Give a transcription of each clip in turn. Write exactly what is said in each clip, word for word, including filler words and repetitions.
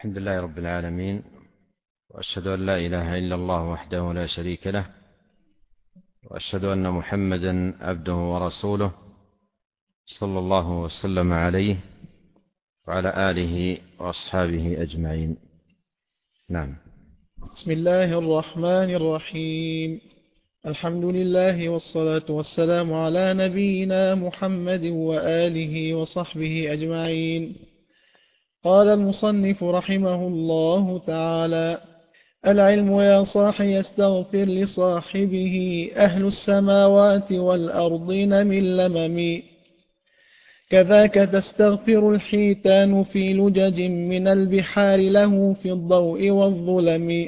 الحمد لله رب العالمين، وأشهد أن لا إله إلا الله وحده لا شريك له، وأشهد أن محمدا عبده ورسوله صلى الله وسلم عليه وعلى آله وأصحابه أجمعين. نعم. بسم الله الرحمن الرحيم. الحمد لله والصلاة والسلام على نبينا محمد وآله وصحبه أجمعين. قال المصنف رحمه الله تعالى: العلم يا صاح يستغفر لصاحبه أهل السماوات والأرضين من لمم، كذاك تستغفر الحيتان في لجج من البحار له في الضوء والظلم،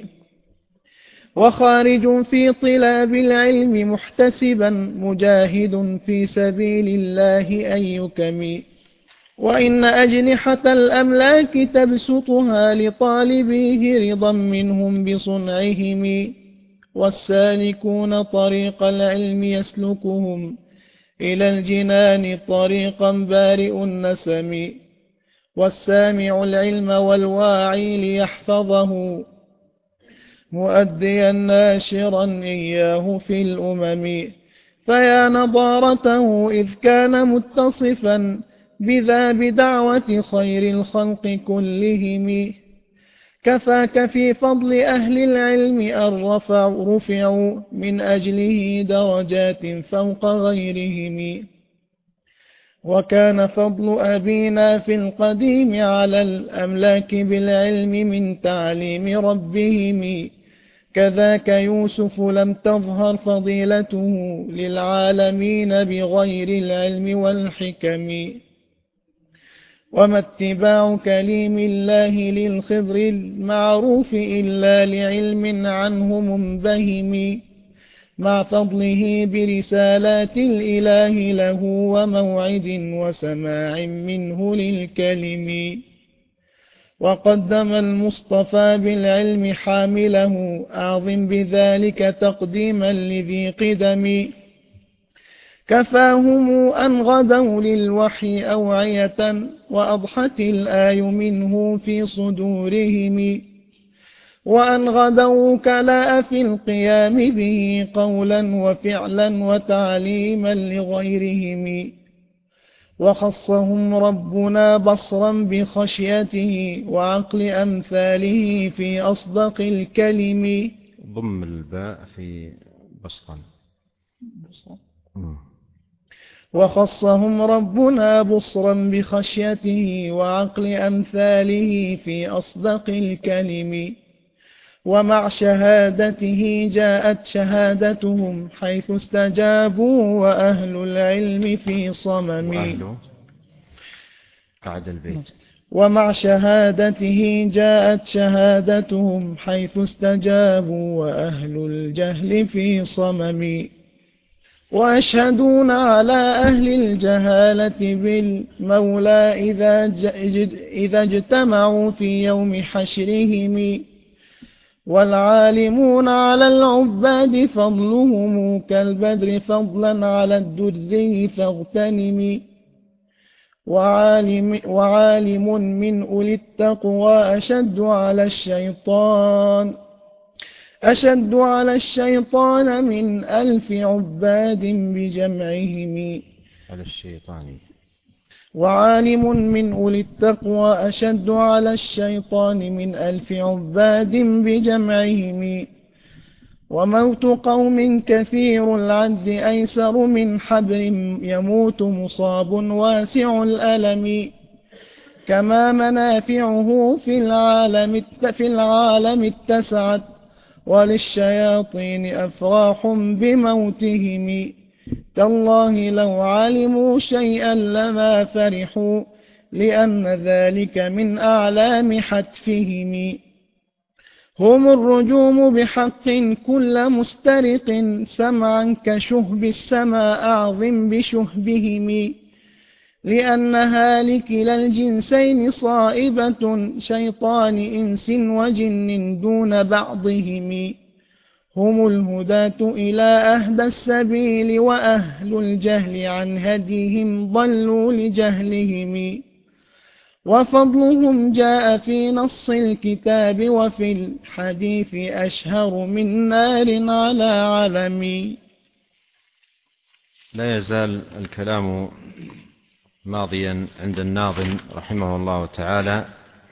وخارج في طلاب العلم محتسبا مجاهد في سبيل الله أن يكم، وإن أجنحة الأملاك تبسطها لطالبيه رضا منهم بصنعهم، والسالكون طريق العلم يسلكهم إلى الجنان طريقا بارئ النسم، والسامع العلم والواعي ليحفظه مؤديا ناشرا إياه في الأمم، فيا نضارته إذ كان متصفا بذا بدعوة خير الخلق كلهم، كفاك في فضل أهل العلم أن رفعوا رفعوا من أجله درجات فوق غيرهم، وكان فضل أبينا في القديم على الأملاك بالعلم من تعليم ربهم، كذاك يوسف لم تظهر فضيلته للعالمين بغير العلم والحكم، وما اتباع كليم الله للخضر المعروف إلا لعلم عنه منبهم، مع فضله برسالات الإله له وموعد وسماع منه للكلم، وقدم المصطفى بالعلم حامله أعظم بذلك تقديما لذي قدم، كفاهم أن غدوا للوحي أوعية وأضحت الآي منه في صدورهم، وأن غدوا وكلاء في القيام به قولا وفعلا وتعليما لغيرهم، وخصهم ربنا بصرا بخشيته وعقل أمثاله في أصدق الكلم. ضم الباء في بسطا. وخصهم ربنا بصرا بخشيته وعقل أمثاله في أصدق الكلم، ومع شهادته جاءت شهادتهم حيث استجابوا وأهل العلم في صمم. قعد البيت. ومع شهادته جاءت شهادتهم حيث استجابوا وأهل الجهل في صمم، ويشهدون على أهل الجهالة بالمولى إذا, إذا اجتمعوا في يوم حشرهم، والعالمون على العباد فضلهم كالبدر فضلا على الدري فاغتنم، وعالم, وعالم من أولي التقوى أشد على الشيطان أشد على الشيطان من ألف عباد بجمعهم. على الشيطان. وعالم من أولي التقوى أشد على الشيطان من ألف عباد بجمعهم، وموت قوم كثير العد أيسر من حبر يموت مصاب واسع الألم، كما منافعه في العالم في العالم اتسعت وللشياطين أفراح بموتهم، تالله لو علموا شيئا لما فرحوا لأن ذلك من أعلام حتفهم، هم الرجوم بحق كل مسترق سمعا كشهب السماء أعظم بشهبهم، لأن هالك كلا الجنسين صائبة شيطان إنس وجن دون بعضهم، هم الهداة إلى أهدى السبيل وأهل الجهل عن هديهم ضلوا لجهلهم، وفضلهم جاء في نص الكتاب وفي الحديث أشهر من نار على علم. لا يزال الكلام ماضيا عند الناظم رحمه الله تعالى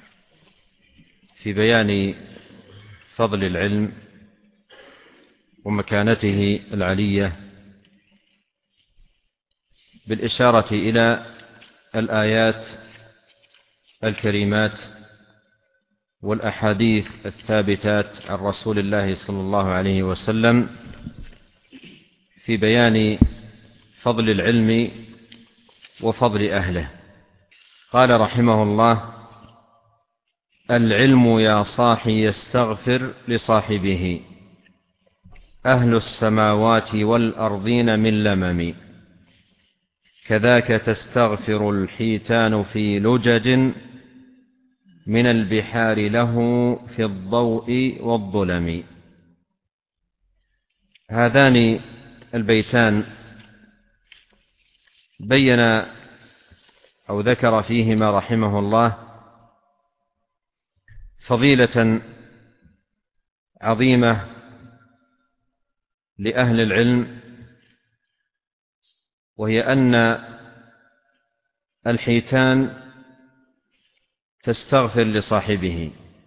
في بيان فضل العلم ومكانته العلية، بالإشارة إلى الآيات الكريمات والأحاديث الثابتات عن رسول الله صلى الله عليه وسلم في بيان فضل العلم وفضل أهله. قال رحمه الله: العلم يا صاحي يستغفر لصاحبه، أهل السماوات والأرضين من لمم، كذاك تستغفر الحيتان في لجج، من البحار له في الضوء والظلم. هذان البيتان بين أو ذكر فيهما رحمه الله فضيلة عظيمة لأهل العلم، وهي أن الحيتان تستغفر لصاحبه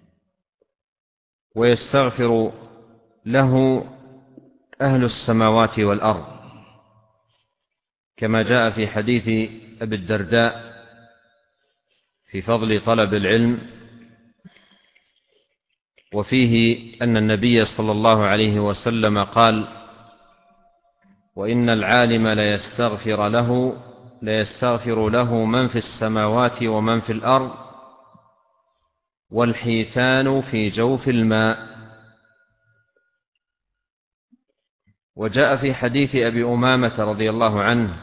ويستغفر له أهل السماوات والأرض، كما جاء في حديث أبي الدرداء في فضل طلب العلم، وفيه أن النبي صلى الله عليه وسلم قال: وإن العالم ليستغفر له ليستغفر له من في السماوات ومن في الأرض، والحيتان في جوف الماء. وجاء في حديث أبي أمامة رضي الله عنه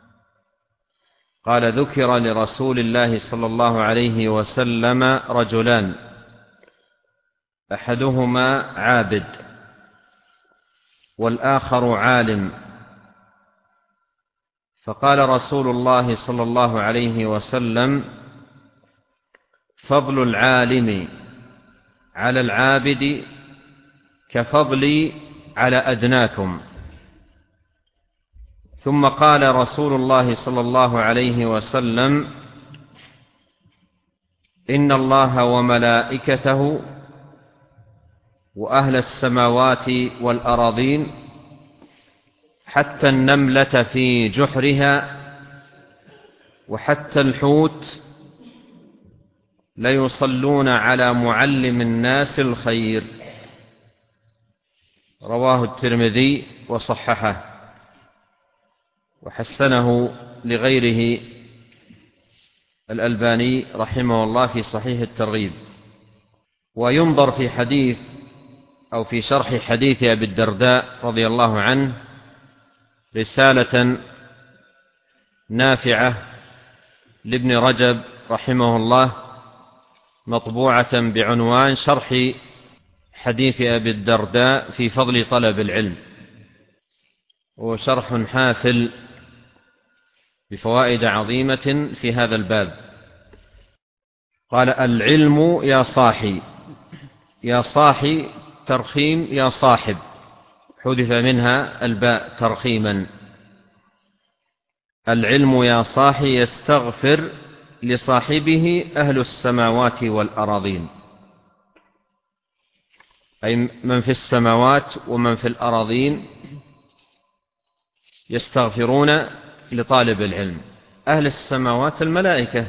قال: ذكر لرسول الله صلى الله عليه وسلم رجلان، أحدهما عابد والآخر عالم، فقال رسول الله صلى الله عليه وسلم: فضل العالم على العابد كفضلي على أدناكم. ثم قال رسول الله صلى الله عليه وسلم: إن الله وملائكته وأهل السماوات والأراضين حتى النملة في جحرها وحتى الحوت ليصلون على معلم الناس الخير. رواه الترمذي وصححه وحسنه لغيره الألباني رحمه الله في صحيح الترغيب. وينظر في حديث أو في شرح حديث أبي الدرداء رضي الله عنه رسالة نافعة لابن رجب رحمه الله مطبوعة بعنوان شرح حديث أبي الدرداء في فضل طلب العلم، وشرح حافل بفوائد عظيمة في هذا الباب. قال: العلم يا صاحي، يا صاحي ترخيم يا صاحب، حذف منها الباء ترخيما. العلم يا صاحي يستغفر لصاحبه أهل السماوات والأراضين، أي من في السماوات ومن في الأراضين يستغفرون لطالب العلم. أهل السماوات الملائكة،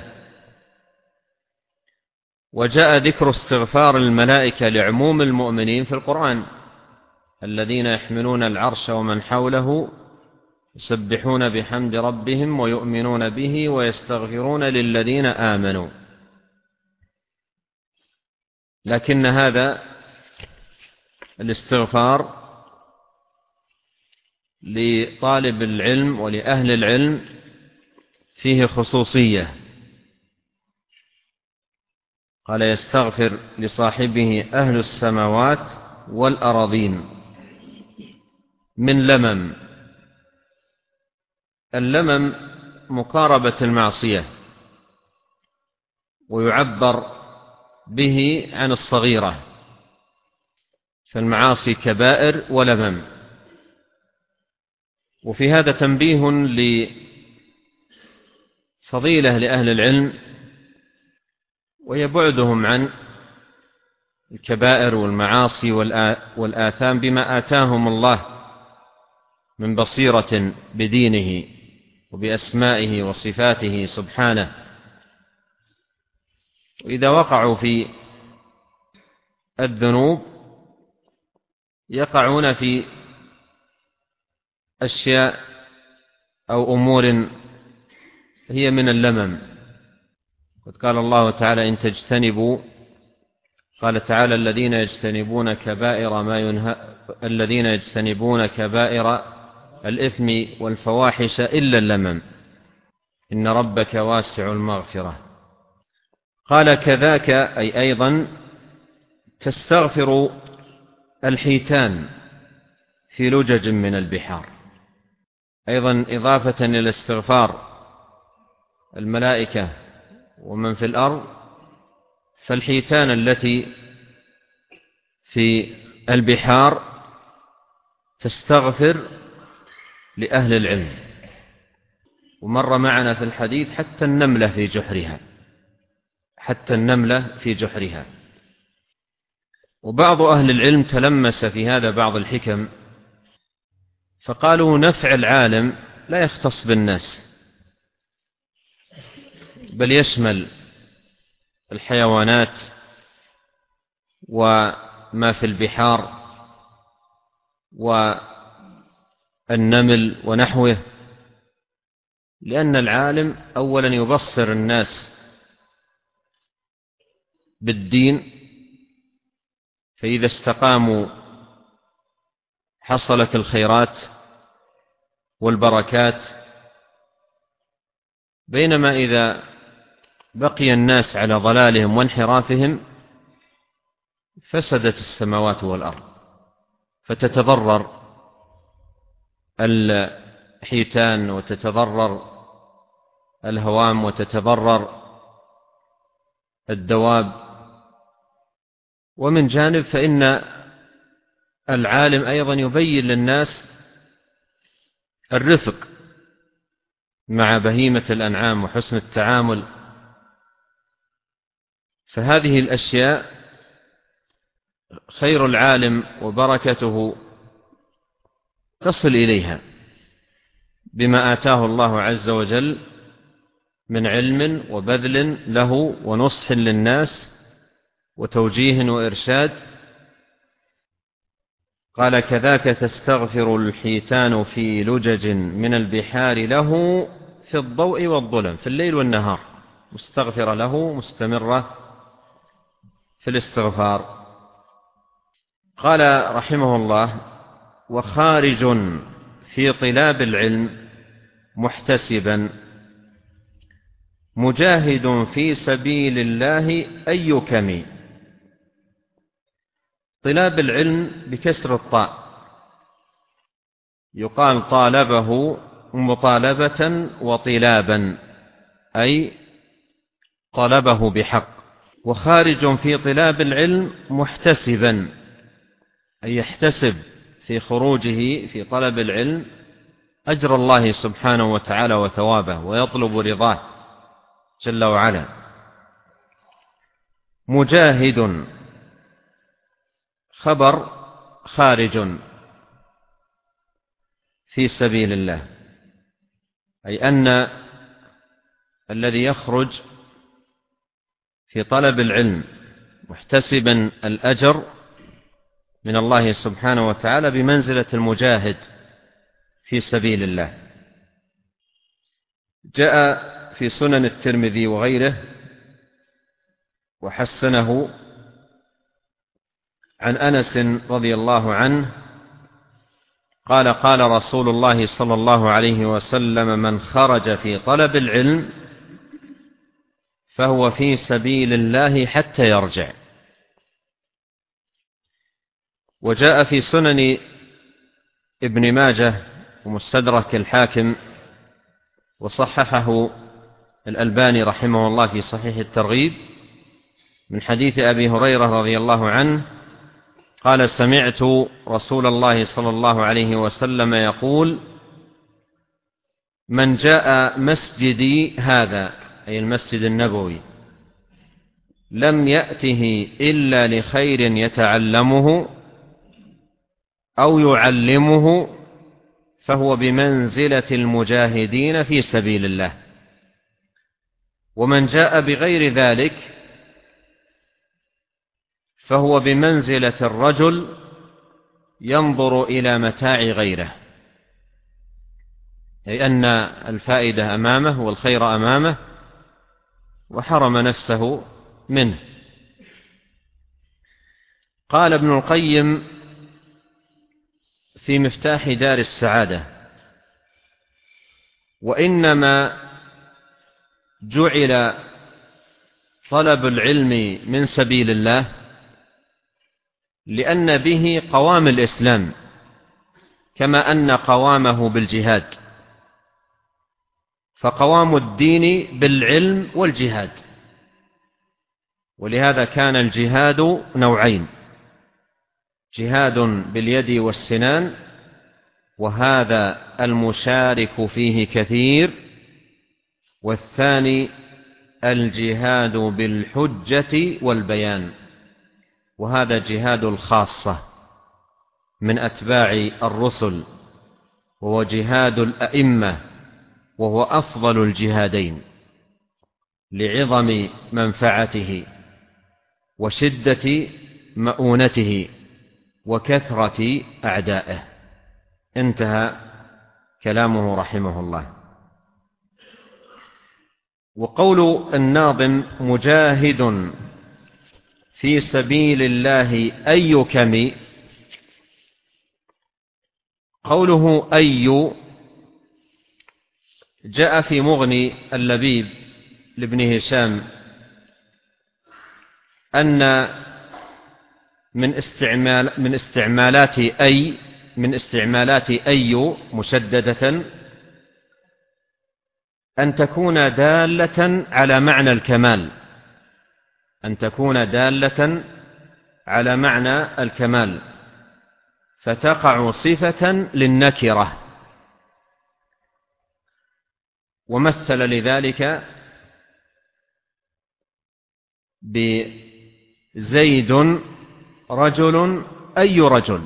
وجاء ذكر استغفار الملائكة لعموم المؤمنين في القرآن: الذين يحملون العرش ومن حوله يسبحون بحمد ربهم ويؤمنون به ويستغفرون للذين آمنوا. لكن هذا الاستغفار لطالب العلم ولأهل العلم فيه خصوصية. قال: يستغفر لصاحبه أهل السماوات والأراضين من لمم. اللمم مقاربة المعصية، ويعبر به عن الصغيرة، فالمعاصي كبائر ولمم. وفي هذا تنبيه لفضيلة لأهل العلم، وهي بعدهم عن الكبائر والمعاصي والآثام بما آتاهم الله من بصيرة بدينه وبأسمائه وصفاته سبحانه. وإذا وقعوا في الذنوب يقعون في أشياء أو أمور هي من اللمم. قد قال الله تعالى: إن تجتنبوا، قال تعالى: الذين يجتنبون كبائر ما ينهى الذين يجتنبون كبائر الإثم والفواحش إلا اللمم إن ربك واسع المغفرة. قال: كذاك، أي أيضا تستغفر الحيتان في لجج من البحار. أيضا إضافة إلى استغفار الملائكة ومن في الأرض، فالحيتان التي في البحار تستغفر لأهل العلم. ومر معنا في الحديث حتى النملة في جحرها حتى النملة في جحرها. وبعض أهل العلم تلمس في هذا بعض الحكم، فقالوا: نفع العالم لا يختص بالناس، بل يشمل الحيوانات وما في البحار والنمل ونحوه، لأن العالم أولا يبصر الناس بالدين، فإذا استقاموا حصلت الخيرات والبركات، بينما إذا بقي الناس على ضلالهم وانحرافهم فسدت السماوات والأرض، فتتضرر الحيتان وتتضرر الهوام وتتضرر الدواب. ومن جانب فإن العالم أيضا يبين للناس الرفق مع بهيمة الأنعام وحسن التعامل، فهذه الأشياء خير العالم وبركته تصل إليها بما آتاه الله عز وجل من علم وبذل له ونصح للناس وتوجيه وإرشاد. قال: كذاك تستغفر الحيتان في لجج من البحار له في الضوء والظلم، في الليل والنهار، مستغفرة له مستمرة في الاستغفار. قال رحمه الله: وخارج في طلاب العلم محتسبا مجاهد في سبيل الله أي كم. طلاب العلم بكسر الطاء، يقال طالبه مطالبة وطلابا، أي طلبه بحق. وخارج في طلاب العلم محتسبا، أي يحتسب في خروجه في طلب العلم أجر الله سبحانه وتعالى وثوابه، ويطلب رضاه جل وعلا. مجاهد خبر خارج في سبيل الله، أي أن الذي يخرج في طلب العلم محتسبا الأجر من الله سبحانه وتعالى بمنزلة المجاهد في سبيل الله. جاء في سنن الترمذي وغيره وحسنه عن أنس رضي الله عنه قال: قال رسول الله صلى الله عليه وسلم: من خرج في طلب العلم فهو في سبيل الله حتى يرجع. وجاء في سنن ابن ماجه ومستدرك الحاكم وصححه الألباني رحمه الله في صحيح الترغيب من حديث أبي هريرة رضي الله عنه قال: سمعت رسول الله صلى الله عليه وسلم يقول: من جاء مسجدي هذا، أي المسجد النبوي، لم يأته إلا لخير يتعلمه أو يعلمه فهو بمنزلة المجاهدين في سبيل الله. ومن جاء بغير ذلك فهو بمنزلة الرجل ينظر إلى متاع غيره، أي أن الفائدة أمامه والخير أمامه وحرم نفسه منه. قال ابن القيم في مفتاح دار السعادة: وإنما جعل طلب العلم من سبيل الله لأن به قوام الإسلام، كما أن قوامه بالجهاد، فقوام الدين بالعلم والجهاد. ولهذا كان الجهاد نوعين: جهاد باليد والسنان، وهذا المشارك فيه كثير، والثاني الجهاد بالحجة والبيان، وهذا جهاد الخاصة من أتباع الرسل، وهو جهاد الأئمة، وهو أفضل الجهادين لعظم منفعته وشدة مؤونته وكثرة أعدائه. انتهى كلامه رحمه الله. وقول الناظم: مجاهد في سبيل الله أي كم، قوله أي جاء في مغني اللبيب لابن هشام أن من استعمال من استعمالات أي من استعمالات أي مشددة أن تكون دالة على معنى الكمال، أن تكون دالة على معنى الكمال، فتقع صفة للنكرة. ومثل لذلك بزيد رجل أي رجل،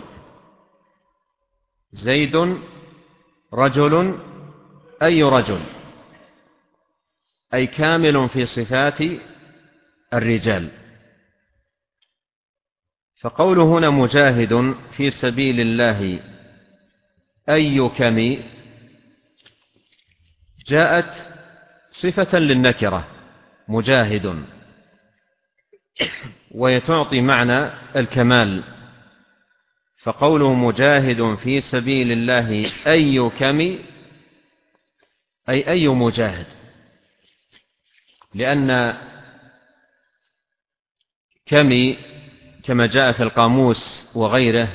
زيد رجل أي رجل، أي كامل في صفات الرجال. فقوله هنا مجاهد في سبيل الله أي كم جاءت صفة للنكرة مجاهد، ويتعطي معنى الكمال. فقوله مجاهد في سبيل الله أي كم أي أي مجاهد، لأن كم كما جاء في القاموس وغيره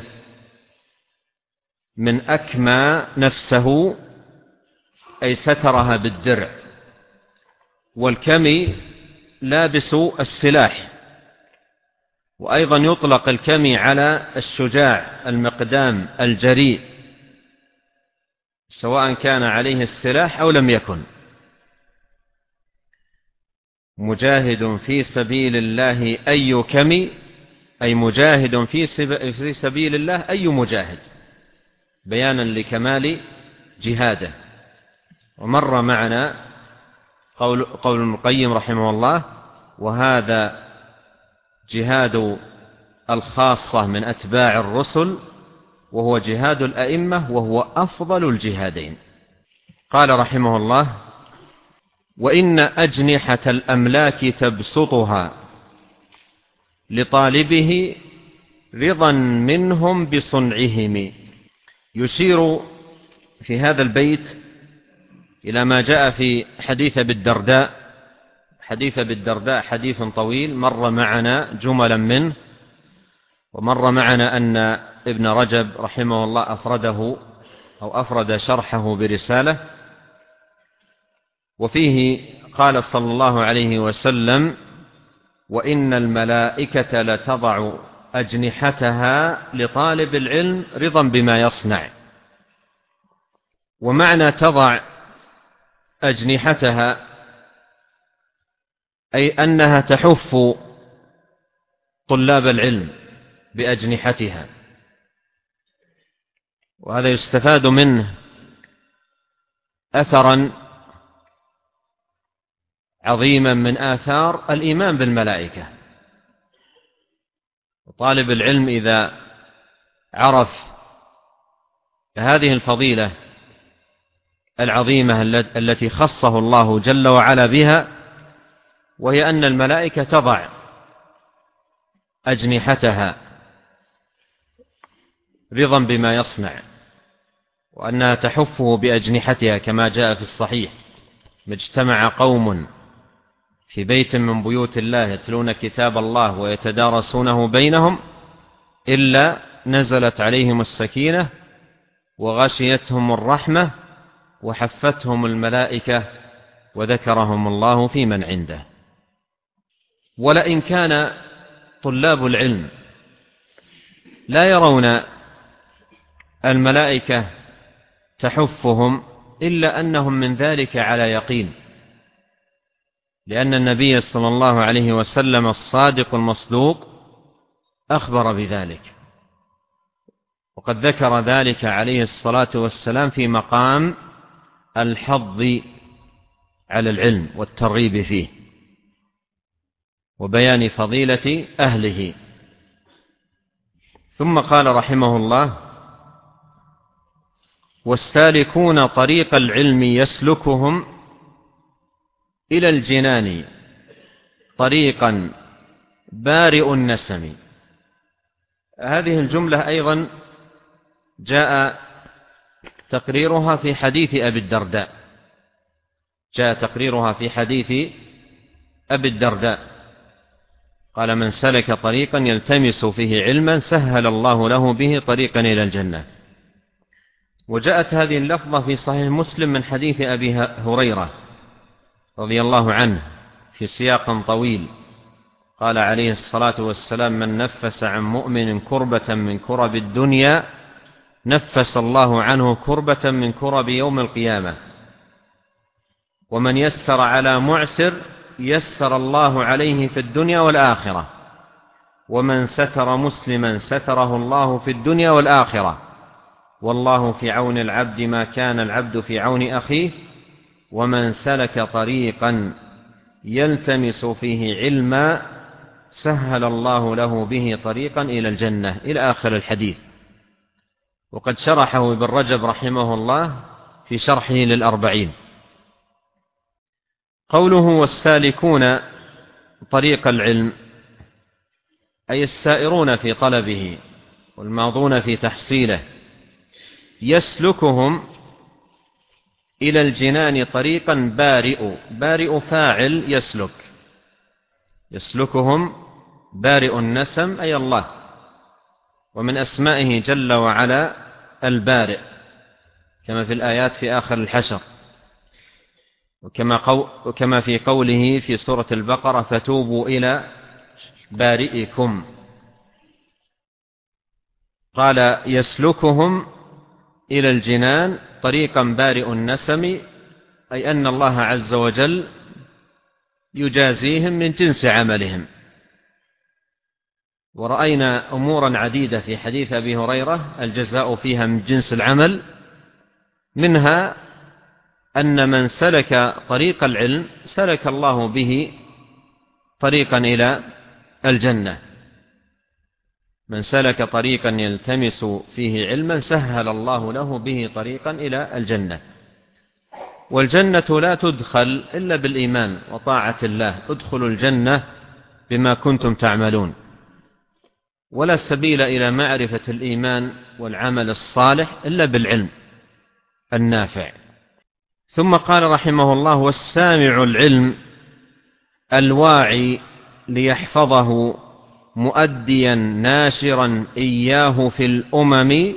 من أكمى نفسه أي سترها بالدرع، والكمي لابس السلاح. وأيضا يطلق الكمي على الشجاع المقدام الجريء، سواء كان عليه السلاح أو لم يكن. مجاهد في سبيل الله أي كمي أي مجاهد في سبيل الله أي مجاهد، بيانا لكمال جهاده. ومر معنا قول, قول ابن القيم رحمه الله: وهذا جهاد الخاصة من أتباع الرسل، وهو جهاد الأئمة، وهو أفضل الجهادين. قال رحمه الله: وإن أجنحة الأملاك تبسطها لطالبه رضا منهم بصنعهم. يشير في هذا البيت إلى ما جاء في حديث أبي الدرداء. حديث أبي الدرداء حديث طويل، مر معنا جملا منه، ومر معنا أن ابن رجب رحمه الله أفرده أو أفرد شرحه برسالة، وفيه قال صلى الله عليه وسلم: وإن الملائكة لتضع أجنحتها لطالب العلم رضا بما يصنع. ومعنى تضع أجنحتها أي أنها تحف طلاب العلم بأجنحتها. وهذا يستفاد منه أثرا عظيما من آثار الإيمان بالملائكة. طالب العلم إذا عرف هذه الفضيلة العظيمة التي خصه الله جل وعلا بها، وهي أن الملائكة تضع أجنحتها رضا بما يصنع، وأنها تحفه بأجنحتها كما جاء في الصحيح: ما اجتمع قوم في بيت من بيوت الله يتلون كتاب الله ويتدارسونه بينهم إلا نزلت عليهم السكينة وغشيتهم الرحمة وحفتهم الملائكة وذكرهم الله في من عنده. ولئن كان طلاب العلم لا يرون الملائكة تحفهم إلا أنهم من ذلك على يقين، لأن النبي صلى الله عليه وسلم الصادق المصدوق أخبر بذلك، وقد ذكر ذلك عليه الصلاة والسلام في مقام الحض على العلم والترغيب فيه وبيان فضيلة أهله. ثم قال رحمه الله: والسالكون طريق العلم يسلكهم إلى الجنان طريقا بارئ النسم. هذه الجملة أيضا جاء تقريرها في حديث أبي الدرداء جاء تقريرها في حديث أبي الدرداء قال: من سلك طريقا يلتمس فيه علما سهل الله له به طريقا إلى الجنة. وجاءت هذه اللفظة في صحيح مسلم من حديث أبي هريرة رضي الله عنه في سياق طويل، قال عليه الصلاة والسلام: من نفس عن مؤمن كربة من كرب الدنيا نفس الله عنه كربة من كرب يوم القيامة، ومن يسر على معسر يسر الله عليه في الدنيا والآخرة، ومن ستر مسلما ستره الله في الدنيا والآخرة، والله في عون العبد ما كان العبد في عون أخيه، ومن سلك طريقا يلتمس فيه علما سهل الله له به طريقا إلى الجنة، إلى آخر الحديث. وقد شرحه ابن رجب رحمه الله في شرحه للأربعين. قوله: والسالكون طريق العلم، أي السائرون في طلبه والماضون في تحصيله. يسلكهم إلى الجنان طريقا بارئ، بارئ فاعل يسلك، يسلكهم بارئ النسم أي الله، ومن أسمائه جل وعلا البارئ كما في الآيات في آخر الحشر، وكما, قو وكما في قوله في سورة البقرة: فتوبوا إلى بارئكم. قال: يسلكهم إلى الجنان طريقا بارئ النسم، أي أن الله عز وجل يجازيهم من جنس عملهم. ورأينا أمورا عديدة في حديث أبي هريرة الجزاء فيها من جنس العمل، منها أن من سلك طريق العلم سلك الله به طريقا إلى الجنة. من سلك طريقا يلتمس فيه علما سهل الله له به طريقا إلى الجنة. والجنة لا تدخل إلا بالإيمان وطاعة الله: ادخلوا الجنة بما كنتم تعملون. ولا سبيل إلى معرفة الإيمان والعمل الصالح إلا بالعلم النافع. ثم قال رحمه الله: والسامع العلم الواعي ليحفظه مؤديا ناشرا إياه في الأمم،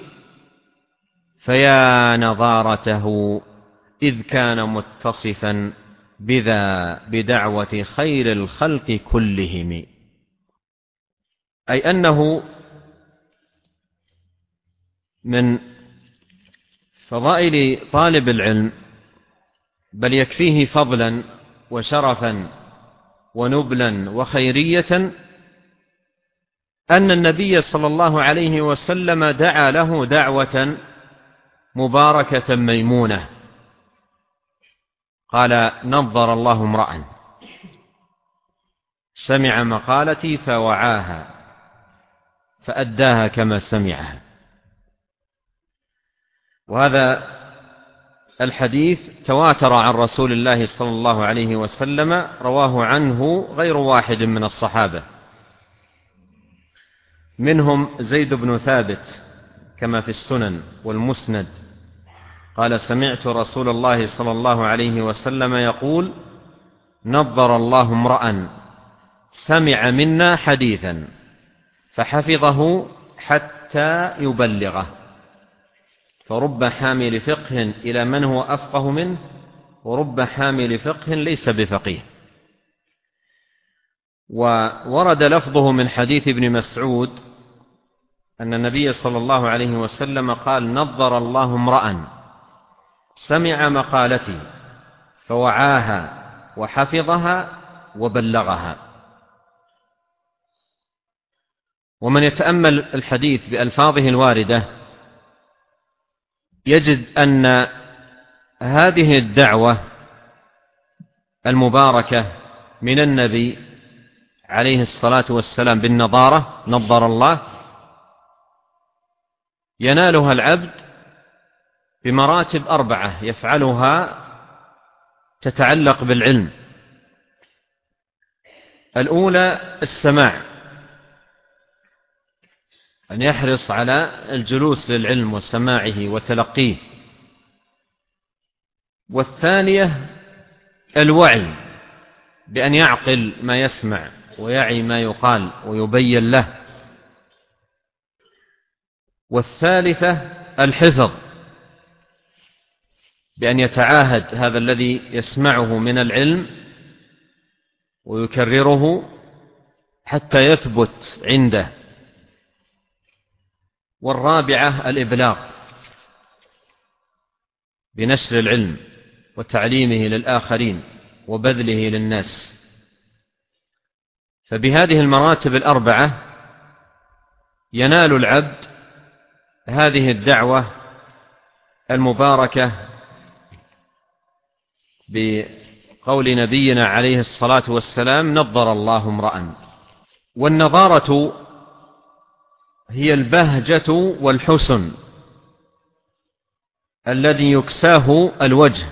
فيا نظارته إذ كان متصفا بذا بدعوة خير الخلق كلهم، أي أنه من فضائل طالب العلم، بل يكفيه فضلا وشرفا ونبلا وخيرية، أن النبي صلى الله عليه وسلم دعا له دعوة مباركة ميمونة، قال: نظر الله امرأ سمع مقالتي فوعاها فأداها كما سمعها. وهذا الحديث تواتر عن رسول الله صلى الله عليه وسلم، رواه عنه غير واحد من الصحابة، منهم زيد بن ثابت كما في السنن والمسند، قال: سمعت رسول الله صلى الله عليه وسلم يقول: نظر الله امرأ سمع منا حديثا فحفظه حتى يبلغه، فرب حامل فقه إلى من هو أفقه منه، ورب حامل فقه ليس بفقيه. وورد لفظه من حديث ابن مسعود أن النبي صلى الله عليه وسلم قال: نظر الله امرأ سمع مقالتي فوعاها وحفظها وبلغها. ومن يتأمل الحديث بألفاظه الواردة يجد أن هذه الدعوة المباركة من النبي عليه الصلاة والسلام بالنظارة، نظر الله، ينالها العبد بمراتب أربعة يفعلها تتعلق بالعلم. الأولى السماع، أن يحرص على الجلوس للعلم وسماعه وتلقيه. والثانية الوعي، بأن يعقل ما يسمع ويعي ما يقال ويبين له. والثالثة الحفظ، بأن يتعاهد هذا الذي يسمعه من العلم ويكرره حتى يثبت عنده. والرابعة الإبلاغ، بنشر العلم وتعليمه للآخرين وبذله للناس. فبهذه المراتب الأربعة ينال العبد هذه الدعوة المباركة بقول نبينا عليه الصلاة والسلام: نظر الله امرأ. والنظارة هي البهجة والحسن الذي يكساه الوجه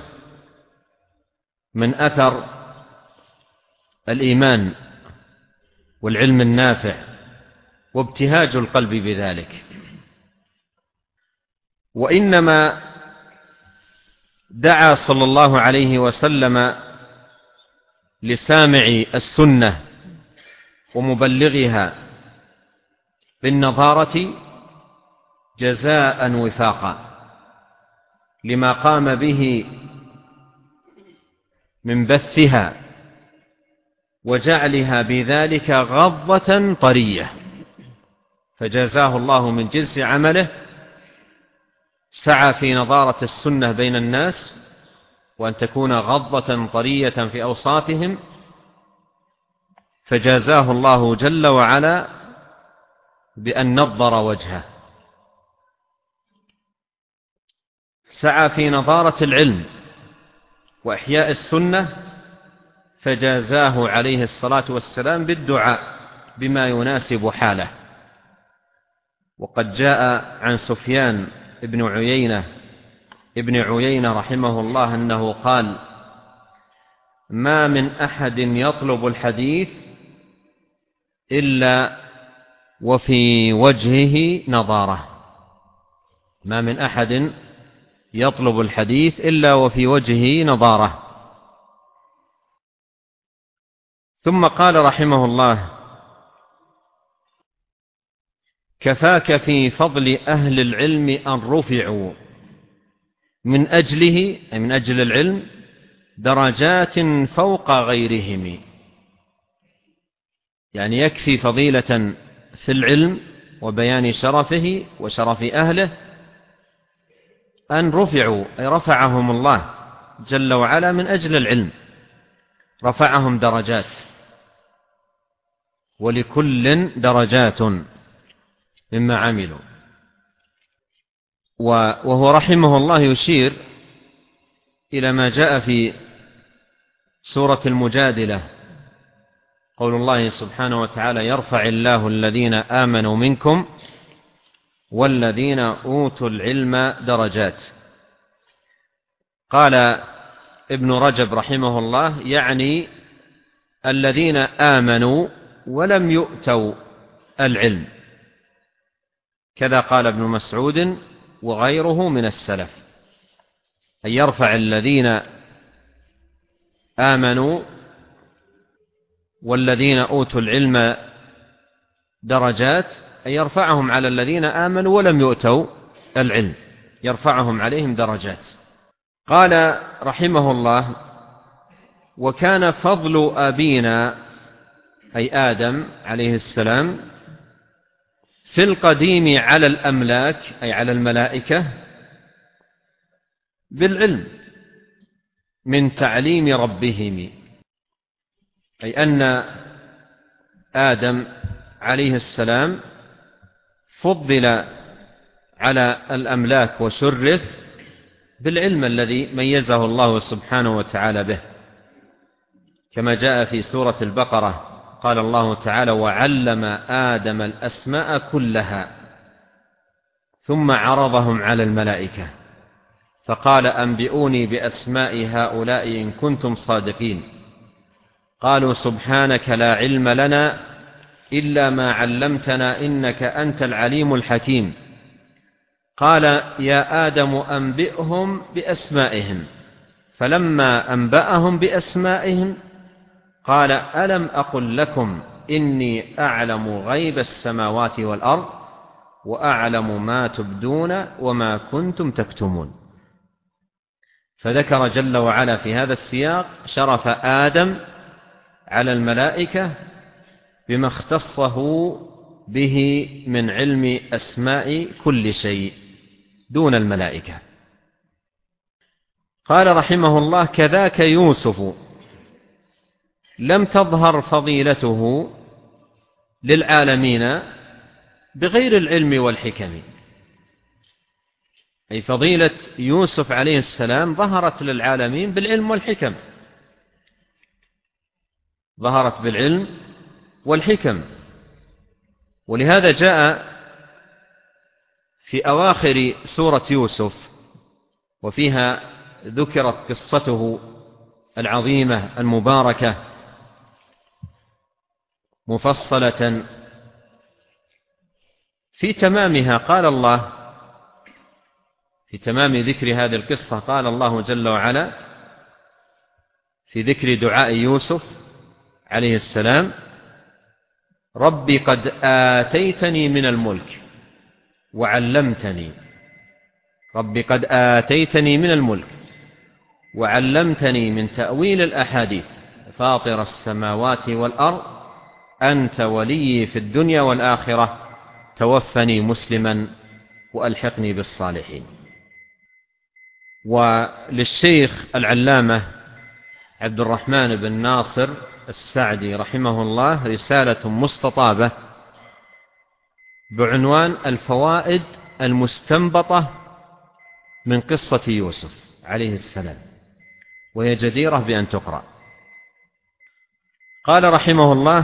من أثر الإيمان والعلم النافع وابتهاج القلب بذلك. وإنما دعا صلى الله عليه وسلم لسامع السنة ومبلغها بالنظارة جزاء وفاقا لما قام به من بثها وجعلها بذلك غضة طرية، فجزاه الله من جنس عمله. سعى في نظارة السنة بين الناس وأن تكون غضة طرية في أوصافهم، فجازاه الله جل وعلا بأن نظر وجهه. سعى في نظارة العلم وإحياء السنة، فجازاه عليه الصلاة والسلام بالدعاء بما يناسب حاله. وقد جاء عن سفيان ابن عيينة ابن عيينة رحمه الله أنه قال: ما من أحد يطلب الحديث إلا وفي وجهه نظارة. ما من أحد يطلب الحديث إلا وفي وجهه نظارة. ثم قال رحمه الله: كفاك في فضل أهل العلم أن رفعوا من أجله، أي من أجل العلم، درجات فوق غيرهم، يعني يكفي فضيلة في العلم وبيان شرفه وشرف أهله أن رفعوا، أي رفعهم الله جل وعلا من أجل العلم، رفعهم درجات، ولكل درجات مما عملوا. وهو رحمه الله يشير إلى ما جاء في سورة المجادلة، قول الله سبحانه وتعالى: يرفع الله الذين آمنوا منكم والذين أوتوا العلم درجات. قال ابن رجب رحمه الله: يعني الذين آمنوا ولم يؤتوا العلم، كذا قال ابن مسعود وغيره من السلف، أن يرفع الذين آمنوا والذين أوتوا العلم درجات، أن يرفعهم على الذين آمنوا ولم يؤتوا العلم، يرفعهم عليهم درجات. قال رحمه الله: وكان فضل أبينا أي آدم عليه السلام في القديم على الأملاك أي على الملائكة بالعلم من تعليم ربهم، أي أن آدم عليه السلام فضل على الأملاك وشرف بالعلم الذي ميزه الله سبحانه وتعالى به، كما جاء في سورة البقرة قال الله تعالى: وعلم آدم الأسماء كلها ثم عرضهم على الملائكة فقال: أنبئوني بأسماء هؤلاء إن كنتم صادقين. قالوا: سبحانك لا علم لنا إلا ما علمتنا إنك أنت العليم الحكيم. قال: يا آدم أنبئهم بأسمائهم. فلما أنبأهم بأسمائهم قال: ألم أقل لكم إني أعلم غيب السماوات والأرض وأعلم ما تبدون وما كنتم تكتمون. فذكر جل وعلا في هذا السياق شرف آدم على الملائكة بما اختصه به من علم أسماء كل شيء دون الملائكة. قال رحمه الله: كذاك يوسف لم تظهر فضيلته للعالمين بغير العلم والحكم، أي فضيلة يوسف عليه السلام ظهرت للعالمين بالعلم والحكم، ظهرت بالعلم والحكم. ولهذا جاء في أواخر سورة يوسف وفيها ذكرت قصته العظيمة المباركة مفصلة، في تمامها قال الله، في تمام ذكر هذه القصة قال الله جل وعلا في ذكر دعاء يوسف عليه السلام: ربي قد آتيتني من الملك وعلمتني ربي قد آتيتني من الملك وعلمتني من تأويل الأحاديث فاطر السماوات والأرض أنت ولي في الدنيا والآخرة توفني مسلما وألحقني بالصالحين. وللشيخ العلامة عبد الرحمن بن ناصر السعدي رحمه الله رسالة مستطابة بعنوان الفوائد المستنبطة من قصة يوسف عليه السلام، وهي جديرة بأن تقرأ. قال رحمه الله: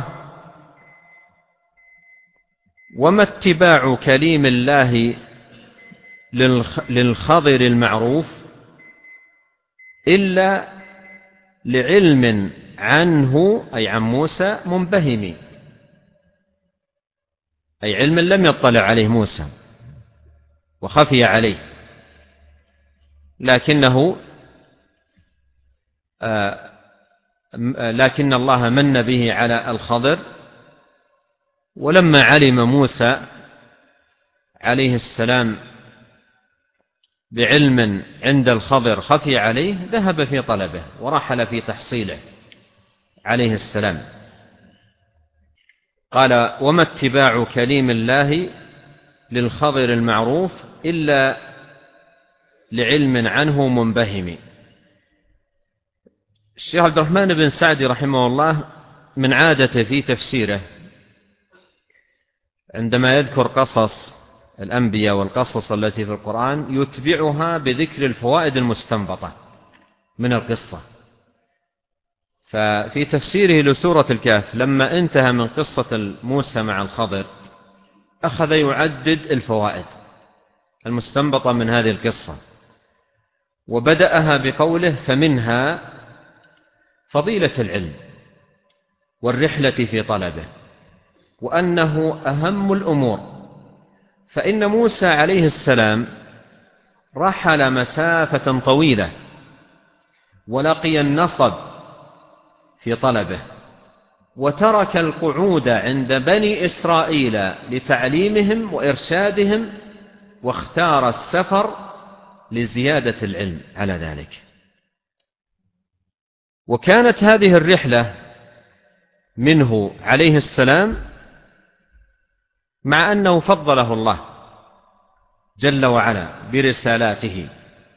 وما اتباع كليم الله للخضر المعروف إلا لعلم عنه أي عن موسى منبهم، أي علم لم يطلع عليه موسى وخفي عليه، لكنه آه لكن الله من به على الخضر. ولما علم موسى عليه السلام بعلم عند الخضر خفي عليه ذهب في طلبه ورحل في تحصيله عليه السلام. قال: وما اتباع كليم الله للخضر المعروف إلا لعلم عنه منبهم. الشيخ عبد الرحمن بن سعدي رحمه الله من عادته في تفسيره عندما يذكر قصص الأنبياء والقصص التي في القرآن يتبعها بذكر الفوائد المستنبطة من القصة. ففي تفسيره لسورة الكهف لما انتهى من قصة موسى مع الخضر أخذ يعدد الفوائد المستنبطة من هذه القصة، وبدأها بقوله: فمنها فضيلة العلم والرحلة في طلبه، وأنه أهم الأمور، فإن موسى عليه السلام رحل مسافة طويلة ولقي النصب في طلبه، وترك القعود عند بني إسرائيل لتعليمهم وإرشادهم، واختار السفر لزيادة العلم على ذلك. وكانت هذه الرحلة منه عليه السلام مع أنه فضله الله جل وعلا برسالاته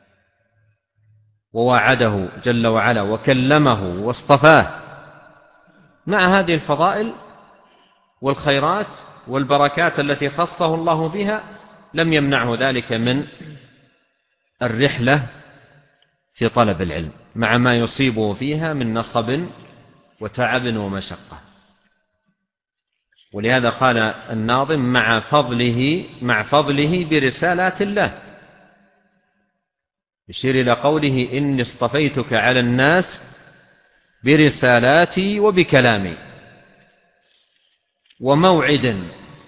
ووعده جل وعلا وكلمه واصطفاه، مع هذه الفضائل والخيرات والبركات التي خصه الله بها لم يمنعه ذلك من الرحلة في طلب العلم مع ما يصيبه فيها من نصب وتعب ومشقة. ولهذا قال الناظم: مع فضله مع فضله برسالات الله، يشير إلى قوله: إني اصطفيتك على الناس برسالاتي وبكلامي وموعد،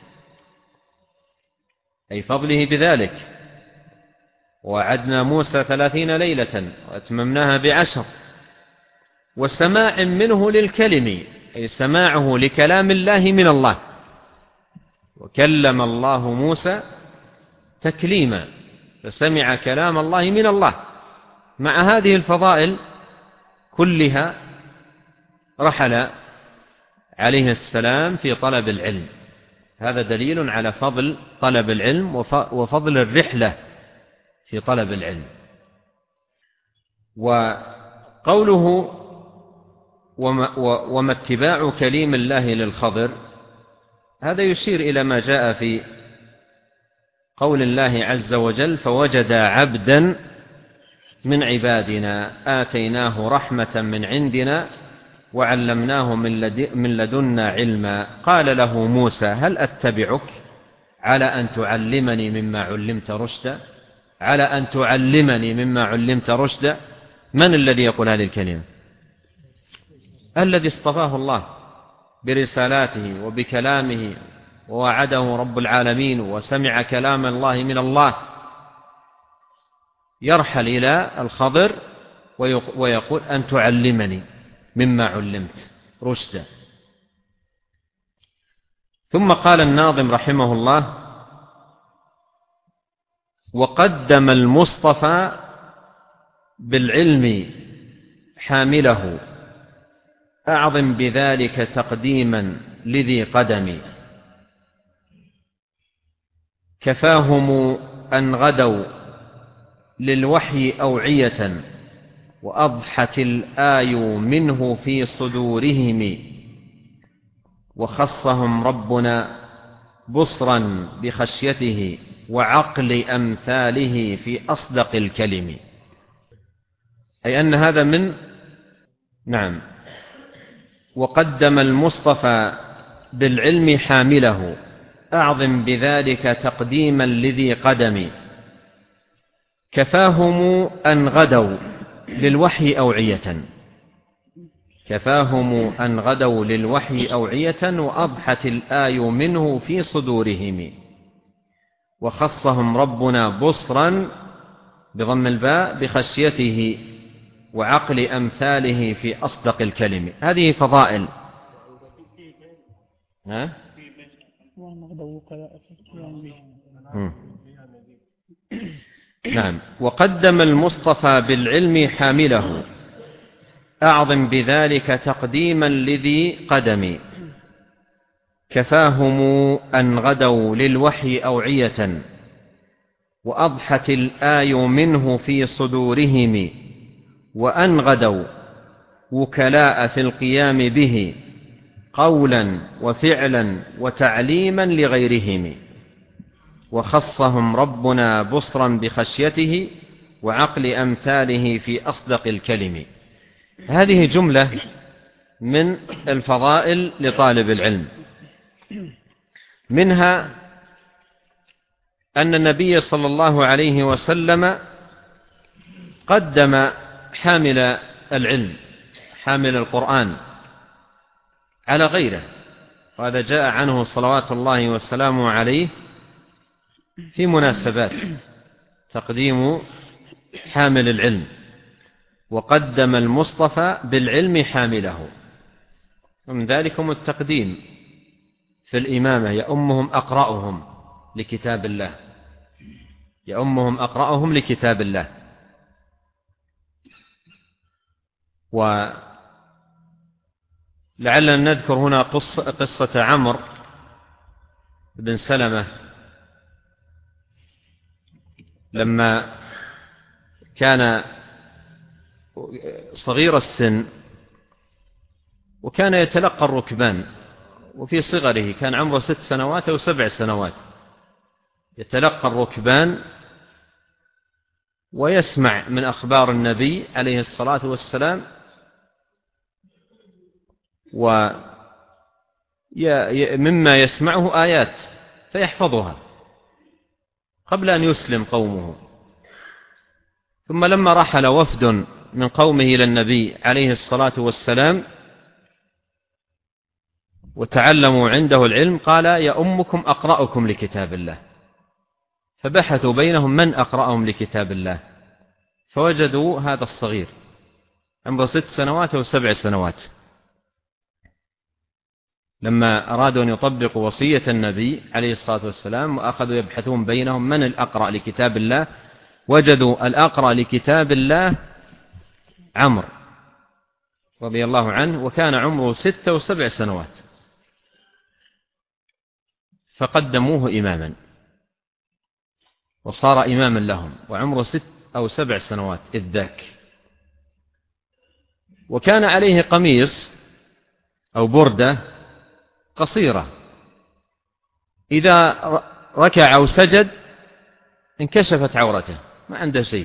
أي فضله بذلك. وعدنا موسى ثلاثين ليلة وأتممناها بعشر، وسماع منه للكلم، أي سماعه لكلام الله من الله، وكلم الله موسى تكليما، فسمع كلام الله من الله. مع هذه الفضائل كلها رحل عليه السلام في طلب العلم. هذا دليل على فضل طلب العلم وفضل الرحلة في طلب العلم. وقوله: وما, وما اتباع كليم الله للخضر، هذا يشير إلى ما جاء في قول الله عز وجل: فوجد عبدا من عبادنا آتيناه رحمة من عندنا وعلمناه من لدنا علما، قال له موسى: هل أتبعك على أن تعلمني مما علمت رشدا على أن تعلمني مما علمت رشدا. من الذي يقول هذه الكلمة؟ الذي اصطفاه الله برسالاته وبكلامه، ووعده رب العالمين وسمع كلام الله من الله، يرحل إلى الخضر ويقول: أن تعلمني مما علمت رشدا. ثم قال الناظم رحمه الله: وقدم المصطفى بالعلم حامله، أعظم بذلك تقديما لذي قدم، كفاهم أن غدوا للوحي أوعية، وأضحت الآي منه في صدورهم، وخصهم ربنا بصرا بخشيته وعقل أمثاله في أصدق الكلم. أي أن هذا من نعم وقدم المصطفى بالعلم حامله، أعظم بذلك تقديما لذي قدم، كفاهم أن غدوا للوحي أوعية كفاهم أن غدوا للوحي أوعية وأضحت الآي منه في صدورهم، وخصهم ربنا بصرا بضم الباء بخشيته وعقل أمثاله في أصدق الكلم. هذه فضائل. ها؟ نعم. وقدم المصطفى بالعلم حامله، أعظم بذلك تقديما لذي قدم. كفاهم أن غدوا للوحي أوعية، وأضحت الآي منه في صدورهم، وأن غدوا وكلاء في القيام به، قولا وفعلا وتعليما لغيرهم. وخصهم ربنا بصرا بخشيته، وعقل أمثاله في أصدق الكلم. هذه جملة من الفضائل لطالب العلم، منها أن النبي صلى الله عليه وسلم قدم حامل العلم، حامل القرآن، على غيره، وهذا جاء عنه صلوات الله وسلامه عليه في مناسبات، تقديم حامل العلم. وقدم المصطفى بالعلم حامله، ومن ذلكم التقديم في الإمامة، يأمهم أقرأهم لكتاب الله، يأمهم أقرأهم لكتاب الله. ولعلنا نذكر هنا قصة, قصة عمرو بن سلمة لما كان صغير السن، وكان يتلقى الركبان، وفي صغره كان عمره ست سنوات أو سبع سنوات، يتلقى الركبان ويسمع من أخبار النبي عليه الصلاة والسلام، ومما يسمعه آيات فيحفظها قبل أن يسلم قومه. ثم لما رحل وفد من قومه إلى النبي عليه الصلاة والسلام وتعلموا عنده العلم، قال: يأمكم أقرأكم لكتاب الله. فبحثوا بينهم من أقرأهم لكتاب الله، فوجدوا هذا الصغير عمره ست سنوات أو سبع سنوات. لما أرادوا أن يطبقوا وصية النبي عليه الصلاة والسلام وأخذوا يبحثون بينهم من الأقرأ لكتاب الله، وجدوا الأقرأ لكتاب الله عمرو رضي الله عنه، وكان عمره ست وسبع سنوات، فقدموه إماما وصار إماما لهم، وعمره ست أو سبع سنوات إذ ذاك. وكان عليه قميص أو بردة قصيرة، إذا ركع أو سجد انكشفت عورته، ما عنده شيء.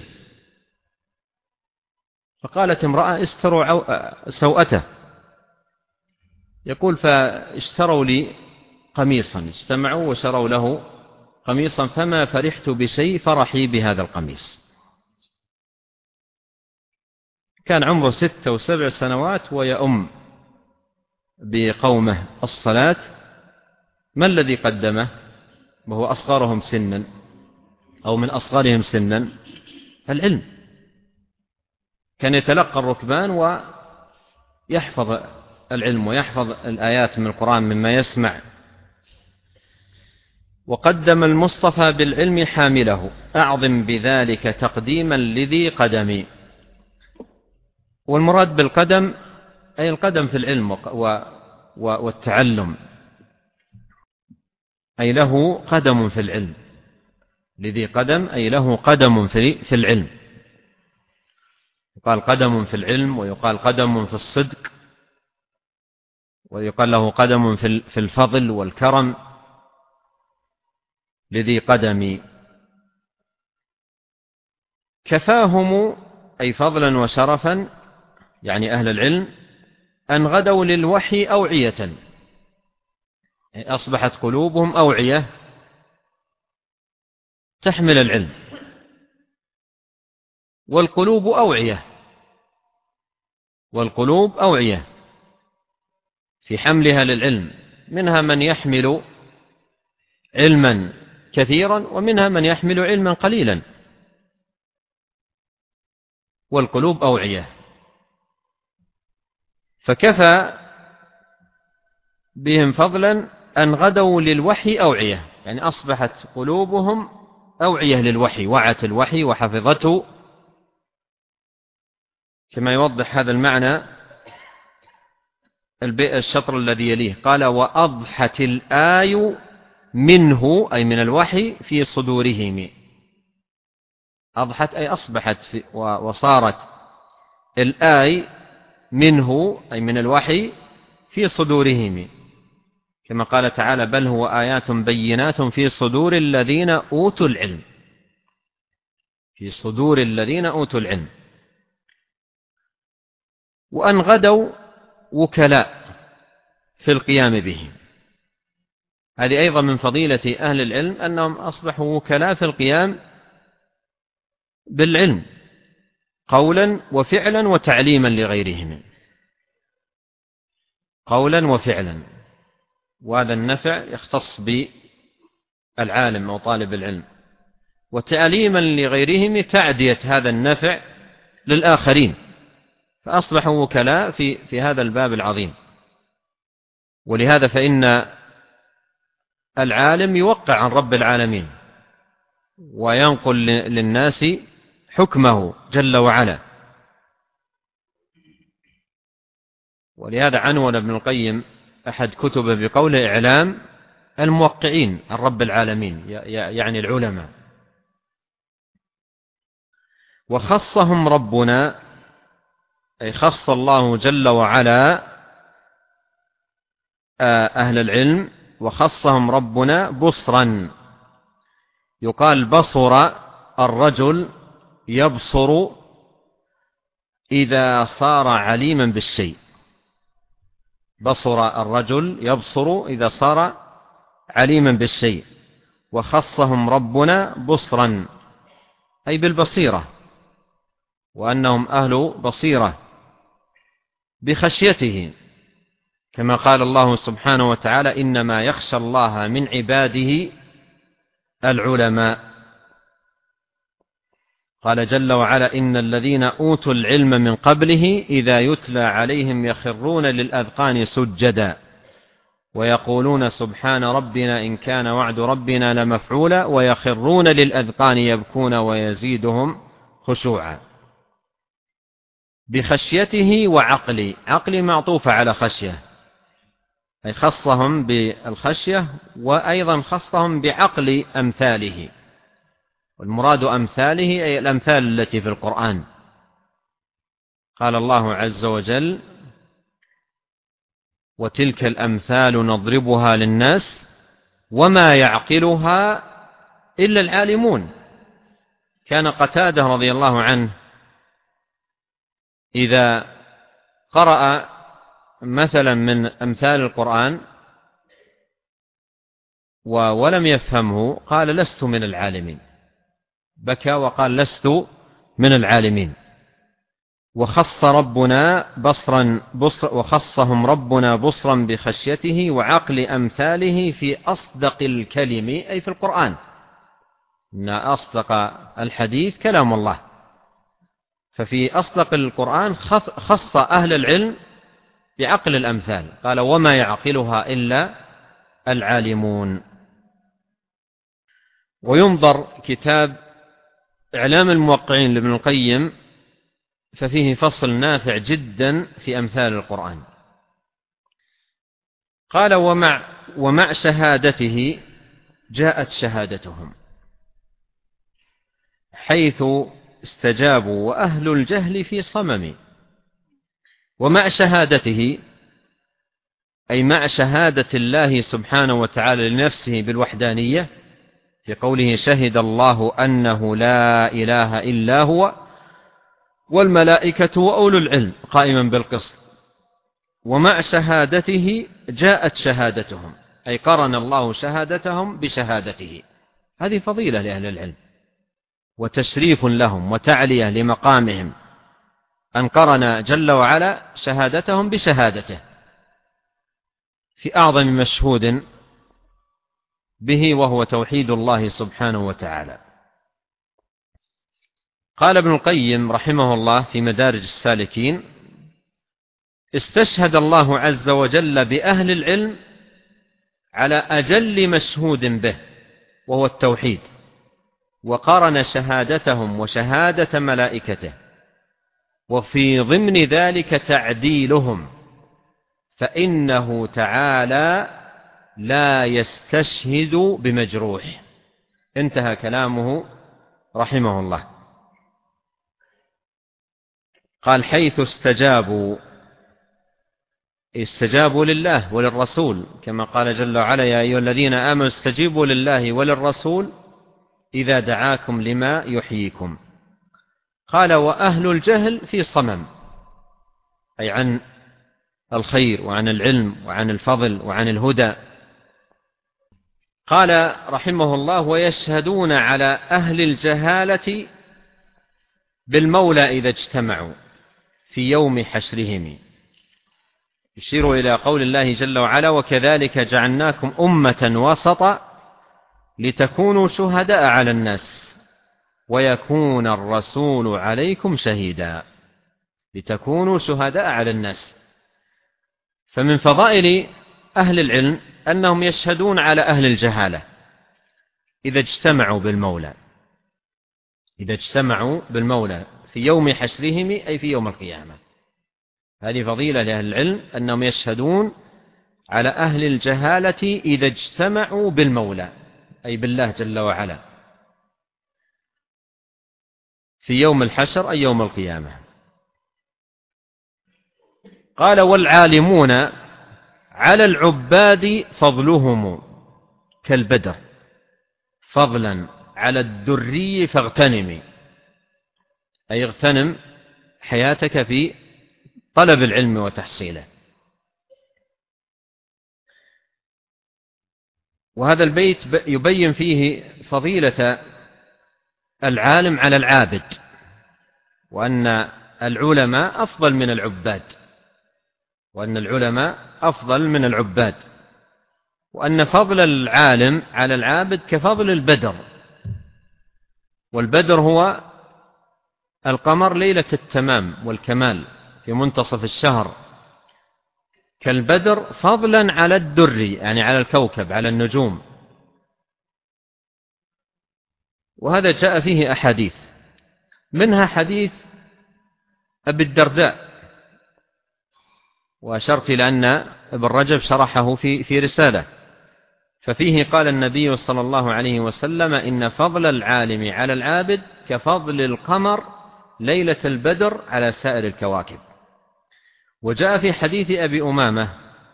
فقالت امرأة: استروا سوءته. يقول: فاشتروا لي قميصا، اجتمعوا وشروا له قميصا، فما فرحت بشيء فرحي بهذا القميص. كان عمره ست وسبع سنوات ويؤم بقومه الصلاة. ما الذي قدمه وهو أصغرهم سنا أو من أصغرهم سنا؟ العلم. كان يتلقى الركبان ويحفظ العلم ويحفظ الآيات من القرآن مما يسمع. وقدم المصطفى بالعلم حامله، أعظم بذلك تقديما لذي قدم. والمراد بالقدم أي القدم في العلم والتعلم، أي له قدم في العلم. لذي قدم أي له قدم في العلم. يقال قدم في العلم، ويقال قدم في الصدق، ويقال له قدم في الفضل والكرم. لذي قدم. كفاهم أي فضلا وشرفا، يعني أهل العلم، أن غدوا للوحي أوعية، أصبحت قلوبهم أوعية تحمل العلم. والقلوب أوعية، والقلوب أوعية في حملها للعلم، منها من يحمل علما كثيرا، ومنها من يحمل علما قليلا. والقلوب أوعية. فكفى بهم فضلا أن غدوا للوحي أوعية، يعني أصبحت قلوبهم أوعية للوحي، وعت الوحي وحفظته، كما يوضح هذا المعنى الشطر الذي يليه. قال: وأضحت الآي منه، أي من الوحي، في صدورهم. أضحت أي أصبحت في وصارت الآي منه، أي من الوحي، في صدورهم، كما قال تعالى: بل هو آيات بينات في صدور الذين أوتوا العلم. في صدور الذين أوتوا العلم. وأن غدوا وكلاء في القيام به. هذه أيضا من فضيلة أهل العلم، أنهم أصبحوا وكلاء في القيام بالعلم قولا وفعلا وتعليما لغيرهم، قولا وفعلا. وهذا النفع يختص بالعالم أو طالب العلم، وتعليما لغيرهم تعدية هذا النفع للآخرين، فأصبحوا وكلاء في في هذا الباب العظيم. ولهذا فإن العالم يوقع عن رب العالمين وينقل للناس حكمه جل وعلا. ولهذا عنون ابن القيم أحد كتبه بقول: إعلام الموقعين عن رب العالمين، يعني العلماء. وخصهم ربنا، أي خص الله جل وعلا أهل العلم، وخصهم ربنا بصرا. يقال: بصر الرجل يبصر إذا صار عليما بالشيء. بصر الرجل يبصر إذا صار عليما بالشيء. وخصهم ربنا بصرا، أي بالبصيرة، وأنهم أهل بصيرة بخشيته، كما قال الله سبحانه وتعالى: إنما يخشى الله من عباده العلماء. قال جل وعلا: إن الذين أوتوا العلم من قبله إذا يتلى عليهم يخرون للأذقان سجدا ويقولون سبحان ربنا إن كان وعد ربنا لمفعولا ويخرون للأذقان يبكون ويزيدهم خشوعا. بخشيته وعقلي، عقلي معطوفة على خشية، أي خصهم بالخشية، وأيضا خصهم بعقل أمثاله. والمراد أمثاله أي الأمثال التي في القرآن. قال الله عز وجل: وتلك الأمثال نضربها للناس وما يعقلها إلا العالمون. كان قتادة رضي الله عنه إذا قرأ مثلا من أمثال القرآن ولم يفهمه قال: لست من العالمين. بكى وقال: لست من العالمين. وخص ربنا بصرا بصر وخصهم ربنا بصرا بخشيته وعقل أمثاله في أصدق الكلم، أي في القرآن، إن أصدق الحديث كلام الله. ففي أصدق القرآن خص أهل العلم بعقل الأمثال، قال: وما يعقلها إلا العالمون. وينظر كتاب إعلام الموقعين لابن القيم، ففيه فصل نافع جدا في أمثال القرآن. قال: ومع, ومع شهادته جاءت شهادتهم، حيث استجابوا وأهل الجهل في صمم. ومع شهادته أي مع شهادة الله سبحانه وتعالى لنفسه بالوحدانية، في قوله: شهد الله أنه لا إله إلا هو والملائكة وأولو العلم قائما بالقسط. ومع شهادته جاءت شهادتهم، أي قرن الله شهادتهم بشهادته. هذه فضيلة لأهل العلم وتشريف لهم وتعلية لمقامهم، أن قرن جل وعلا شهادتهم بشهادته في أعظم مشهود به، وهو توحيد الله سبحانه وتعالى. قال ابن القيم رحمه الله في مدارج السالكين: استشهد الله عز وجل بأهل العلم على أجل مشهود به، وهو التوحيد، وقرن شهادتهم وشهادة ملائكته، وفي ضمن ذلك تعديلهم، فإنه تعالى لا يستشهد بمجروح. انتهى كلامه رحمه الله. قال حيث استجابوا، استجابوا لله وللرسول، كما قال جل وعلا يا أيها الذين آمنوا استجيبوا لله وللرسول إذا دعاكم لما يحييكم. قال وأهل الجهل في صمم، أي عن الخير وعن العلم وعن الفضل وعن الهدى. قال رحمه الله ويشهدون على أهل الجهالة بالمولى إذا اجتمعوا في يوم حشرهم، يشير إلى قول الله جل وعلا وكذلك جعلناكم أمة وسطا لتكونوا شهداء على الناس ويكون الرسول عليكم شهيدا. لتكونوا شهداء على الناس. فمن فضائل أهل العلم أنهم يشهدون على أهل الجهالة إذا اجتمعوا بالمولى، إذا اجتمعوا بالمولى في يوم حشرهم أي في يوم القيامة. هذه فضيلة لأهل العلم أنهم يشهدون على أهل الجهالة إذا اجتمعوا بالمولى أي بالله جل وعلا في يوم الحشر أي يوم القيامة. قال والعالمون على العباد فضلهم كالبدر فضلا على الدري فاغتنمي، أي اغتنم حياتك في طلب العلم وتحصيله. وهذا البيت يبين فيه فضيلة العالم على العابد، وأن العلماء أفضل من العباد، وأن العلماء أفضل من العباد، وأن فضل العالم على العابد كفضل البدر. والبدر هو القمر ليلة التمام والكمال في منتصف الشهر، كالبدر فضلا على الدري يعني على الكوكب على النجوم. وهذا جاء فيه أحاديث، منها حديث أبي الدرداء، وأشرت إلى أن ابن رجب شرحه في في رسالة، ففيه قال النبي صلى الله عليه وسلم إن فضل العالم على العابد كفضل القمر ليلة البدر على سائر الكواكب. وجاء في حديث أبي أمامة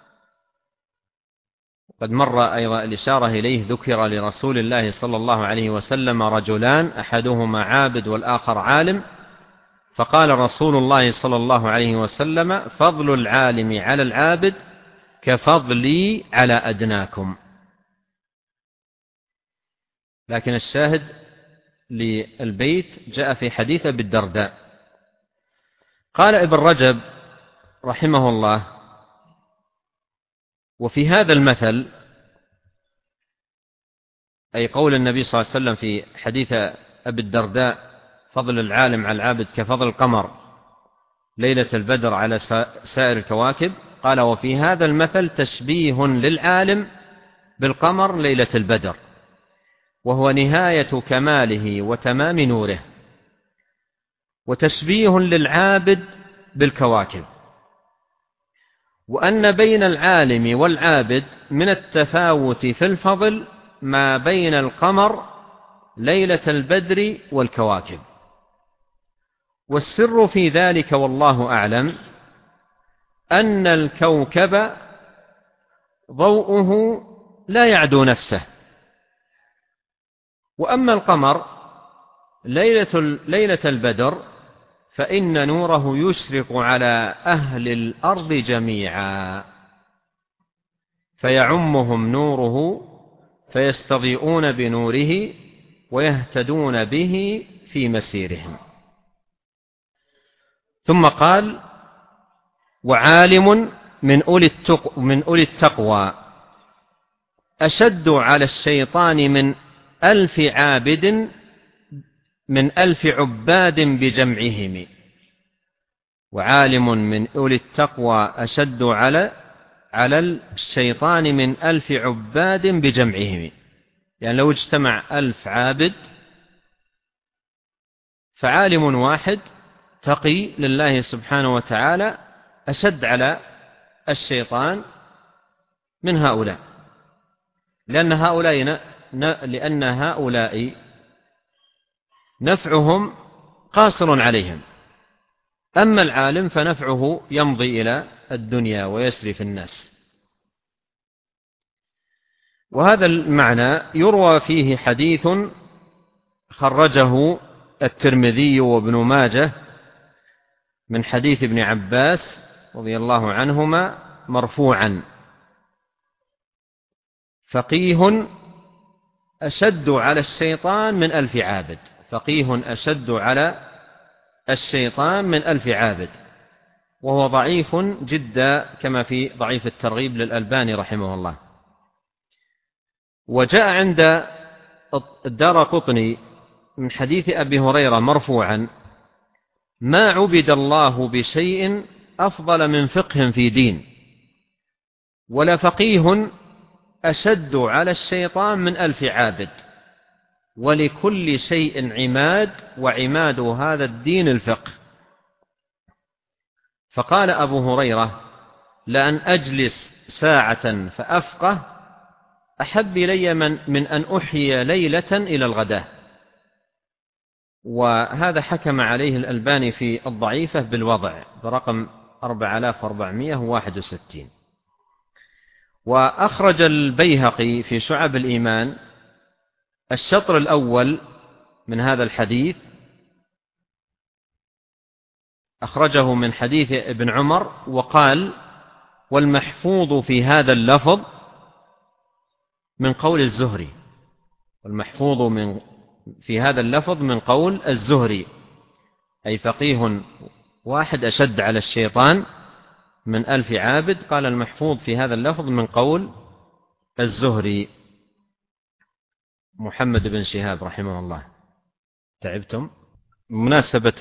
قد مر أيضا الإشارة إليه، ذكر لرسول الله صلى الله عليه وسلم رجلان أحدهما عابد والآخر عالم، فقال رسول الله صلى الله عليه وسلم فضل العالم على العابد كفضلي على أدناكم. لكن الشاهد للبيت جاء في حديث أبي الدرداء. قال ابن رجب رحمه الله وفي هذا المثل، أي قول النبي صلى الله عليه وسلم في حديث أبي الدرداء فضل العالم على العابد كفضل القمر ليلة البدر على سائر الكواكب، قال وفي هذا المثل تشبيه للعالم بالقمر ليلة البدر، وهو نهاية كماله وتمام نوره، وتشبيه للعابد بالكواكب، وأن بين العالم والعابد من التفاوت في الفضل ما بين القمر ليلة البدر والكواكب. والسر في ذلك والله أعلم أن الكوكب ضوءه لا يعدو نفسه، وأما القمر ليلة, ليلة البدر فإن نوره يشرق على أهل الأرض جميعا فيعمهم نوره فيستضيئون بنوره ويهتدون به في مسيرهم. ثم قال وعالم من أولي, التق... من أولي التقوى أشد على الشيطان من ألف عابد من ألف عباد بجمعهم. وعالم من أولي التقوى أشد على على الشيطان من ألف عباد بجمعهم، يعني لو اجتمع ألف عابد فعالم واحد تقي لله سبحانه وتعالى أشد على الشيطان من هؤلاء، لأن هؤلاء لأن هؤلاء نفعهم قاصر عليهم، أما العالم فنفعه يمضي إلى الدنيا ويسري في الناس. وهذا المعنى يروى فيه حديث خرجه الترمذي وابن ماجه من حديث ابن عباس رضي الله عنهما مرفوعا: فقيه أشد على الشيطان من ألف عابد. فقيه أشد على الشيطان من ألف عابد، وهو ضعيف جدا كما في ضعيف الترغيب للألباني رحمه الله. وجاء عند الدارقطني من حديث أبي هريرة مرفوعا: ما عبد الله بشيء أفضل من فقه في دين، ولا فقيه أشد على الشيطان من ألف عابد، ولكل شيء عماد، وعماد هذا الدين الفقه. فقال أبو هريرة: لأن أجلس ساعة فأفقه أحب إلي من, من أن أحيي ليلة إلى الغداء. وهذا حكم عليه الألباني في الضعيفة بالوضع برقم أربعة آلاف وأربعمائة وواحد وستين. وأخرج البيهقي في شعب الإيمان الشطر الأول من هذا الحديث، أخرجه من حديث ابن عمر، وقال: والمحفوظ في هذا اللفظ من قول الزهري. والمحفوظ من في هذا اللفظ من قول الزهري، أي فقيه واحد أشد على الشيطان من ألف عابد. قال المحفوظ في هذا اللفظ من قول الزهري. محمد بن شهاب رحمه الله. تعبتم؟ مناسبة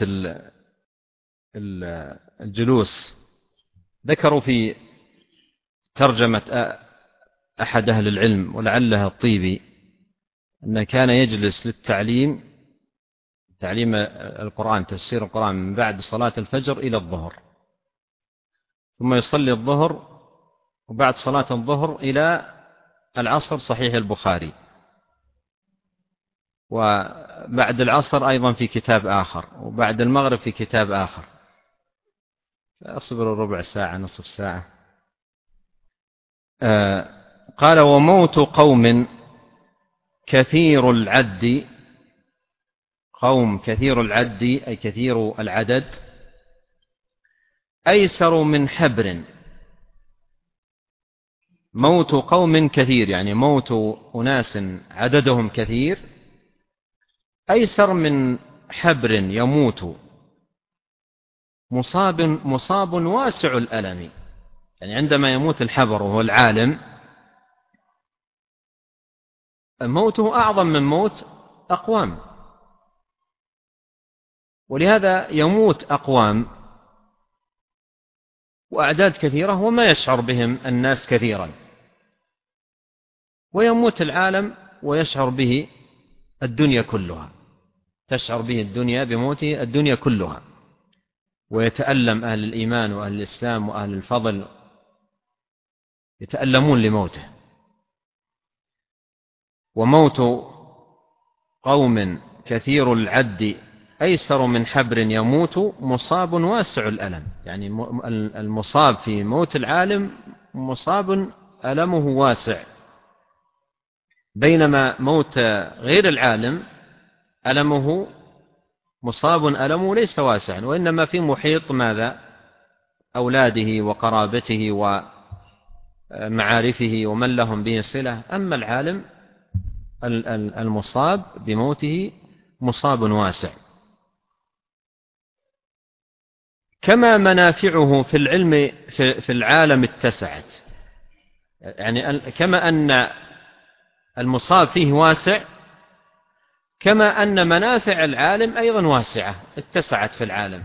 الجلوس، ذكروا في ترجمة أحد أهل العلم ولعله الطيبي أنه كان يجلس للتعليم، تعليم القرآن، تفسير القرآن، من بعد صلاة الفجر إلى الظهر، ثم يصلي الظهر، وبعد صلاة الظهر إلى العصر صحيح البخاري، وبعد العصر أيضا في كتاب آخر، وبعد المغرب في كتاب آخر. أصبر ربع ساعة نصف ساعة. آه قال: وموت قوم كثير العد، قوم كثير العد أي كثير العدد، أيسر من حبر. موت قوم كثير يعني موت أناس عددهم كثير، أيسر من حبر يموت مصاب مصاب واسع الألم. يعني عندما يموت الحبر وهو العالم، موته أعظم من موت أقوام، ولهذا يموت أقوام وأعداد كثيرة وما يشعر بهم الناس كثيرا، ويموت العالم ويشعر به الدنيا كلها، تشعر به الدنيا بموته الدنيا كلها، ويتألم أهل الإيمان وأهل الإسلام وأهل الفضل، يتألمون لموته. وموت قوم كثير العد أيسر من حبر يموت مصاب واسع الألم. يعني المصاب في موت العالم مصاب ألمه واسع، بينما موت غير العالم ألمه مصاب ألمه ليس واسعا، وإنما في محيط ماذا؟ أولاده وقرابته ومعارفه ومن لهم به صلة. أما العالم المصاب بموته مصاب واسع. كما منافعه في العلم في العالم اتسعت، يعني كما أن المصاب فيه واسع، كما أن منافع العالم أيضا واسعة اتسعت في العالم.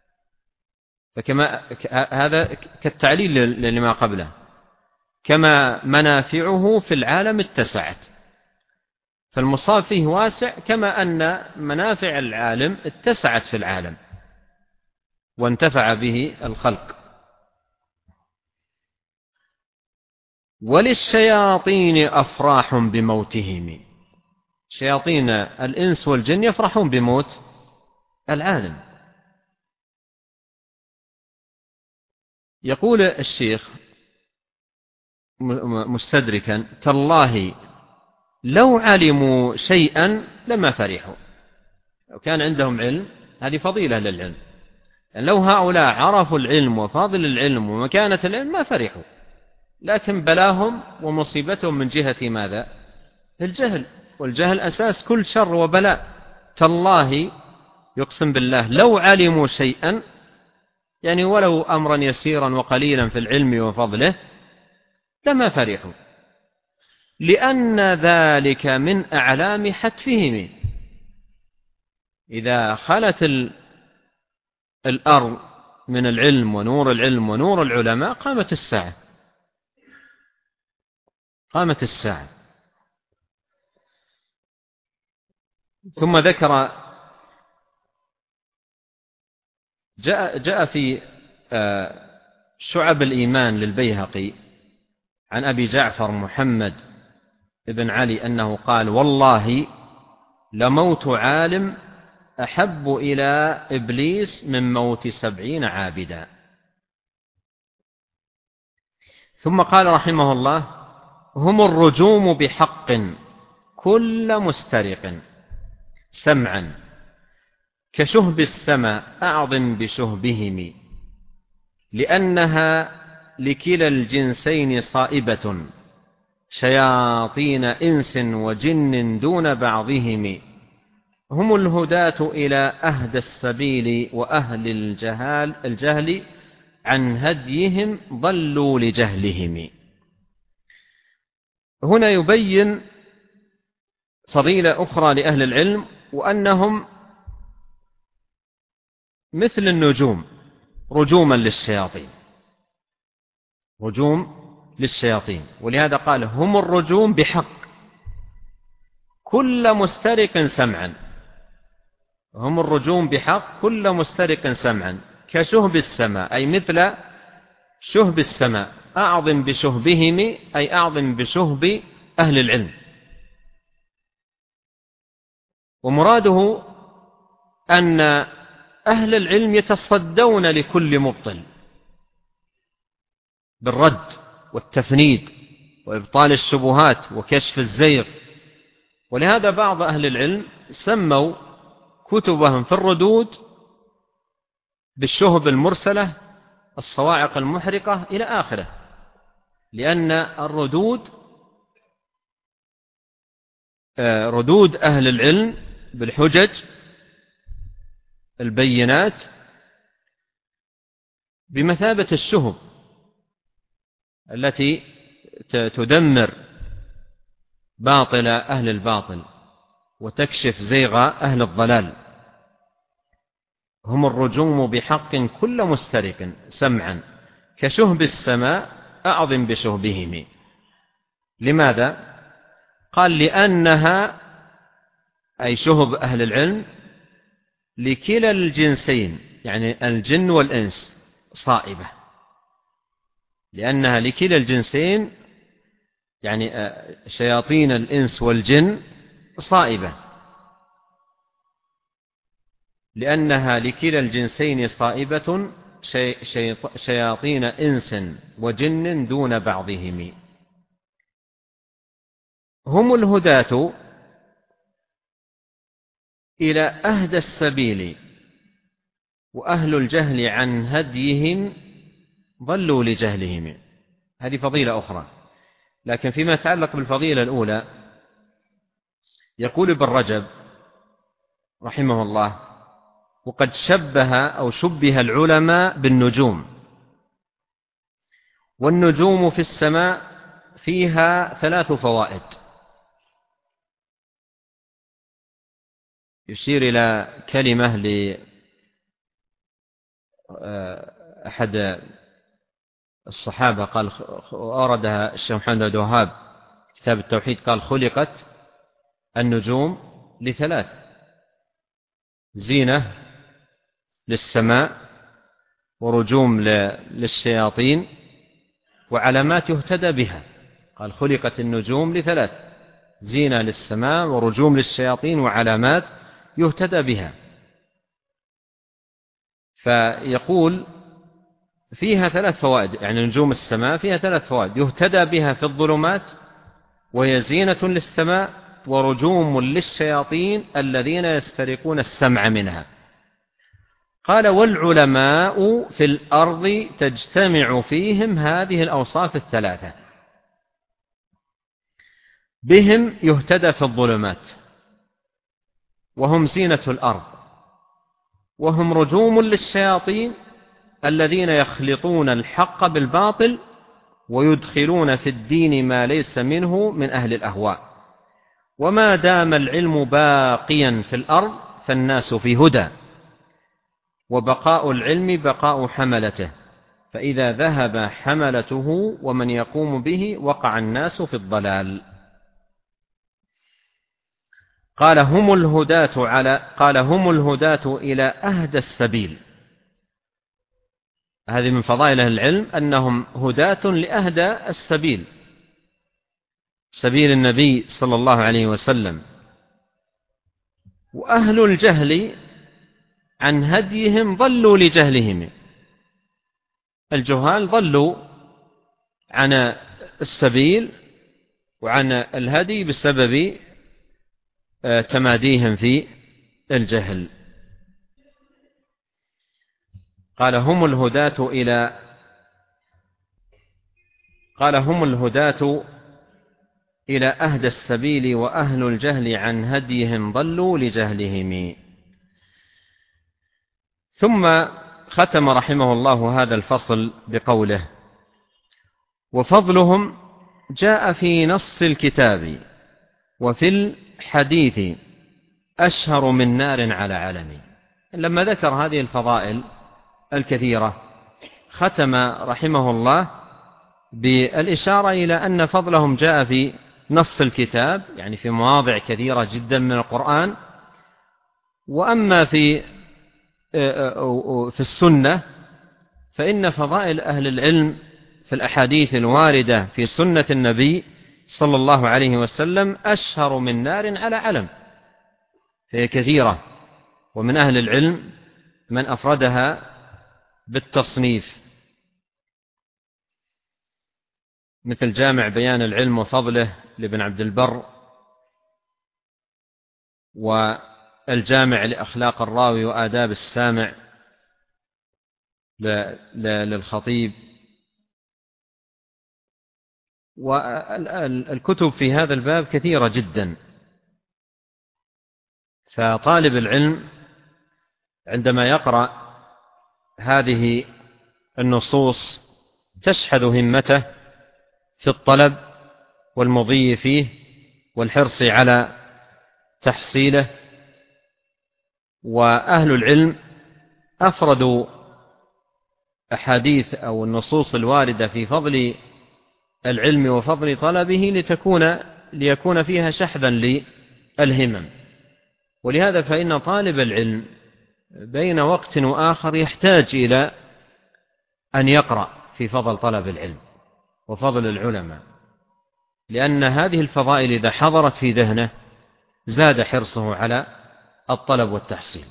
فكما هذا كالتعليل لما قبله، كما منافعه في العالم اتسعت. فالمصاب فيه واسع، كما أن منافع العالم اتسعت في العالم وانتفع به الخلق. وللشياطين أفراح بموتهم، شياطين الإنس والجن يفرحون بموت العالم. يقول الشيخ مستدركا: تالله لو علموا شيئا لما فرحوا. لو كان عندهم علم، هذه فضيلة للعلم، يعني لو هؤلاء عرفوا العلم وفاضل العلم ومكانة العلم ما فرحوا، لكن بلاهم ومصيبتهم من جهة ماذا؟ الجهل، والجهل أساس كل شر وبلاء. تالله يقسم بالله لو علموا شيئا، يعني ولو أمرا يسيرا وقليلا في العلم وفضله، لما فرحوا، لأن ذلك من أعلام حتفهم. إذا خلت الأرض من العلم ونور العلم ونور العلماء قامت الساعة، قامت الساعة. ثم ذكر جاء, جاء في شعب الإيمان للبيهقي عن أبي جعفر محمد بن علي أنه قال: والله لموت عالم أحب إلى إبليس من موت سبعين عابدا. ثم قال رحمه الله: هم الرجوم بحق كل مسترق سمعا كشهب السماء أعظم بشهبهم، لأنها لكلا الجنسين صائبة شياطين إنس وجن دون بعضهم. هم الهداة إلى أهدى السبيل وأهل الجهال الجهل عن هديهم ضلوا لجهلهم. هنا يبين فضيلة أخرى لأهل العلم، وأنهم مثل النجوم رجوما للشياطين، رجوم للشياطين. ولهذا قال: هم الرجوم بحق كل مسترق سمعا. هم الرجوم بحق كل مسترق سمعا كشهب السماء، أي مثل شهب السماء، أعظم بشهبهم أي أعظم بشهب أهل العلم. ومراده أن أهل العلم يتصدون لكل مبطل بالرد والتفنيد وإبطال الشبهات وكشف الزيغ. ولهذا بعض أهل العلم سموا كتبهم في الردود بالشهب المرسلة الصواعق المحرقة إلى آخره، لأن الردود ردود أهل العلم بالحجج البينات بمثابة الشهب التي تدمر باطل أهل الباطل وتكشف زيغ أهل الضلال. هم الرجوم بحق كل مسترق سمعا كشهب السماء أعظم بشهبهم. لماذا؟ قال: لأنها أي شهب أهل العلم لكلا الجنسين، يعني الجن والإنس، صائبة. لأنها لكلا الجنسين يعني شياطين الإنس والجن صائبة، لأنها لكلا الجنسين صائبة شي شياطين إنس وجن دون بعضهم. هم الهداة إلى أهدى السبيل وأهل الجهل عن هديهم ضلوا لجهلهم. هذه فضيلة أخرى. لكن فيما يتعلق بالفضيلة الأولى يقول ابن رجب رحمه الله: وقد شبه أو شبه العلماء بالنجوم، والنجوم في السماء فيها ثلاث فوائد. يشير إلى كلمة لأحد الصحابة قال أوردها الشيخ محمد عبد الوهاب كتاب التوحيد، قال: خلقت النجوم لثلاث: زينة للسماء، ورجوم للشياطين، وعلامات يهتدى بها. قال خلقت النجوم لثلاث: زينة للسماء، ورجوم للشياطين، وعلامات يهتدى بها. فيقول فيها ثلاث فوائد، يعني نجوم السماء فيها ثلاث فوائد: يهتدى بها في الظلمات، وهي زينة للسماء، ورجوم للشياطين الذين يسترقون السمع منها. قال والعلماء في الأرض تجتمع فيهم هذه الأوصاف الثلاثة: بهم يهتدى في الظلمات، وهم زينة الأرض، وهم رجوم للشياطين الذين يخلطون الحق بالباطل ويدخلون في الدين ما ليس منه من أهل الأهواء. وما دام العلم باقيا في الأرض فالناس في هدى، وبقاء العلم بقاء حملته، فإذا ذهب حملته ومن يقوم به وقع الناس في الضلال. قال هم الهداة على قال هم الهداة إلى أهدى السبيل. هذه من فضائل العلم أنهم هداة لأهدى السبيل، سبيل النبي صلى الله عليه وسلم. وأهل الجهل عن هديهم ضلوا لجهلهم، الجهال ضلوا عن السبيل وعن الهدي بسبب تماديهم في الجهل. قال هم الهداة إلى قال هم الهداة إلى أهدى السبيل، وأهل الجهل عن هديهم ضلوا لجهلهم. ثم ختم رحمه الله هذا الفصل بقوله: وفضلهم جاء في نص الكتاب وفي الحديث أشهر من نار على علم. لما ذكر هذه الفضائل الكثيرة ختم رحمه الله بالإشارة إلى أن فضلهم جاء في نص الكتاب، يعني في مواضع كثيرة جدا من القرآن. وأما في في السنة فإن فضائل أهل العلم في الأحاديث الواردة في سنة النبي صلى الله عليه وسلم أشهر من نار على علم، فهي كثيرة. ومن أهل العلم من أفردها بالتصنيف، مثل جامع بيان العلم وفضله لابن عبد البر، والجامع لأخلاق الراوي وآداب السامع للخطيب. والكتب في هذا الباب كثيرة جدا. فطالب العلم عندما يقرأ هذه النصوص تشحذ همته في الطلب والمضي فيه والحرص على تحصيله. وأهل العلم أفردوا أحاديث أو النصوص الواردة في فضل العلم وفضل طلبه لتكون ليكون فيها شحذا للهمم. ولهذا فإن طالب العلم بين وقت وآخر يحتاج إلى أن يقرأ في فضل طلب العلم وفضل العلماء، لأن هذه الفضائل إذا حضرت في ذهنه زاد حرصه على الطلب والتحصيل.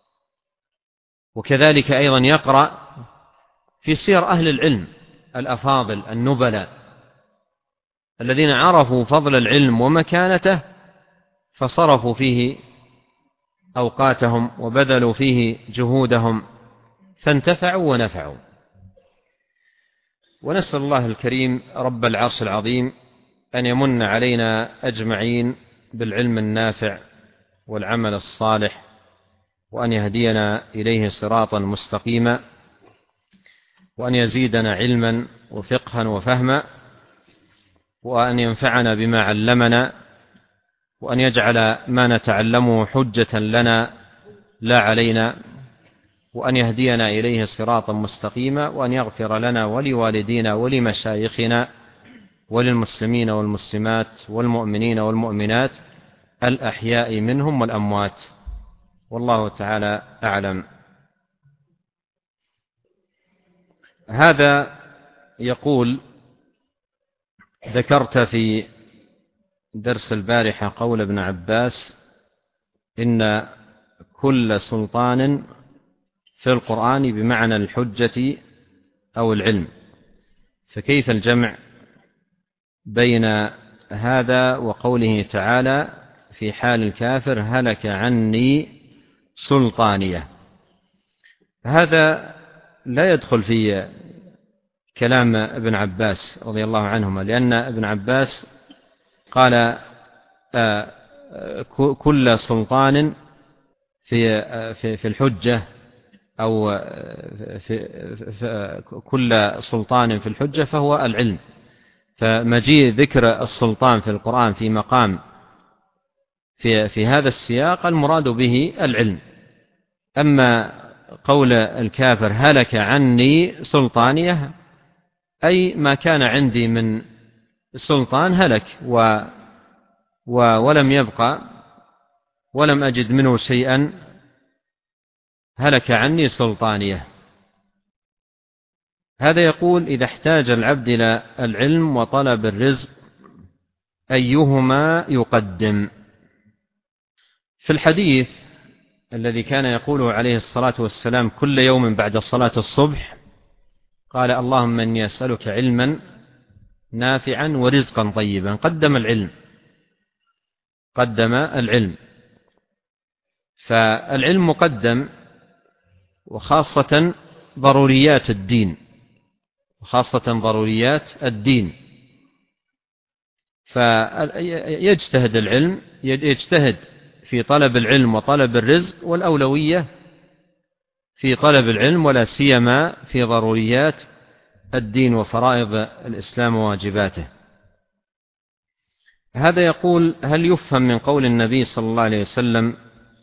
وكذلك أيضا يقرأ في سير أهل العلم الأفاضل النبلاء الذين عرفوا فضل العلم ومكانته فصرفوا فيه أوقاتهم وبذلوا فيه جهودهم فانتفعوا ونفعوا. ونسأل الله الكريم رب العرش العظيم أن يمن علينا أجمعين بالعلم النافع والعمل الصالح، وأن يهدينا إليه صراطا مستقيما، وأن يزيدنا علما وفقها وفهما، وأن ينفعنا بما علمنا، وأن يجعل ما نتعلمه حجة لنا لا علينا، وأن يهدينا إليه صراطا مستقيما، وأن يغفر لنا ولوالدينا ولمشايخنا وللمسلمين والمسلمات والمؤمنين والمؤمنات الأحياء منهم والأموات، والله تعالى أعلم. هذا يقول: ذكرت في درس البارحة قول ابن عباس إن كل سلطان في القرآن بمعنى الحجة أو العلم، فكيف الجمع بين هذا وقوله تعالى في حال الكافر: هلك عني سلطانية؟ هذا لا يدخل في كلام ابن عباس رضي الله عنهما، لأن ابن عباس قال كل سلطان في في الحجة، أو في كل سلطان في الحجة فهو العلم. فمجيء ذكر السلطان في القرآن في مقام في في هذا السياق المراد به العلم. أما قول الكافر هلك عني سلطانية، أي ما كان عندي من سلطان هلك و ولم يبقى ولم أجد منه شيئا، هلك عني سلطانية. هذا يقول: إذا احتاج العبد إلى العلم وطلب الرزق أيهما يقدم؟ في الحديث الذي كان يقوله عليه الصلاة والسلام كل يوم بعد صلاة الصبح، قال: اللهم إني أسألك علما نافعا ورزقا طيبا. قدم العلم قدم العلم فالعلم مقدم، وخاصة ضروريات الدين وخاصة ضروريات الدين فيجتهد العلم يجتهد في طلب العلم وطلب الرزق، والأولوية في طلب العلم ولا سيما في ضروريات الدين وفرائض الإسلام وواجباته. هذا يقول: هل يفهم من قول النبي صلى الله عليه وسلم: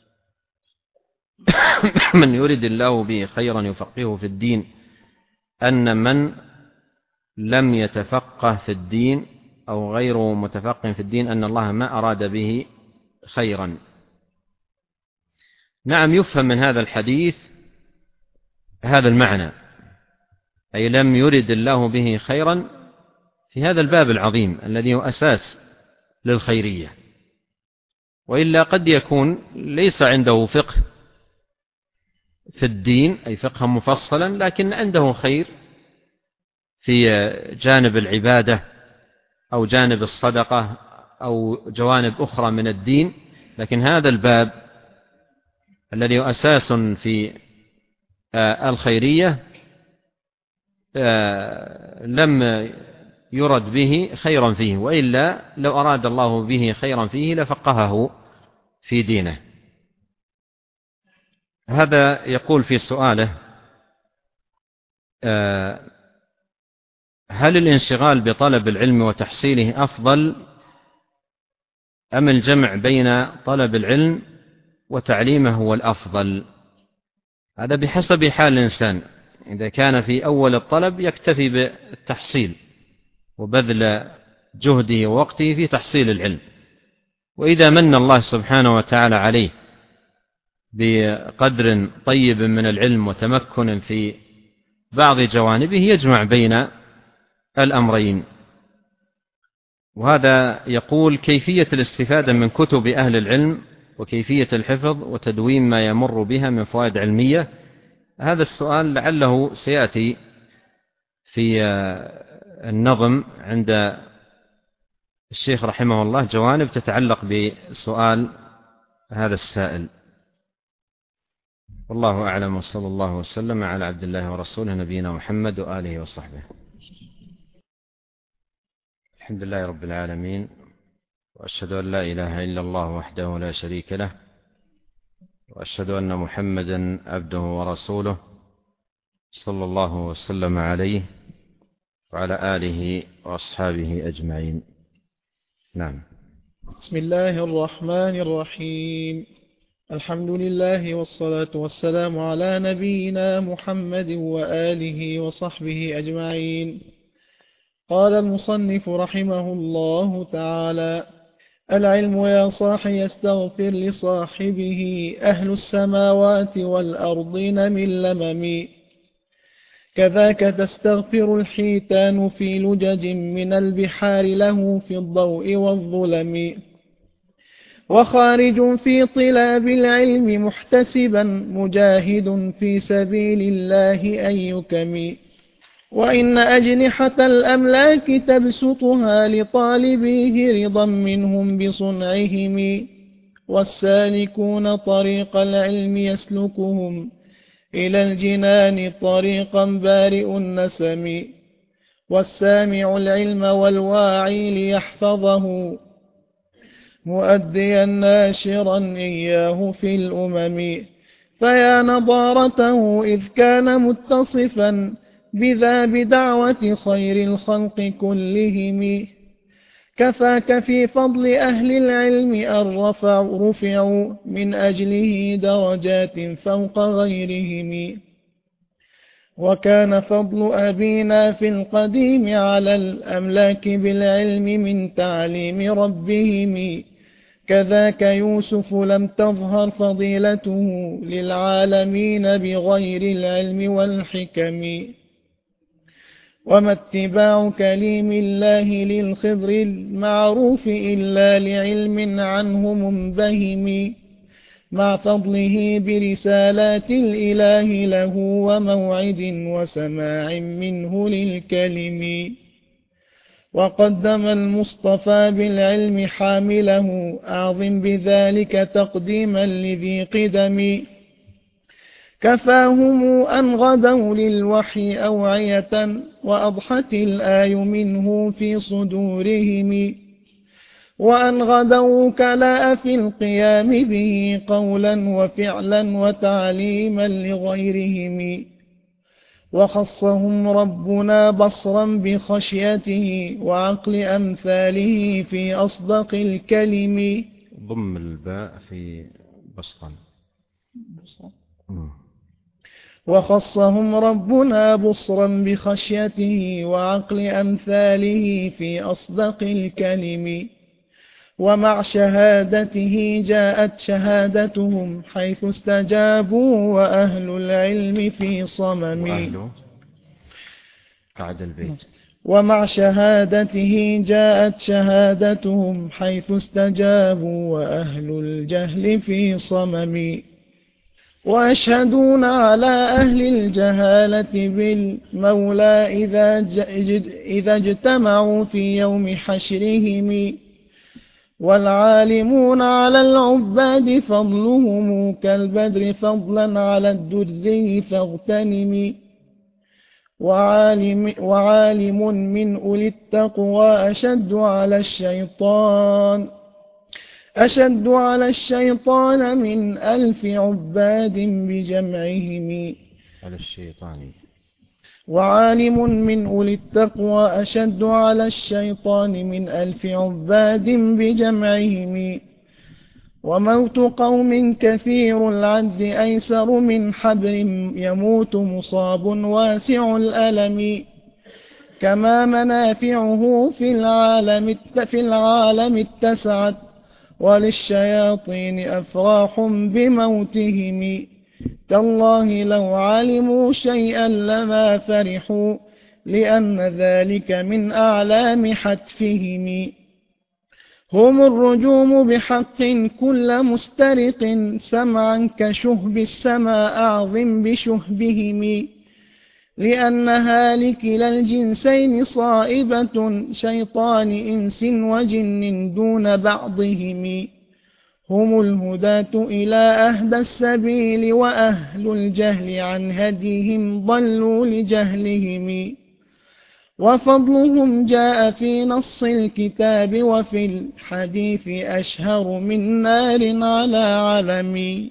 من يرد الله به خيرا يفقهه في الدين، أن من لم يتفقه في الدين أو غير متفقه في الدين أن الله ما أراد به خيرا؟ نعم، يفهم من هذا الحديث هذا المعنى، أي لم يرد الله به خيرا في هذا الباب العظيم الذي هو أساس للخيرية. وإلا قد يكون ليس عنده فقه في الدين، أي فقها مفصلا، لكن عنده خير في جانب العبادة أو جانب الصدقة أو جوانب أخرى من الدين، لكن هذا الباب الذي هو أساس في الخيرية لم يرد به خيرا فيه، وإلا لو أراد الله به خيرا فيه لفقهه في دينه. هذا يقول في سؤاله: هل الانشغال بطلب العلم وتحصيله أفضل أم الجمع بين طلب العلم وتعليمه هو الأفضل؟ هذا بحسب حال الإنسان. إذا كان في أول الطلب يكتفي بالتحصيل وبذل جهده ووقته في تحصيل العلم، وإذا من الله سبحانه وتعالى عليه بقدر طيب من العلم وتمكن في بعض جوانبه يجمع بين الأمرين. وهذا يقول: كيفية الاستفادة من كتب أهل العلم وكيفية الحفظ وتدوين ما يمر بها من فوائد علمية. هذا السؤال لعله سيأتي في النظم عند الشيخ رحمه الله جوانب تتعلق بسؤال هذا السائل. والله أعلم، وصلى الله وسلم على عبد الله ورسوله نبينا محمد وآله وصحبه. الحمد لله رب العالمين، وأشهد أن لا إله إلا الله وحده لا شريك له، وأشهد أن محمدا عبده ورسوله صلى الله وسلم عليه وعلى آله وأصحابه أجمعين. نعم. بسم الله الرحمن الرحيم. الحمد لله والصلاة والسلام على نبينا محمد وآله وصحبه أجمعين. قال المصنف رحمه الله تعالى: العلم يا صاح يستغفر لصاحبه أهل السماوات والأرضين من لمم. كذاك تستغفر الحيتان في لجج من البحار له في الضوء والظلم. وخارج في طلاب العلم محتسبا مجاهد في سبيل الله أن يكم. وإن أجنحة الأملاك تبسطها لطالبيه رضا منهم بصنعهم. والسالكون طريق العلم يسلكهم إلى الجنان طريقا بارئ النسم. والسامع العلم والواعي ليحفظه مؤديا ناشرا إياه في الأمم. فيا نضارته إذ كان متصفا بذا بدعوة خير الخلق كلهم. كفاك في فضل أهل العلم أن رفعوا, رفعوا من أجله درجات فوق غيرهم. وكان فضل أبينا في القديم على الأملاك بالعلم من تعليم ربهم. كذاك يوسف لم تظهر فضيلته للعالمين بغير العلم والحكم. وما اتباع كليم الله للخضر المعروف إلا لعلم عنه منبهم. مع فضله برسالات الإله له وموعد وسماع منه للكلم. وقدم المصطفى بالعلم حامله أعظم بذلك تقديما لذي قدم. كفاهم أن غدوا للوحي أوعية وأضحت الآي منه في صدورهم. وأن غدوا كلاء في القيام به قولا وفعلا وتعليما لغيرهم. وخصهم ربنا بصرا بخشيته وعقل أمثاله في أصدق الكلم. ضم الباء في بسطا. وخصهم ربنا بصرا بخشيته وعقل أمثاله في أصدق الكلم. ومع شهادته جاءت شهادتهم حيث استجابوا وأهل العلم في صمم. وأهل قعد البيت. ومع شهادته جاءت شهادتهم حيث استجابوا وأهل الجهل في صمم. وأشهدون على أهل الجهالة بالمولى إذا, إذا اجتمعوا في يوم حشرهم. والعالمون على العباد فضلهم كالبدر فضلا على الدري فاغتنم. وعالم, وعالم من أولي التقوى أشد على الشيطان أشد على الشيطان من ألف عباد بجمعهم. على الشيطان. وعالم من أولي التقوى أشد على الشيطان من ألف عباد بجمعهم. وموت قوم كثير العد أيسر من حبر يموت مصاب واسع الألم. كما منافعه في العالم, في العالم اتسعت وللشياطين أفراح بموتهم. تالله لو علموا شيئا لما فرحوا لأن ذلك من أعلام حتفهم. هم الرجوم بحق كل مسترق سمعا كشهب السماء أعظم بشهبهم. لأن هالكلا الجنسين صائبة شيطان إنس وجن دون بعضهم. هم الهداة إلى أهدى السبيل وأهل الجهل عن هديهم ضلوا لجهلهم. وفضلهم جاء في نص الكتاب وفي الحديث أشهر من نار على علم.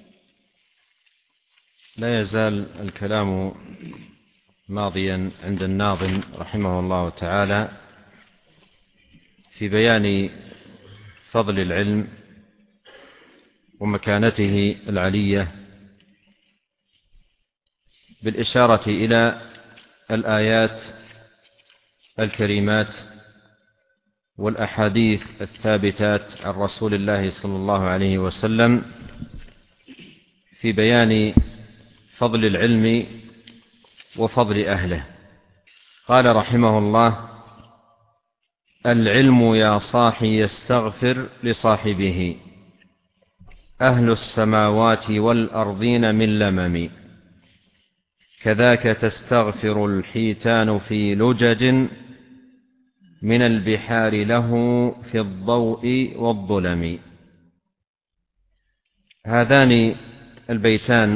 لا يزال الكلام ماضيا عند الناظم رحمه الله تعالى في بيان فضل العلم ومكانته العلية بالإشارة إلى الآيات الكريمات والأحاديث الثابتات عن رسول الله صلى الله عليه وسلم في بيان فضل العلم وفضل أهله. قال رحمه الله: العلم يا صاحي يستغفر لصاحبه، أهل السماوات والأرضين من لمم، كذاك تستغفر الحيتان في لجج، من البحار له في الضوء والظلم. هذان البيتان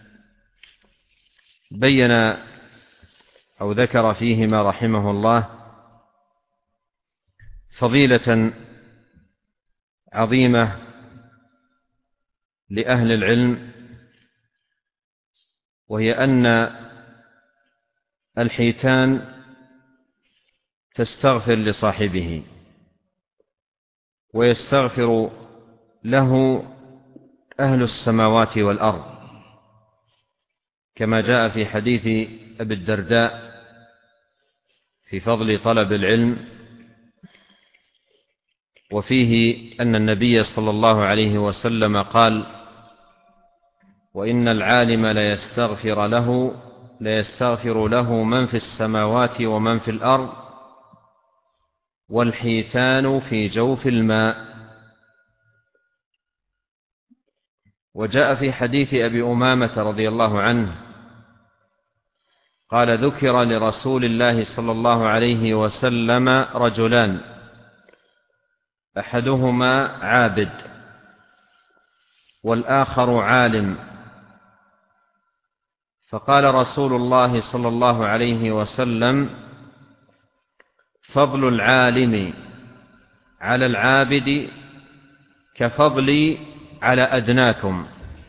بين أو ذكر فيهما رحمه الله فضيلة عظيمة لأهل العلم، وهي أن الحيتان تستغفر لصاحبه ويستغفر له أهل السماوات والأرض، كما جاء في حديث أبي الدرداء في فضل طلب العلم، وفيه أن النبي صلى الله عليه وسلم قال: وإن العالم ليستغفر له ليستغفر له من في السماوات ومن في الأرض، والحيتان في جوف الماء. وجاء في حديث أبي أمامة رضي الله عنه قال: ذكر لرسول الله صلى الله عليه وسلم رجلان، أحدهما عابد والآخر عالم، فقال رسول الله صلى الله عليه وسلم: فضل العالم على العابد كفضلي على أدناكم.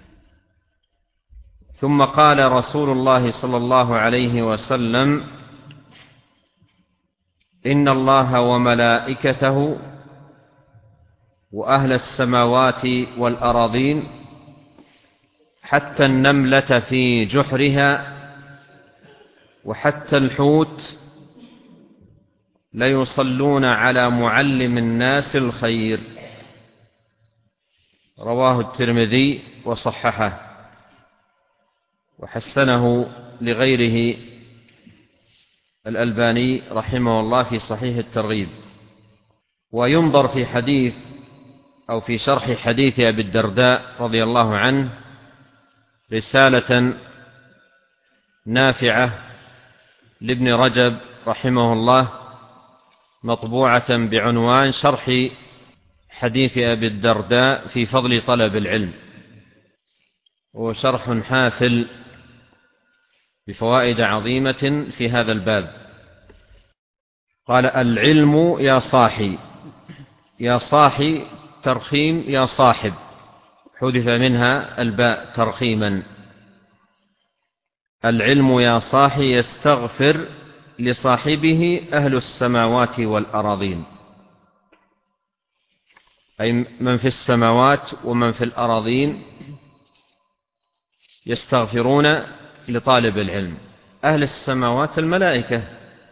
ثم قال رسول الله صلى الله عليه وسلم: إن الله وملائكته وأهل السماوات والأراضين حتى النملة في جحرها وحتى الحوت ليصلون على معلم الناس الخير. رواه الترمذي وصححه وحسنه لغيره الألباني رحمه الله في صحيح الترغيب. وينظر في حديث أو في شرح حديث أبي الدرداء رضي الله عنه رسالة نافعة لابن رجب رحمه الله مطبوعة بعنوان شرح حديث أبي الدرداء في فضل طلب العلم، وشرح حافل بفوائد عظيمة في هذا الباب. قال: العلم يا صاحي، يا صاحي ترخيم يا صاحب، حذف منها الباء ترخيما. العلم يا صاحي يستغفر لصاحبه أهل السماوات والأراضين، أي من في السماوات ومن في الأراضين يستغفرون لطالب العلم. أهل السماوات الملائكة،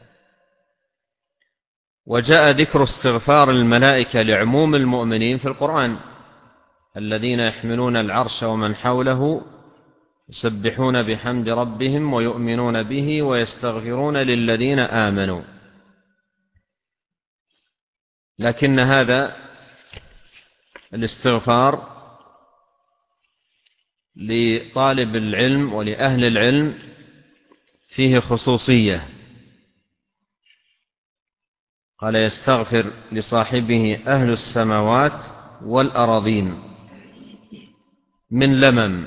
وجاء ذكر استغفار الملائكة لعموم المؤمنين في القرآن: الذين يحملون العرش ومن حوله يسبحون بحمد ربهم ويؤمنون به ويستغفرون للذين آمنوا. لكن هذا الاستغفار لطالب العلم ولأهل العلم فيه خصوصية. قال: يستغفر لصاحبه أهل السماوات والأراضين من لمم.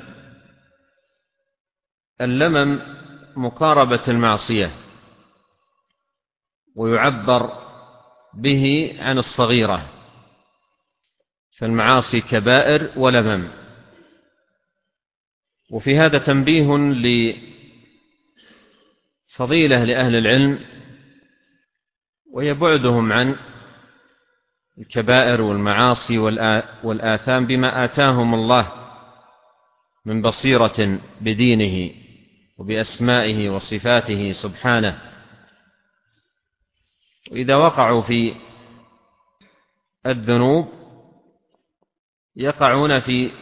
اللمم مقاربة المعصية، ويعبر به عن الصغيرة، فالمعاصي كبائر ولمم. وفي هذا تنبيه لفضيلة لأهل العلم، وهي بعدهم عن الكبائر والمعاصي والآثام بما آتاهم الله من بصيرة بدينه وبأسمائه وصفاته سبحانه. وإذا وقعوا في الذنوب يقعون في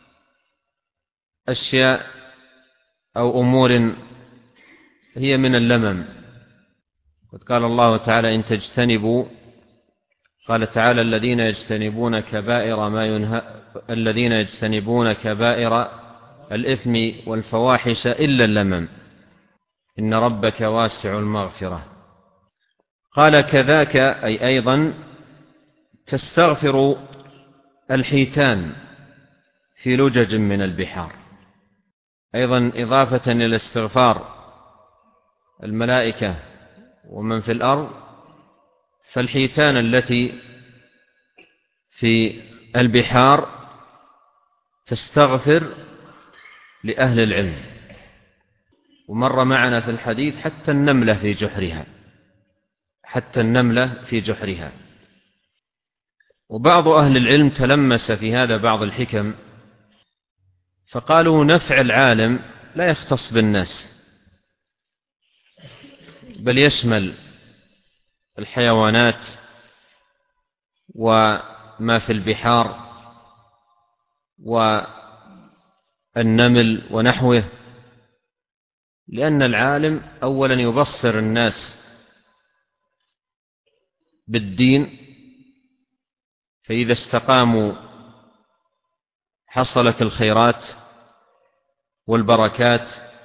أشياء أو أمور هي من اللمم. قد قال الله تعالى إن تجتنبوا، قال تعالى الذين يجتنبون كبائر ما ينهى الذين يجتنبون كبائر الإثم والفواحش إلا اللمم إن ربك واسع المغفرة. قال كذاك أي أيضا تستغفر الحيتان في لجج من البحار، أيضا إضافة إلى استغفار الملائكة ومن في الأرض، فالحيتان التي في البحار تستغفر لأهل العلم. ومر معنا في الحديث حتى النملة في جحرها حتى النملة في جحرها. وبعض أهل العلم تلمس في هذا بعض الحكم، فقالوا نفع العالم لا يختص بالناس، بل يشمل الحيوانات وما في البحار والنمل ونحوه، لأن العالم أولا يبصر الناس بالدين، فإذا استقاموا حصلت الخيرات والبركات،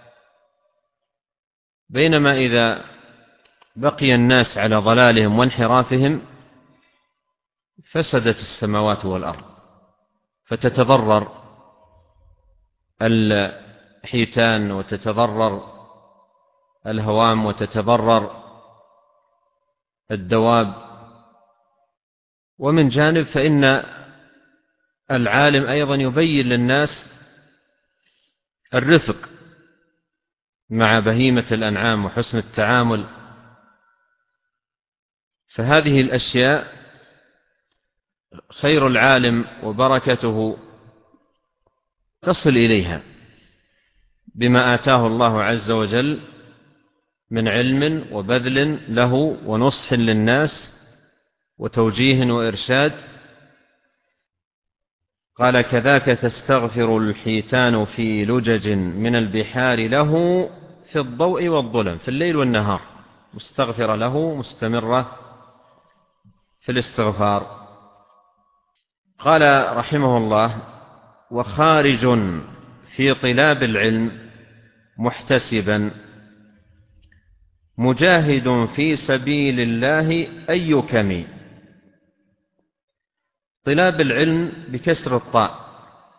بينما إذا بقي الناس على ضلالهم وانحرافهم فسدت السماوات والأرض، فتتضرر الحيتان وتتضرر الهوام وتتضرر الدواب. ومن جانب فإن العالم أيضا يبين للناس الرفق مع بهيمة الأنعام وحسن التعامل. فهذه الأشياء خير العالم وبركته تصل إليها بما آتاه الله عز وجل من علم وبذل له ونصح للناس وتوجيه وإرشاد. قال كذاك تستغفر الحيتان في لجج من البحار له في الضوء والظلم، في الليل والنهار مستغفرة له مستمرة في الاستغفار. قال رحمه الله وخارج في طلاب العلم محتسبا مجاهد في سبيل الله أي كمي. طلاب العلم بكسر الطاء،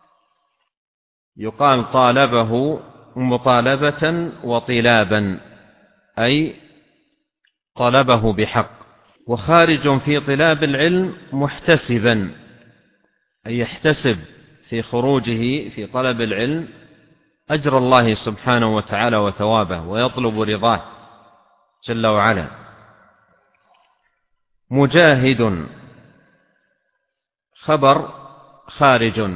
يقال طالبه مطالبة وطلابا أي طلبه بحق. وخارج في طلاب العلم محتسبا أي يحتسب في خروجه في طلب العلم أجر الله سبحانه وتعالى وثوابه، ويطلب رضاه جل وعلا. مجاهد خبر خارج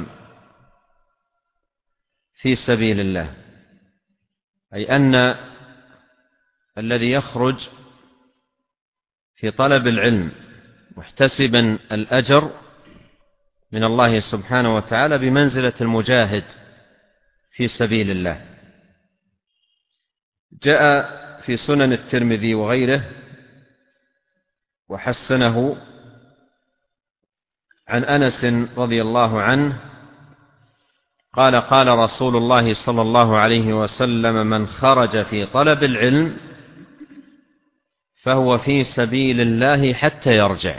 في سبيل الله، أي أن الذي يخرج في طلب العلم محتسبا الأجر من الله سبحانه وتعالى بمنزلة المجاهد في سبيل الله. جاء في سنن الترمذي وغيره وحسنه عن أنس رضي الله عنه قال قال رسول الله صلى الله عليه وسلم من خرج في طلب العلم فهو في سبيل الله حتى يرجع.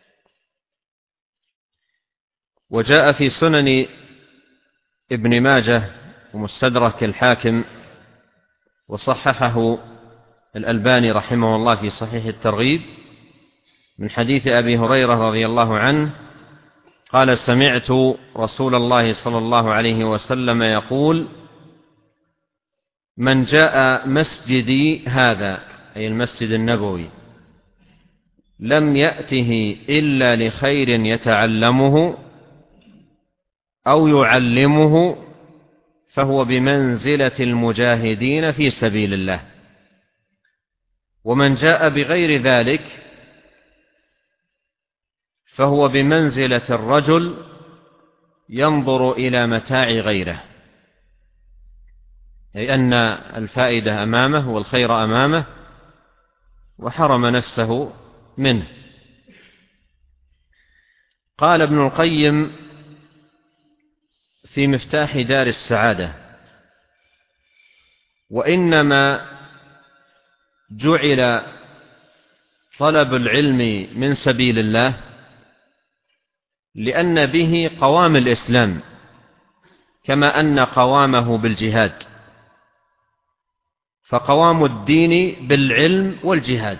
وجاء في سنن ابن ماجه ومستدرك الحاكم وصححه الألباني رحمه الله في صحيح الترغيب من حديث أبي هريرة رضي الله عنه قال سمعت رسول الله صلى الله عليه وسلم يقول من جاء مسجدي هذا أي المسجد النبوي لم يأته إلا لخير يتعلمه أو يعلمه فهو بمنزلة المجاهدين في سبيل الله. ومن جاء بغير ذلك فهو بمنزلة الرجل ينظر إلى متاع غيره، أي أن الفائدة أمامه والخير أمامه وحرم نفسه منه. قال ابن القيم في مفتاح دار السعادة: وإنما جعل طلب العلم من سبيل الله لأن به قوام الإسلام، كما أن قوامه بالجهاد، فقوام الدين بالعلم والجهاد.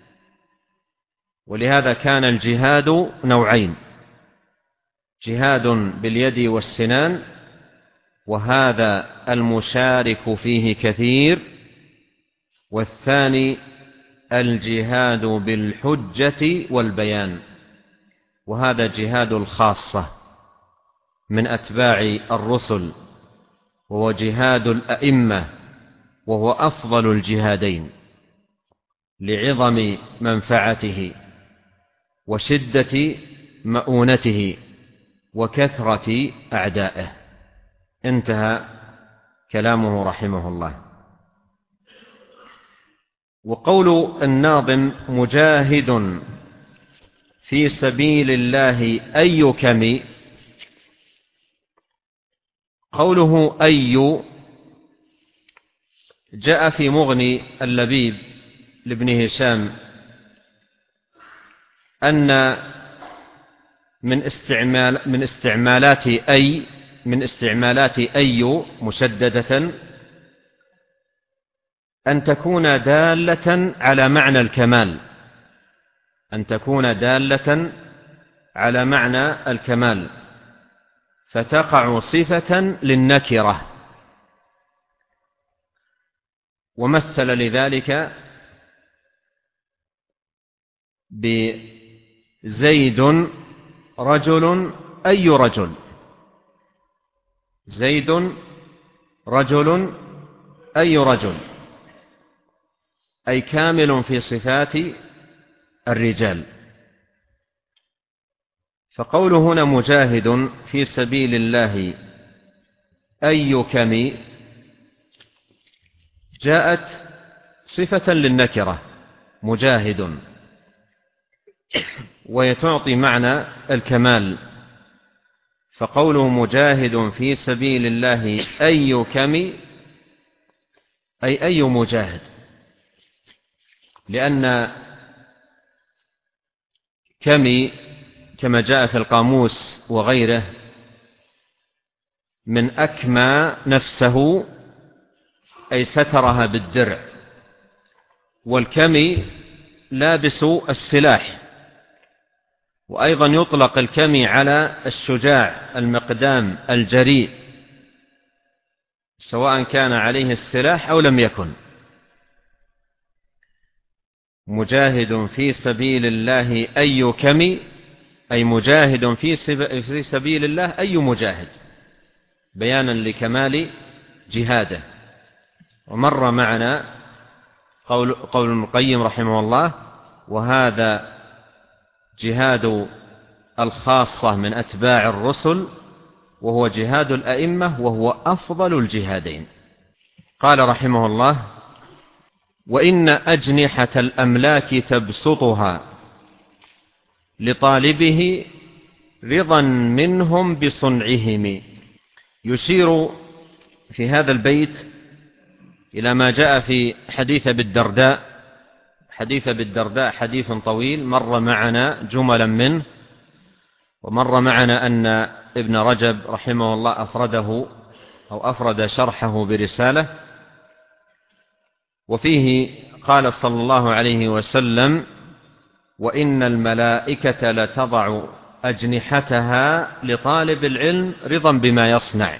ولهذا كان الجهاد نوعين: جهاد باليد والسنان، وهذا المشارك فيه كثير، والثاني الجهاد بالحجة والبيان، وهذا جهاد الخاصة من أتباع الرسل، وهو جهاد الأئمة، وهو أفضل الجهادين لعظم منفعته وشدة مؤونته وكثرة أعدائه. انتهى كلامه رحمه الله. وقول الناظم: مجاهد في سبيل الله أي كم، قوله أي جاء في مغني اللبيب لابن هشام أن من استعمال من استعمالات أي من استعمالات أي مشددة أن تكون دالة على معنى الكمال، أن تكون دالة على معنى الكمال، فتقع صفة للنكرة. ومثل لذلك بزيد رجل أي رجل، زيد رجل أي رجل، أي كامل في صفات الرجال. فقوله هنا مجاهد في سبيل الله أي كم جاءت صفة للنكرة مجاهد، ويتعطي معنى الكمال. فقوله مجاهد في سبيل الله أي كم أي أي مجاهد، لأن كم كما جاء في القاموس وغيره من أكمى نفسه أي سترها بالدرع، والكمي لابس السلاح. وأيضا يطلق الكمي على الشجاع المقدام الجريء، سواء كان عليه السلاح أو لم يكن. مجاهد في سبيل الله أي كمي أي مجاهد في سبيل الله أي مجاهد، بيانا لكمال جهاده. ومر معنا قول, قول ابن القيم رحمه الله: وهذا جهاد الخاصة من أتباع الرسل، وهو جهاد الأئمة، وهو أفضل الجهادين. قال رحمه الله: وإن أجنحة الأملاك تبسطها لطالبه رضا منهم بصنعهم. يشير في هذا البيت إلى ما جاء في حديث أبي الدرداء. حديث أبي الدرداء حديث طويل، مر معنا جملا منه، ومر معنا أن ابن رجب رحمه الله أفرده أو أفرد شرحه برسالة، وفيه قال صلى الله عليه وسلم: وإن الملائكة لتضع أجنحتها لطالب العلم رضا بما يصنع.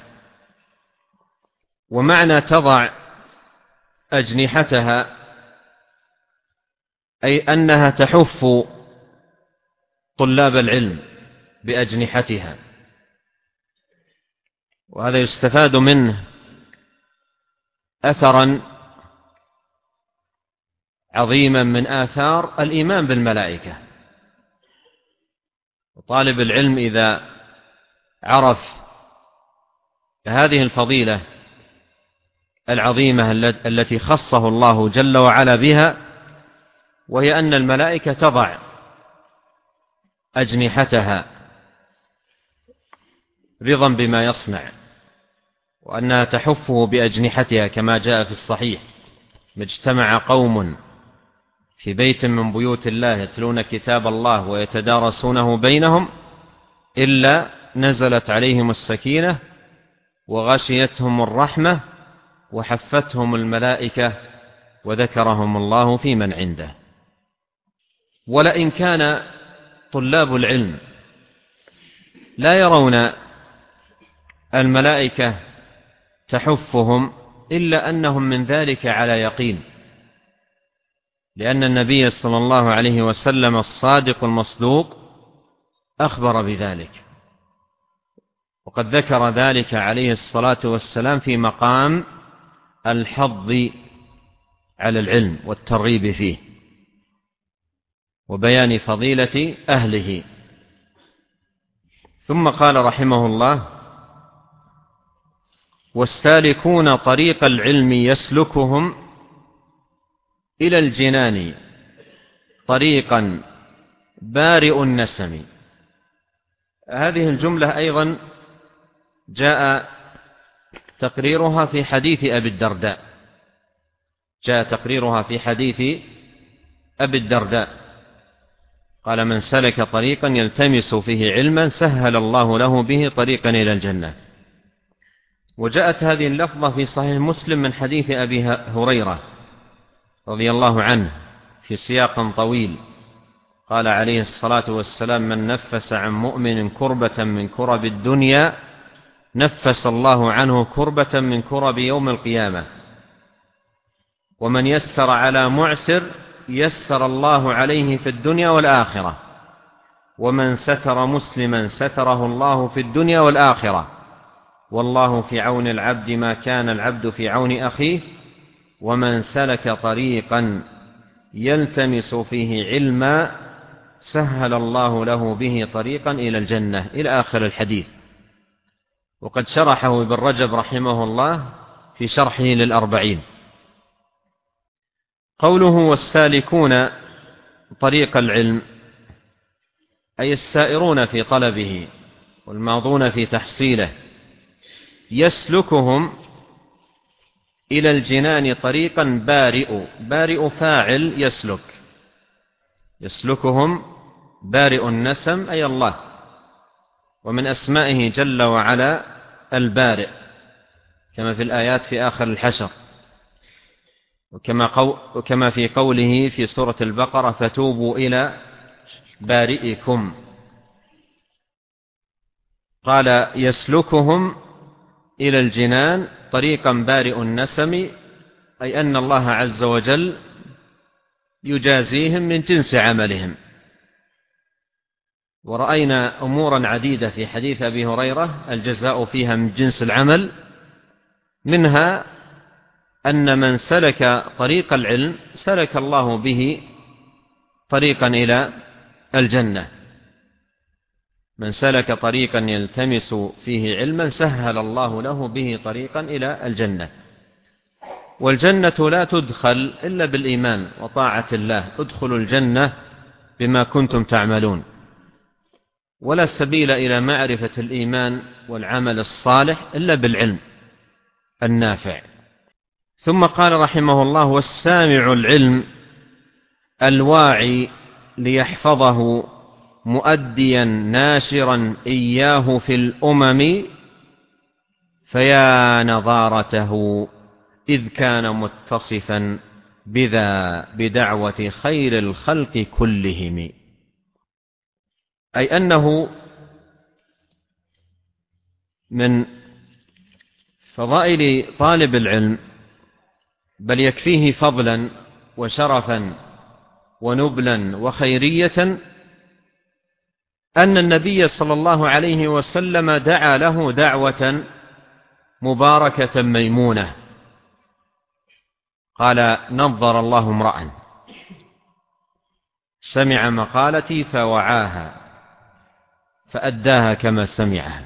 ومعنى تضع أجنحتها أي أنها تحف طلاب العلم بأجنحتها. وهذا يستفاد منه أثرا عظيما من آثار الإيمان بالملائكة، وطالب العلم إذا عرف هذه الفضيلة العظيمة التي خصه الله جل وعلا بها، وهي أن الملائكة تضع أجنحتها رضا بما يصنع، وأنها تحفه بأجنحتها كما جاء في الصحيح: ما اجتمع قوم في بيت من بيوت الله يتلون كتاب الله ويتدارسونه بينهم إلا نزلت عليهم السكينة وغشيتهم الرحمة وحفتهم الملائكة وذكرهم الله في من عنده. ولئن كان طلاب العلم لا يرون الملائكة تحفهم إلا أنهم من ذلك على يقين، لأن النبي صلى الله عليه وسلم الصادق المصدوق أخبر بذلك، وقد ذكر ذلك عليه الصلاة والسلام في مقام الحض على العلم والترغيب فيه وبيان فضيلة أهله. ثم قال رحمه الله: والسالكون طريق العلم يسلكهم إلى الجنان طريقا بارئ النسم. هذه الجملة أيضا جاء تقريرها في حديث أبي الدرداء جاء تقريرها في حديث أبي الدرداء قال: من سلك طريقا يلتمس فيه علما سهل الله له به طريقا إلى الجنة. وجاءت هذه اللفظة في صحيح مسلم من حديث أبي هريرة رضي الله عنه في سياق طويل، قال عليه الصلاة والسلام: من نفس عن مؤمن كربة من كرب الدنيا نفس الله عنه كربة من كرب يوم القيامة، ومن يسر على معسر يسر الله عليه في الدنيا والآخرة، ومن ستر مسلما ستره الله في الدنيا والآخرة، والله في عون العبد ما كان العبد في عون أخيه، ومن سلك طريقا يلتمس فيه علما سهل الله له به طريقا إلى الجنة، إلى آخر الحديث. وقد شرحه ابن رجب رحمه الله في شرحه للأربعين. قوله: والسالكون طريق العلم، أي السائرون في طلبه والماضون في تحصيله، يسلكهم إلى الجنان طريقا بارئ. بارئ فاعل يسلك، يسلكهم بارئ النسم أي الله، ومن أسمائه جل وعلا البارئ كما في الآيات في آخر الحشر، وكما, قو وكما في قوله في سورة البقرة: فتوبوا إلى بارئكم. قال: يسلكهم إلى الجنان طريقا بارئ النسم، أي أن الله عز وجل يجازيهم من جنس عملهم. ورأينا أمورا عديدة في حديث أبي هريرة الجزاء فيها من جنس العمل، منها أن من سلك طريق العلم سلك الله به طريقا إلى الجنة. من سلك طريقا يلتمس فيه علما سهل الله له به طريقا إلى الجنة. والجنة لا تدخل إلا بالإيمان وطاعة الله: ادخلوا الجنة بما كنتم تعملون. ولا سبيل إلى معرفة الإيمان والعمل الصالح إلا بالعلم النافع. ثم قال رحمه الله: والسامع العلم الواعي ليحفظه مؤديا ناشرا إياه في الأمم، فيا نظارته إذ كان متصفا بذا بدعوة خير الخلق كلهم. أي أنه من فضائل طالب العلم، بل يكفيه فضلا وشرفا ونبلا وخيرية، أن النبي صلى الله عليه وسلم دعا له دعوة مباركة ميمونة. قال: نظر الله امرأ سمع مقالتي فوعاها فأداها كما سمعها.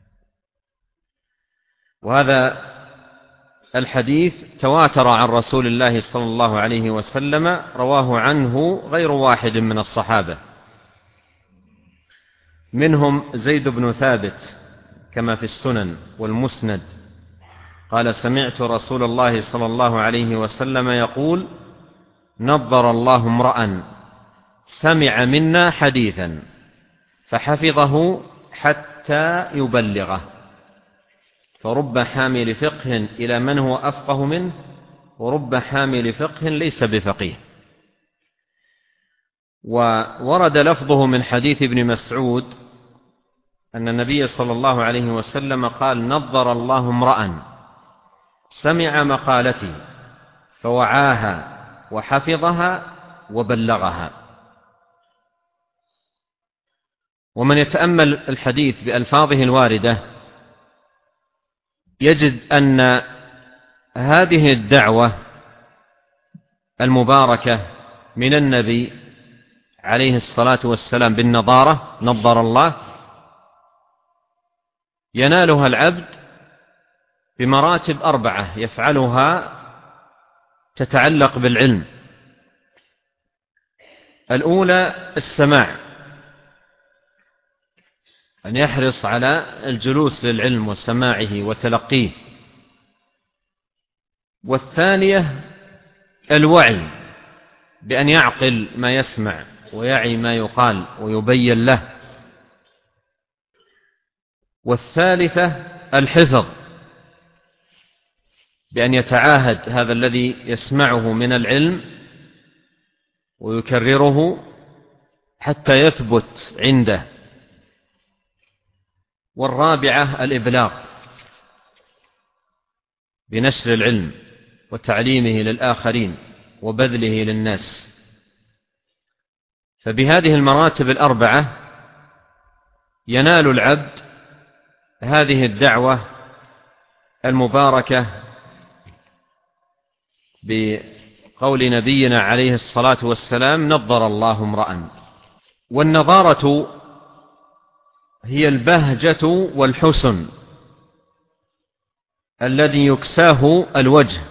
وهذا الحديث تواتر عن رسول الله صلى الله عليه وسلم، رواه عنه غير واحد من الصحابة، منهم زيد بن ثابت كما في السنن والمسند قال: سمعت رسول الله صلى الله عليه وسلم يقول: نضر الله امرأ سمع منا حديثا فحفظه حتى يبلغه، فرب حامل فقه إلى من هو أفقه منه، ورب حامل فقه ليس بفقيه. وورد لفظه من حديث ابن مسعود أن النبي صلى الله عليه وسلم قال: نضر الله امرأ سمع مقالتي فوعاها وحفظها وبلغها. ومن يتأمل الحديث بألفاظه الواردة يجد أن هذه الدعوة المباركة من النبي عليه الصلاة والسلام بالنضارة، نضر الله، ينالها العبد بمراتب أربعة يفعلها تتعلق بالعلم. الأولى السماع، أن يحرص على الجلوس للعلم وسماعه وتلقيه. والثانية الوعي، بأن يعقل ما يسمع ويعي ما يقال ويبين له. والثالثة الحفظ، بأن يتعاهد هذا الذي يسمعه من العلم ويكرره حتى يثبت عنده. والرابعة الإبلاغ بنشر العلم وتعليمه للآخرين وبذله للناس. فبهذه المراتب الأربعة ينال العبد هذه الدعوة المباركة بقول نبينا عليه الصلاة والسلام: نضر الله امرأ. والنضارة هي البهجة والحسن الذي يكساه الوجه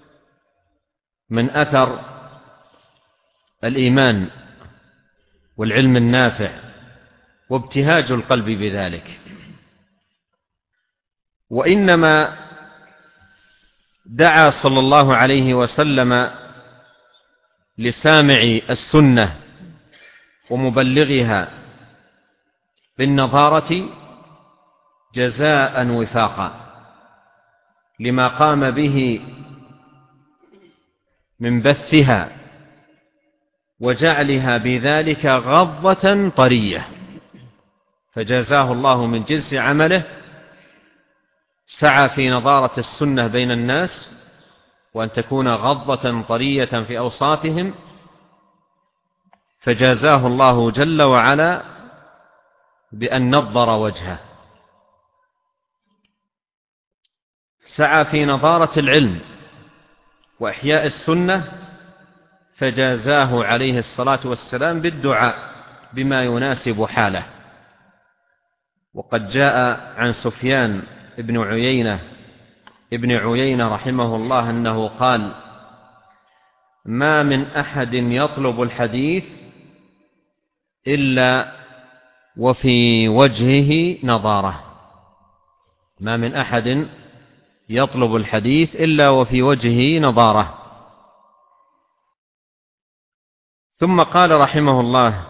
من أثر الإيمان والعلم النافع وابتهاج القلب بذلك. وإنما دعا صلى الله عليه وسلم لسامع السنة ومبلغها بالنظارة جزاء وفاقا لما قام به من بثها وجعلها بذلك غضة طرية، فجزاه الله من جنس عمله. سعى في نظارة السنة بين الناس وأن تكون غضة طرية في أوصافهم، فجازاه الله جل وعلا بأن نضر وجهه. سعى في نظارة العلم وإحياء السنة، فجازاه عليه الصلاة والسلام بالدعاء بما يناسب حاله. وقد جاء عن سفيان ابن عيينة ابن عيينة رحمه الله أنه قال: ما من أحد يطلب الحديث إلا وفي وجهه نضارة. ما من أحد يطلب الحديث إلا وفي وجهه نضارة. ثم قال رحمه الله: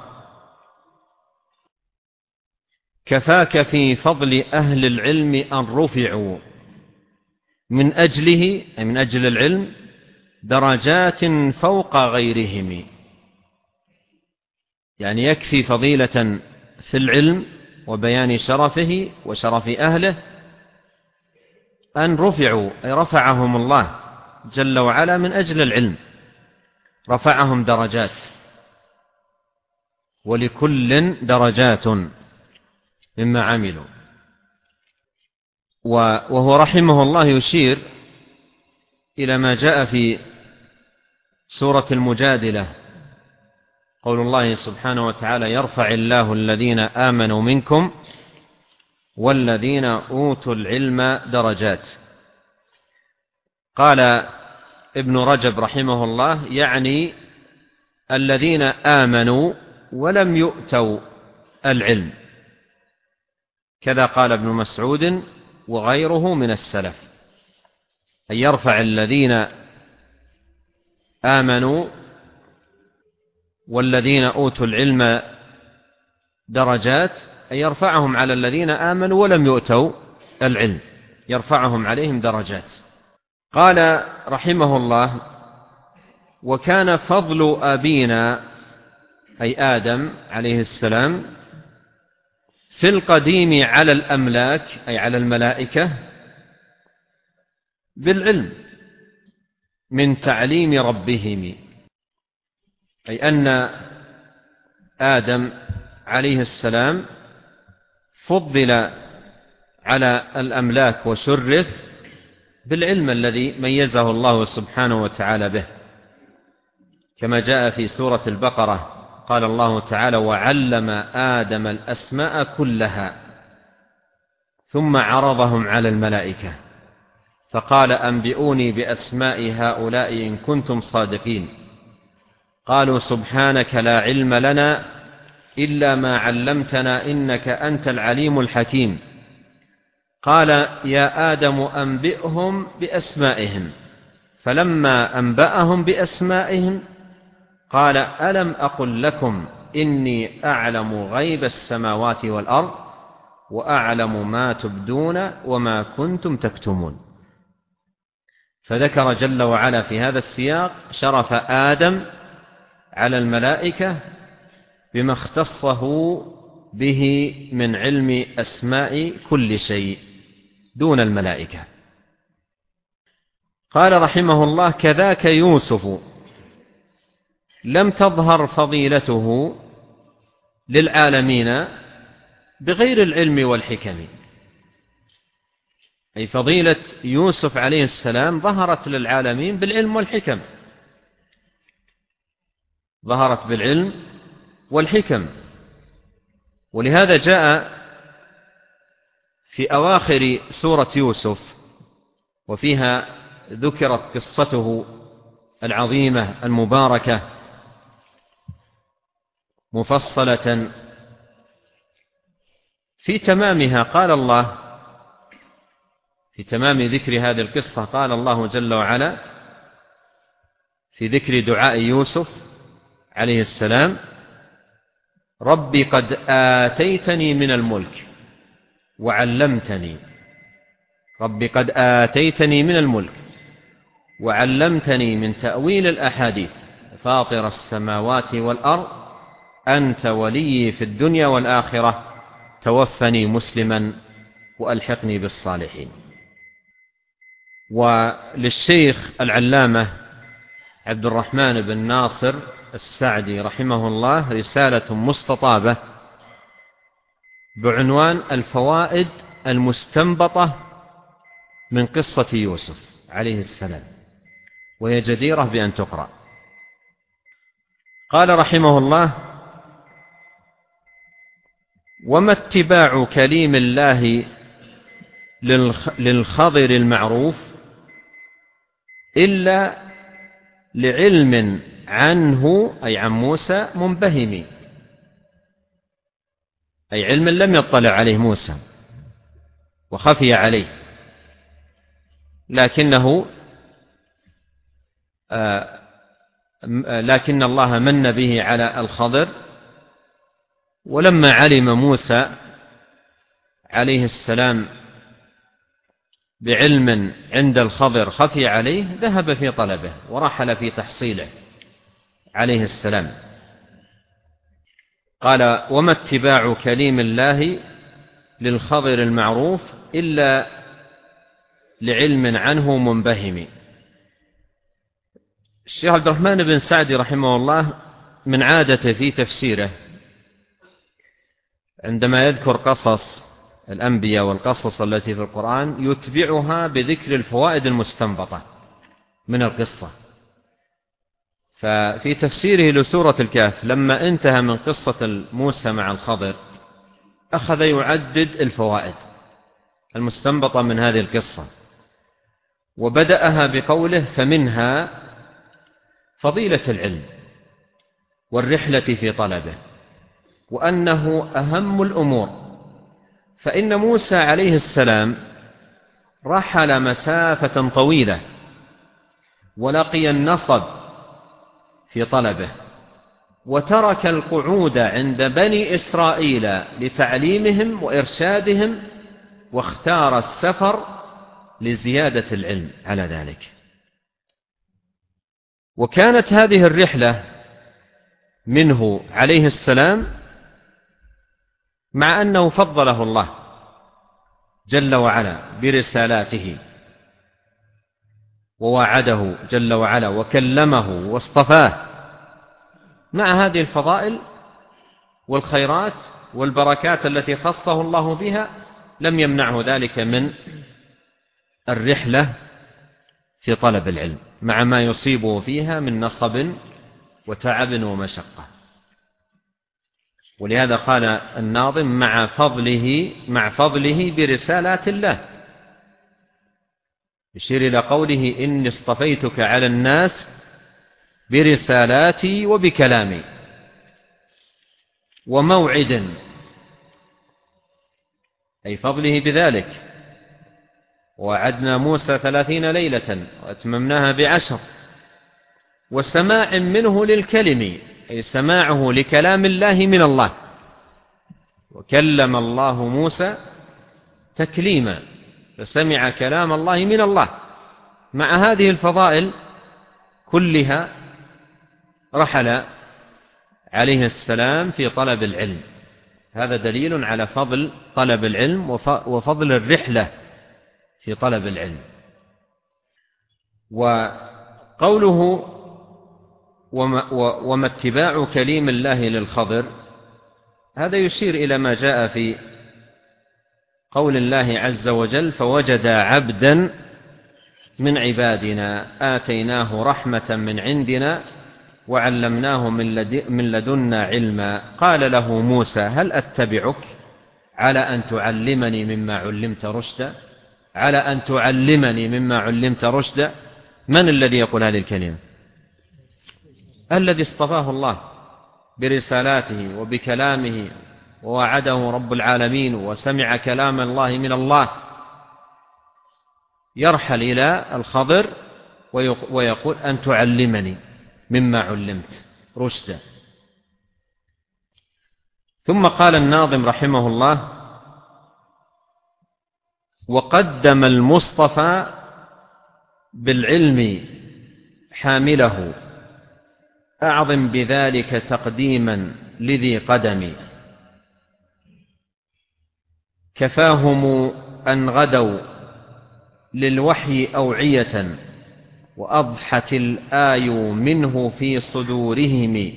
كفاك في فضل أهل العلم أن رفعوا من أجله، أي من أجل العلم، درجات فوق غيرهم. يعني يكفي فضيلة في العلم وبيان شرفه وشرف أهله أن رفعوا، أي رفعهم الله جل وعلا من أجل العلم، رفعهم درجات، ولكل درجات مما عملوا. وهو رحمه الله يشير إلى ما جاء في سورة المجادلة قول الله سبحانه وتعالى: يرفع الله الذين آمنوا منكم والذين أوتوا العلم درجات. قال ابن رجب رحمه الله: يعني الذين آمنوا ولم يؤتوا العلم، كذا قال ابن مسعود وغيره من السلف، أن يرفع الذين آمنوا والذين أوتوا العلم درجات، أن يرفعهم على الذين آمنوا ولم يؤتوا العلم، يرفعهم عليهم درجات. قال رحمه الله: وكان فضل أبينا أي آدم عليه السلام في القديم على الأملاك أي على الملائكة بالعلم من تعليم ربهم، أي أن آدم عليه السلام فضل على الأملاك وشرف بالعلم الذي ميزه الله سبحانه وتعالى به، كما جاء في سورة البقرة قال الله تعالى: وعلم آدم الأسماء كلها ثم عرضهم على الملائكة فقال: أنبئوني بأسماء هؤلاء إن كنتم صادقين. قالوا: سبحانك لا علم لنا إلا ما علمتنا إنك أنت العليم الحكيم. قال: يا آدم أنبئهم بأسمائهم. فلما أنبأهم بأسمائهم قال: ألم أقل لكم إني أعلم غيب السماوات والأرض وأعلم ما تبدون وما كنتم تكتمون. فذكر جل وعلا في هذا السياق شرف آدم على الملائكة بما اختصه به من علم أسماء كل شيء دون الملائكة. قال رحمه الله: كذاك يوسف لم تظهر فضيلته للعالمين بغير العلم والحكم، أي فضيلة يوسف عليه السلام ظهرت للعالمين بالعلم والحكم، ظهرت بالعلم والحكم. ولهذا جاء في أواخر سورة يوسف وفيها ذكرت قصته العظيمة المباركة مفصلة، في تمامها قال الله في تمام ذكر هذه القصة قال الله جل وعلا في ذكر دعاء يوسف عليه السلام: ربي قد آتيتني من الملك وعلمتني ربي قد آتيتني من الملك وعلمتني من تأويل الأحاديث فاطر السماوات والأرض أنت ولي في الدنيا والآخرة توفني مسلما وألحقني بالصالحين. وللشيخ العلامة عبد الرحمن بن ناصر السعدي رحمه الله رسالة مستطابة بعنوان الفوائد المستنبطة من قصة يوسف عليه السلام، وهي جديرة بأن تقرأ. قال رحمه الله: وما اتباع كليم الله للخضر المعروف إلا لعلم عنه أي عن موسى منبهم، أي علم لم يطلع عليه موسى وخفي عليه، لكنه آه لكن الله من به على الخضر. ولما علم موسى عليه السلام بعلم عند الخضر خفي عليه ذهب في طلبه ورحل في تحصيله عليه السلام. قال: وما اتباع كليم الله للخضر المعروف إلا لعلم عنه منبهم. الشيخ عبد الرحمن بن سعدي رحمه الله من عادته في تفسيره عندما يذكر قصص الأنبياء والقصص التي في القرآن يتبعها بذكر الفوائد المستنبطة من القصة، ففي تفسيره لسورة الكهف لما انتهى من قصة موسى مع الخضر أخذ يعدد الفوائد المستنبطة من هذه القصة، وبدأها بقوله: فمنها فضيلة العلم والرحلة في طلبه، وأنه أهم الأمور، فإن موسى عليه السلام رحل مسافة طويلة ولقي النصب في طلبه، وترك القعود عند بني إسرائيل لتعليمهم وإرشادهم، واختار السفر لزيادة العلم على ذلك. وكانت هذه الرحلة منه عليه السلام مع أنه فضله الله جل وعلا برسالاته ووعده جل وعلا وكلمه واصطفاه، مع هذه الفضائل والخيرات والبركات التي خصه الله بها لم يمنعه ذلك من الرحلة في طلب العلم، مع ما يصيبه فيها من نصب وتعب ومشقة. ولهذا قال الناظم: مع فضله مع فضله برسالات الله، يشير إلى قوله: إني اصطفيتك على الناس برسالاتي وبكلامي وموعد، أي فضله بذلك. ووعدنا موسى ثلاثين ليلة وأتممناها بعشر، وسماع منه للكلم، أي سماعه لكلام الله من الله، وكلم الله موسى تكليما، فسمع كلام الله من الله. مع هذه الفضائل كلها رحل عليه السلام في طلب العلم. هذا دليل على فضل طلب العلم وفضل الرحلة في طلب العلم. وقوله: وما, وما اتباع كليم الله للخضر، هذا يشير إلى ما جاء في قول الله عز وجل: فوجد عبدا من عبادنا آتيناه رحمة من عندنا وعلمناه من لدنا علما قال له موسى: هل أتبعك على أن تعلمني مما علمت رشدا على أن تعلمني مما علمت رشدا. من الذي يقول هذه الكلمة؟ الذي اصطفاه الله برسالاته وبكلامه، ووعده رب العالمين وسمع كلام الله من الله، يرحل إلى الخضر ويقول: أن تعلمني مما علمت رشدا. ثم قال الناظم رحمه الله: وقدم المصطفى بالعلم حامله، أعظم بذلك تقديما لذي قدم، كفاهم أن غدوا للوحي أوعية، وأضحت الآي منه في صدورهم،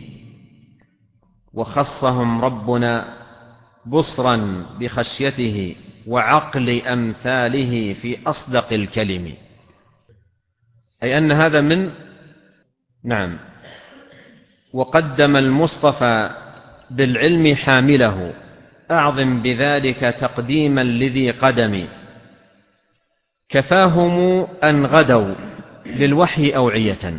وخصهم ربنا بصرا بخشيته وعقل أمثاله في أصدق الكلم. أي أن هذا من نعم وقدم المصطفى بالعلم حامله، أعظم بذلك تقديما لذي قدم، كفاهم أن غدوا للوحي أوعية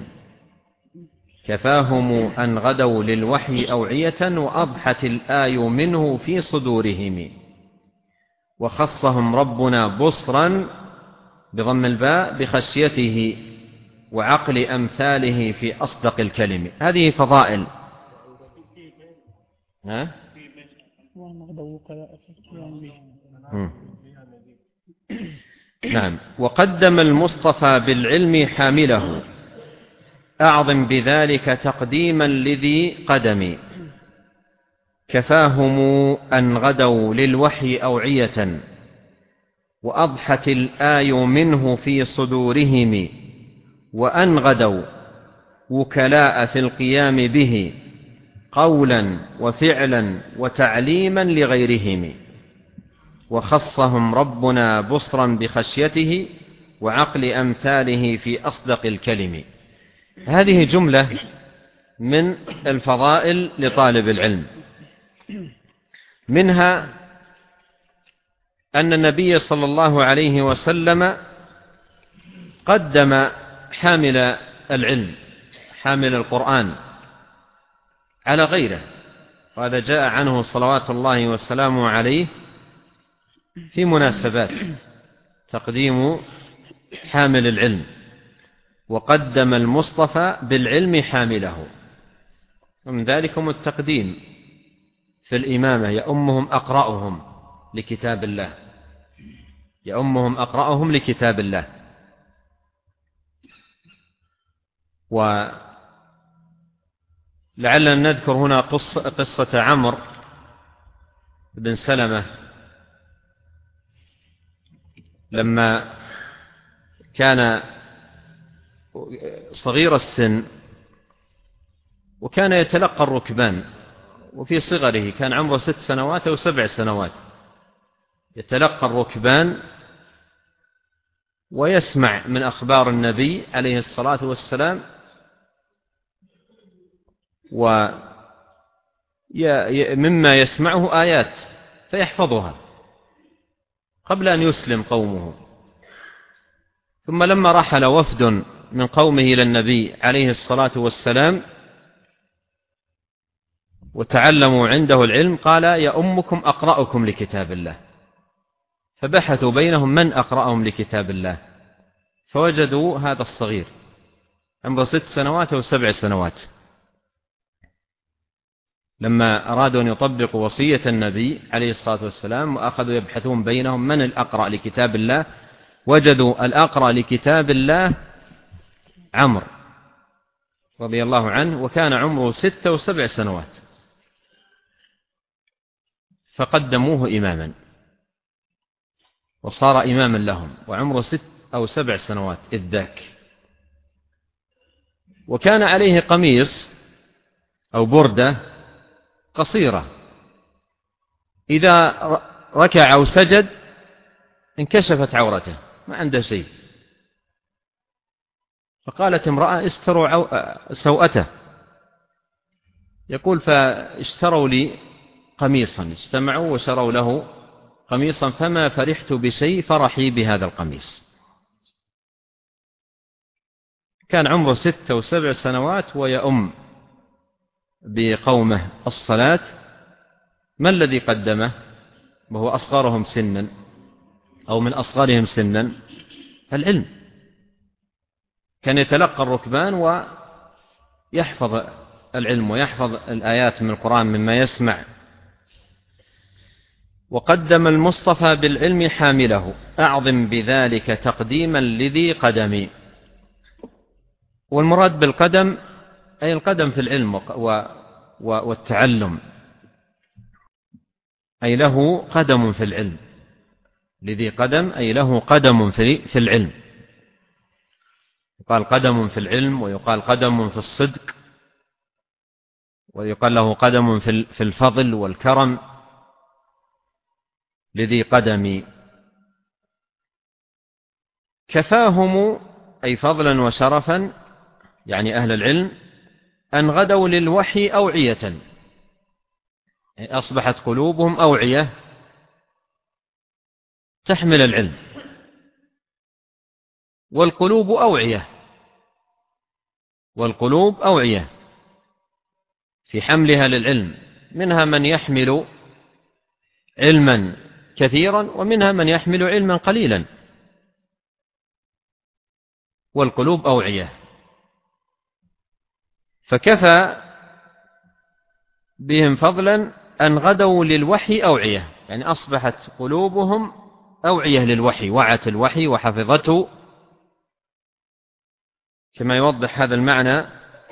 كفاهم أن غدوا للوحي أوعية وأضحت الآي منه في صدورهم، وخصهم ربنا بصرا بضم الباء بخشيته وعقل أمثاله في أصدق الكلم. هذه فضائل. ها؟ نعم. وقدم المصطفى بالعلم حامله، أعظم بذلك تقديما لذي قدم، كفاهم أن غدوا للوحي أوعية وأضحت الآي منه في صدورهم، وأن غدوا وكلاء في القيام به قولا وفعلا وتعليما لغيرهم، وخصهم ربنا بصرا بخشيته وعقل أمثاله في أصدق الكلم. هذه جملة من الفضائل لطالب العلم. منها أن النبي صلى الله عليه وسلم قدم حامل العلم حامل القرآن على غيره، وهذا جاء عنه صلوات الله وسلامه عليه في مناسبات، تقديم حامل العلم، وقدم المصطفى بالعلم حامله، ومن ذلكم التقديم في الإمامة، يؤمهم أقرأهم لكتاب الله يؤمهم أقرأهم لكتاب الله. ولعلنا نذكر هنا قصة, قصة عمرو بن سلمة لما كان صغير السن وكان يتلقى الركبان، وفي صغره كان عمره ست سنوات أو سبع سنوات، يتلقى الركبان ويسمع من أخبار النبي عليه الصلاة والسلام، ومما يسمعه آيات فيحفظها قبل أن يسلم قومه. ثم لما رحل وفد من قومه إلى النبي عليه الصلاة والسلام وتعلموا عنده العلم، قال: يا أمكم أقرأكم لكتاب الله. فبحثوا بينهم من أقرأهم لكتاب الله، فوجدوا هذا الصغير عمره ست سنوات أو سبع سنوات. لما أرادوا أن يطبقوا وصية النبي عليه الصلاة والسلام وأخذوا يبحثون بينهم من الأقرأ لكتاب الله، وجدوا الأقرأ لكتاب الله عمرو رضي الله عنه، وكان عمره ست وسبع سنوات، فقدموه إماما وصار إماما لهم وعمره ست أو سبع سنوات إذ ذاك. وكان عليه قميص أو بردة قصيرة، إذا ركع أو سجد انكشفت عورته، ما عنده شيء. فقالت امرأة: استروا سوءته. يقول: فاشتروا لي قميصا، اجتمعوا وشروا له قميصا، فما فرحت بشيء فرحي بهذا القميص. كان عمره ست وسبع سنوات ويؤم بقومه الصلاة. ما الذي قدمه وهو أصغرهم سنا أو من أصغرهم سنا؟ العلم. كان يتلقى الركبان ويحفظ العلم ويحفظ الآيات من القرآن مما يسمع. وقدم المصطفى بالعلم حامله، أعظم بذلك تقديما لذي قدم. والمراد بالقدم أي القدم في العلم والتعلم، أي له قدم في العلم. لذي قدم أي له قدم في العلم. يقال قدم في العلم، ويقال قدم في الصدق، ويقال له قدم في الفضل والكرم. لذي قدم. كفاهم أي فضلا وشرفا، يعني أهل العلم، أن غدوا للوحي أوعية، أصبحت قلوبهم أوعية تحمل العلم. والقلوب أوعية والقلوب أوعية في حملها للعلم، منها من يحمل علما كثيرا ومنها من يحمل علما قليلا، والقلوب أوعية. فكفى بهم فضلا أن غدوا للوحي أوعية، يعني أصبحت قلوبهم أوعية للوحي، وعت الوحي وحفظته. كما يوضح هذا المعنى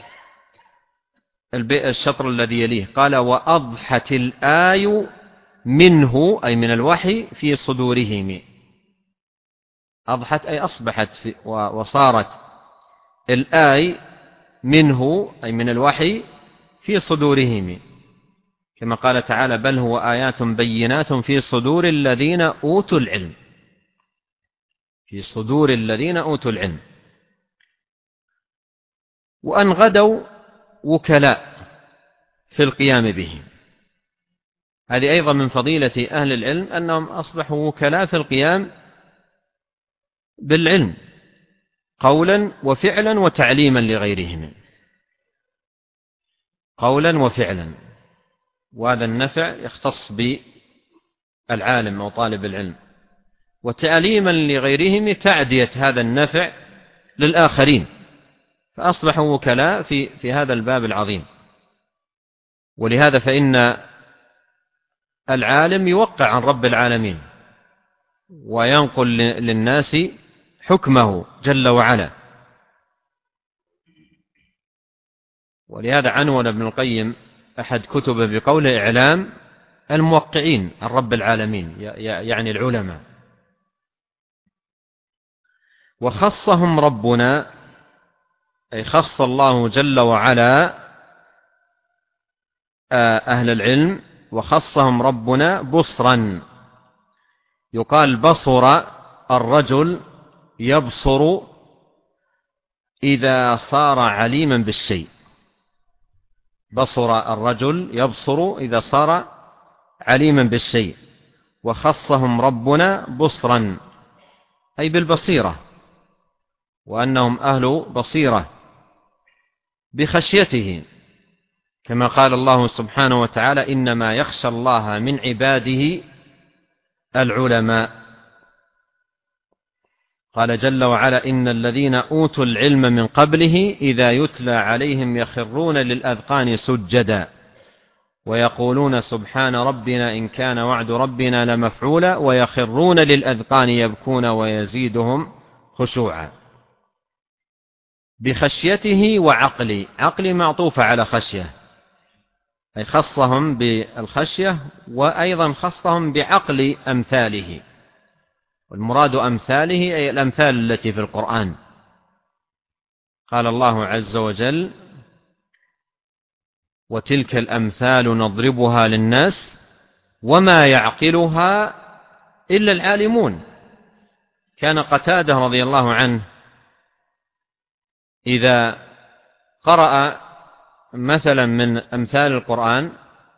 الشطر الذي يليه، قال: وأضحت الآي منه أي من الوحي في صدورهم. أضحت أي أصبحت في وصارت الآي منه أي من الوحي في صدورهم، كما قال تعالى: بل هو آيات بينات في صدور الذين أوتوا العلم. في صدور الذين أوتوا العلم. وأن غدوا وكلاء في القيام به. هذه أيضا من فضيلة أهل العلم أنهم أصبحوا وكلاء في القيام بالعلم قولا وفعلا وتعليما لغيرهم، قولا وفعلا، وهذا النفع يختص بالعالم أو طالب العلم، وتعليما لغيرهم تعدية هذا النفع للآخرين، فأصبحوا وكلاء في في هذا الباب العظيم. ولهذا فإن العالم يوقع عن رب العالمين وينقل للناس حكمه جل وعلا. ولهذا عنون ابن القيم أحد كتبه بقول إعلام الموقعين عن رب العالمين، يعني العلماء. وخصهم ربنا، أي خص الله جل وعلا أهل العلم، وخصهم ربنا بصرا. يقال بصر الرجل يبصر إذا صار عليما بالشيء، بصر الرجل يبصر إذا صار عليما بالشيء. وخصهم ربنا بصرا أي بالبصيرة، وأنهم أهل بصيرة بخشيته، كما قال الله سبحانه وتعالى: إنما يخشى الله من عباده العلماء. قال جل وعلا: إن الذين أوتوا العلم من قبله إذا يتلى عليهم يخرون للأذقان سجدا ويقولون سبحان ربنا إن كان وعد ربنا لمفعولا ويخرون للأذقان يبكون ويزيدهم خشوعا. بخشيته وعقلي، عقلي معطوفة على خشية، أي خصهم بالخشية، وأيضا خصهم بعقل أمثاله، والمراد أمثاله أي الأمثال التي في القرآن. قال الله عز وجل: وتلك الأمثال نضربها للناس وما يعقلها إلا العالمون. كان قتادة رضي الله عنه إذا قرأ مثلا من أمثال القرآن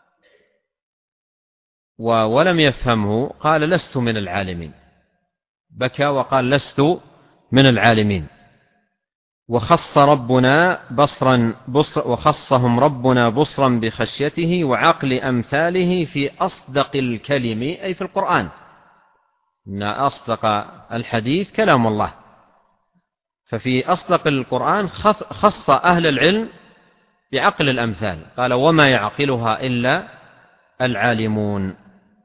ولم يفهمه قال: لست من العالمين، بكى وقال: لست من العالمين. وخص ربنا بصرا بصر وخصهم ربنا بصرا بخشيته وعقل أمثاله في أصدق الكلم، أي في القرآن، إن أصدق الحديث كلام الله. ففي أصدق القرآن خص أهل العلم بعقل الأمثال، قال: وما يعقلها إلا العالمون.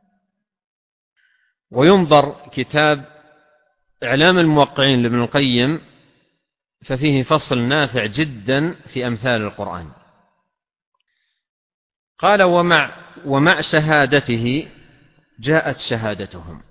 وينظر كتاب إعلام الموقعين لابن القيم، ففيه فصل نافع جدا في أمثال القرآن. قال: ومع, ومع شهادته جاءت شهادتهم،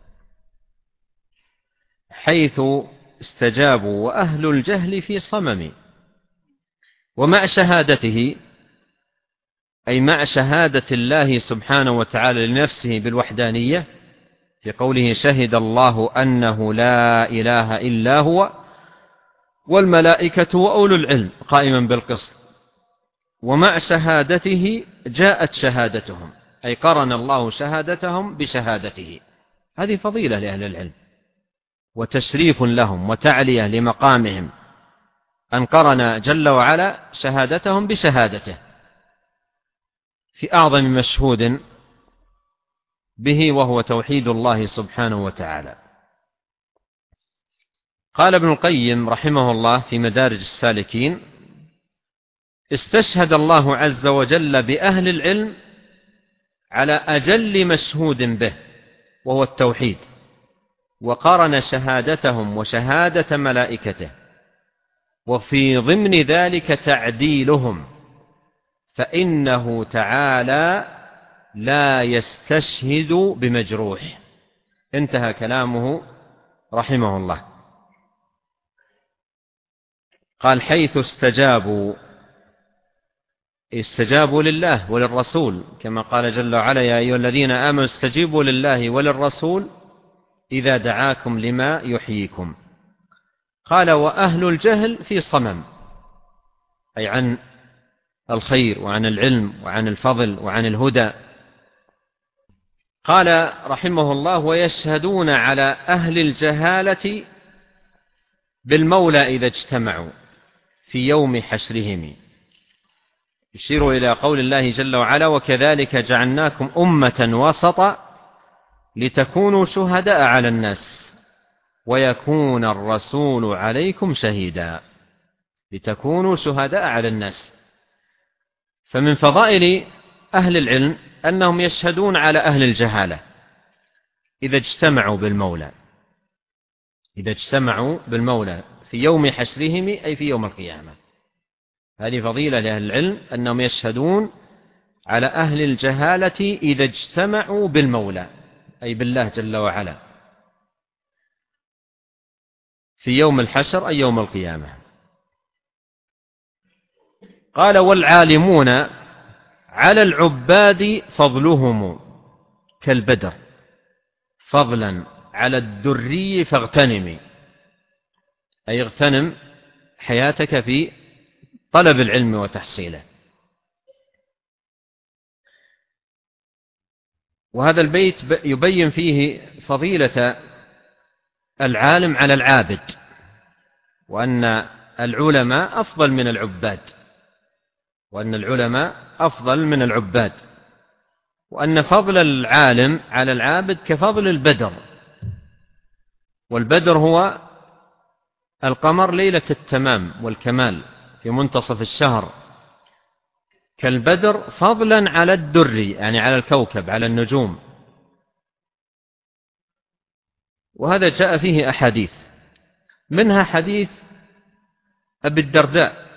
حيث استجابوا وأهل الجهل في صمم. ومع شهادته أي مع شهادة الله سبحانه وتعالى لنفسه بالوحدانية، في قوله: شهد الله أنه لا إله إلا هو والملائكة وأولو العلم قائما بالقسط. ومع شهادته جاءت شهادتهم، أي قرن الله شهادتهم بشهادته. هذه فضيلة لأهل العلم وتشريف لهم وتعلية لمقامهم، أن قرن جل وعلا شهادتهم بشهادته في أعظم مشهود به، وهو توحيد الله سبحانه وتعالى. قال ابن القيم رحمه الله في مدارج السالكين: استشهد الله عز وجل بأهل العلم على أجل مشهود به، وهو التوحيد، وقارن شهادتهم وشهادة ملائكته، وفي ضمن ذلك تعديلهم، فإنه تعالى لا يستشهد بمجروح. انتهى كلامه رحمه الله. قال: حيث استجابوا، استجابوا لله وللرسول، كما قال جل وعلا: يا أيها الذين آمنوا استجيبوا لله وللرسول إذا دعاكم لما يحييكم. قال: وأهل الجهل في صمم، أي عن الخير وعن العلم وعن الفضل وعن الهدى. قال رحمه الله: ويشهدون على أهل الجهالة بالمولى إذا اجتمعوا في يوم حشرهم. يشير إلى قول الله جل وعلا: وكذلك جعلناكم أمة وسطا لتكونوا شهداء على الناس ويكون الرسول عليكم شهيدا. لتكونوا شهداء على الناس. فمن فضائل أهل العلم أنهم يشهدون على أهل الجهالة إذا اجتمعوا بالمولى، إذا اجتمعوا بالمولى في يوم حشرهم أي في يوم القيامة. هذه فضيلة لأهل العلم أنهم يشهدون على أهل الجهالة إذا اجتمعوا بالمولى أي بالله جل وعلا في يوم الحشر أي يوم القيامة. قال: والعالمون على العباد فضلهم كالبدر فضلا على الدري فاغتنم، أي اغتنم حياتك في طلب العلم وتحصيله. وهذا البيت يبين فيه فضيلة العالم على العابد، وأن العلماء أفضل من العباد، وأن العلماء أفضل من العباد، وأن فضل العالم على العابد كفضل البدر. والبدر هو القمر ليلة التمام والكمال في منتصف الشهر، كالبدر فضلا على الدري يعني على الكوكب على النجوم. وهذا جاء فيه أحاديث، منها حديث أبي الدرداء،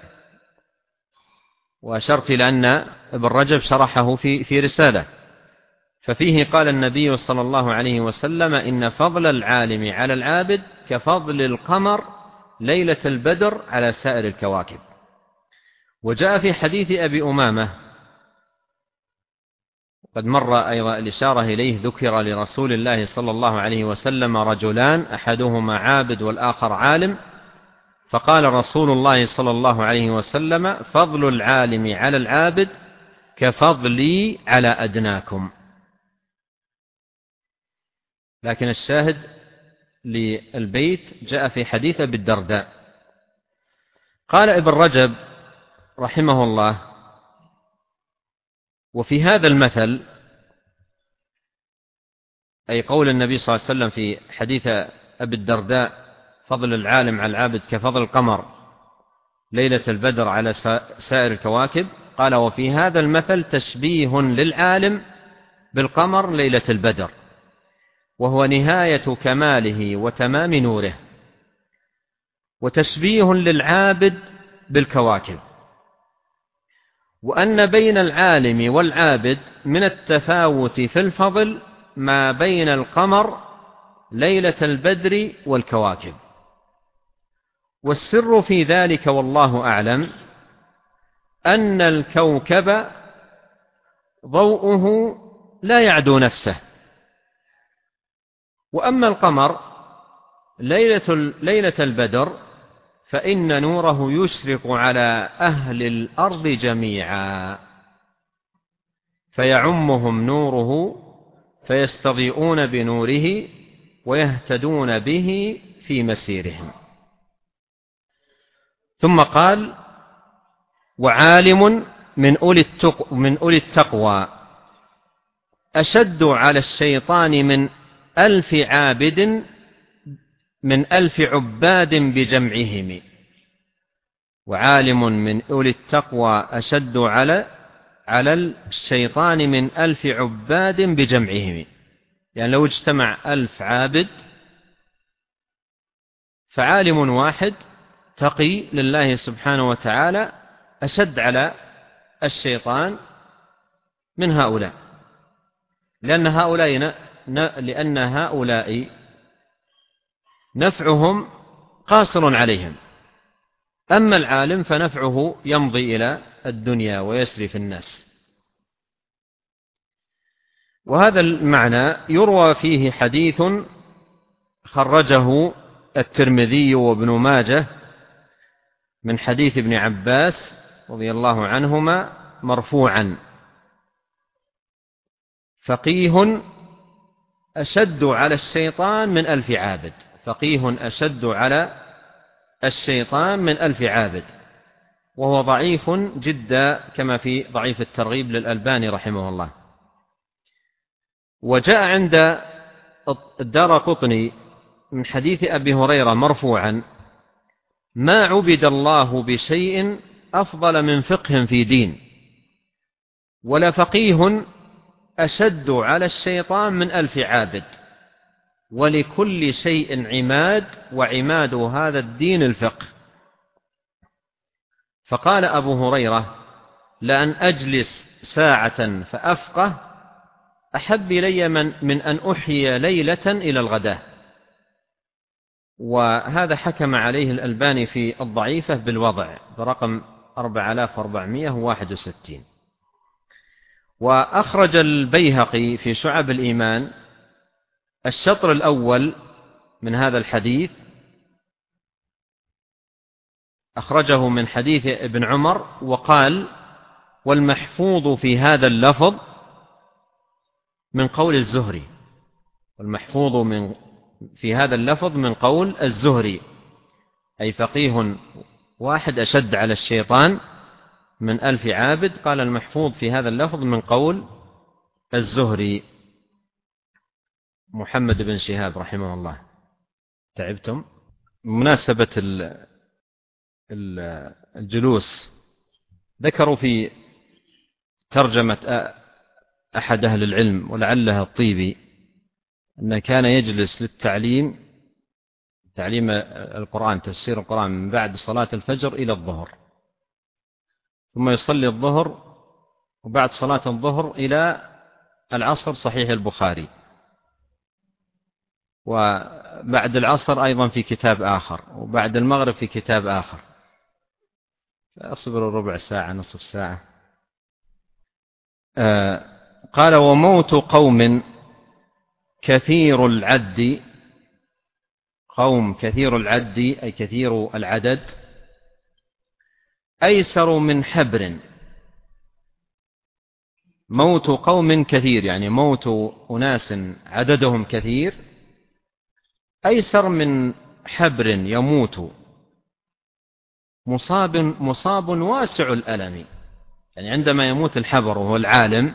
وأشرت إلى أن ابن رجب شرحه في في رسالة، ففيه قال النبي صلى الله عليه وسلم: إن فضل العالم على العابد كفضل القمر ليلة البدر على سائر الكواكب. وجاء في حديث أبي أمامة قد مر أيضا الإشارة إليه: ذكر لرسول الله صلى الله عليه وسلم رجلان أحدهما عابد والآخر عالم، فقال رسول الله صلى الله عليه وسلم: فضل العالم على العابد كفضلي على أدناكم. لكن الشاهد للبيت جاء في حديث أبي الدرداء. قال ابن رجب رحمه الله: وفي هذا المثل، أي قول النبي صلى الله عليه وسلم في حديث أبي الدرداء: فضل العالم على العابد كفضل القمر ليلة البدر على سائر الكواكب، قال: وفي هذا المثل تشبيه للعالم بالقمر ليلة البدر، وهو نهاية كماله وتمام نوره، وتشبيه للعابد بالكواكب، وأن بين العالم والعابد من التفاوت في الفضل ما بين القمر ليلة البدر والكواكب. والسر في ذلك والله أعلم أن الكوكب ضوءه لا يعدو نفسه، وأما القمر ليلة, ليلة البدر فإن نوره يشرق على أهل الأرض جميعا فيعمهم نوره فيستضيئون بنوره ويهتدون به في مسيرهم. ثم قال: وعالم من أولي التقوى, من أولي التقوى أشد على الشيطان من ألف عابد من ألف عباد بجمعهم. وعالم من أولي التقوى أشد على على الشيطان من ألف عباد بجمعهم، يعني لو اجتمع ألف عابد فعالم واحد تقي لله سبحانه وتعالى أشد على الشيطان من هؤلاء، لأن هؤلاء لأن هؤلاء نفعهم قاصر عليهم، أما العالم فنفعه يمضي إلى الدنيا ويسري في الناس. وهذا المعنى يروى فيه حديث خرجه الترمذي وابن ماجه من حديث ابن عباس رضي الله عنهما مرفوعا: فقيه أشد على الشيطان من ألف عابد. فقيه أشد على الشيطان من ألف عابد، وهو ضعيف جدا كما في ضعيف الترغيب للألباني رحمه الله. وجاء عند الدارقطني من حديث أبي هريرة مرفوعا: ما عبد الله بشيء أفضل من فقه في دين، ولا فقيه أشد على الشيطان من ألف عابد، ولكل شيء عماد، وعماد هذا الدين الفقه. فقال أبو هريرة: لأن أجلس ساعة فأفقه أحب إلي من, من أن أحيي ليلة إلى الغداة. وهذا حكم عليه الألباني في الضعيفة بالوضع برقم أربعة آلاف وأربعمائة وواحد وستين. وأخرج البيهقي في شعب الإيمان الشطر الأول من هذا الحديث، أخرجه من حديث ابن عمر، وقال: والمحفوظ في هذا اللفظ من قول الزهري. والمحفوظ من في هذا اللفظ من قول الزهري، أي فقيه واحد أشد على الشيطان من ألف عابد. قال: المحفوظ في هذا اللفظ من قول الزهري. محمد بن شهاب رحمه الله. تعبتم؟ مناسبة الجلوس، ذكروا في ترجمة أحد أهل العلم ولعلها الطيبي أنه كان يجلس للتعليم، تعليم القرآن، تفسير القرآن، من بعد صلاة الفجر إلى الظهر، ثم يصلي الظهر، وبعد صلاة الظهر إلى العصر، صحيح البخاري، وبعد العصر أيضا في كتاب آخر، وبعد المغرب في كتاب آخر. أصبر ربع ساعة نصف ساعة. آه قال: وموت قوم كثير العد، قوم كثير العد أي كثير العدد، أيسر من حبر. موت قوم كثير يعني موت أناس عددهم كثير، أيسر من حبر يموت مصاب مصاب واسع الألم. يعني عندما يموت الحبر وهو العالم،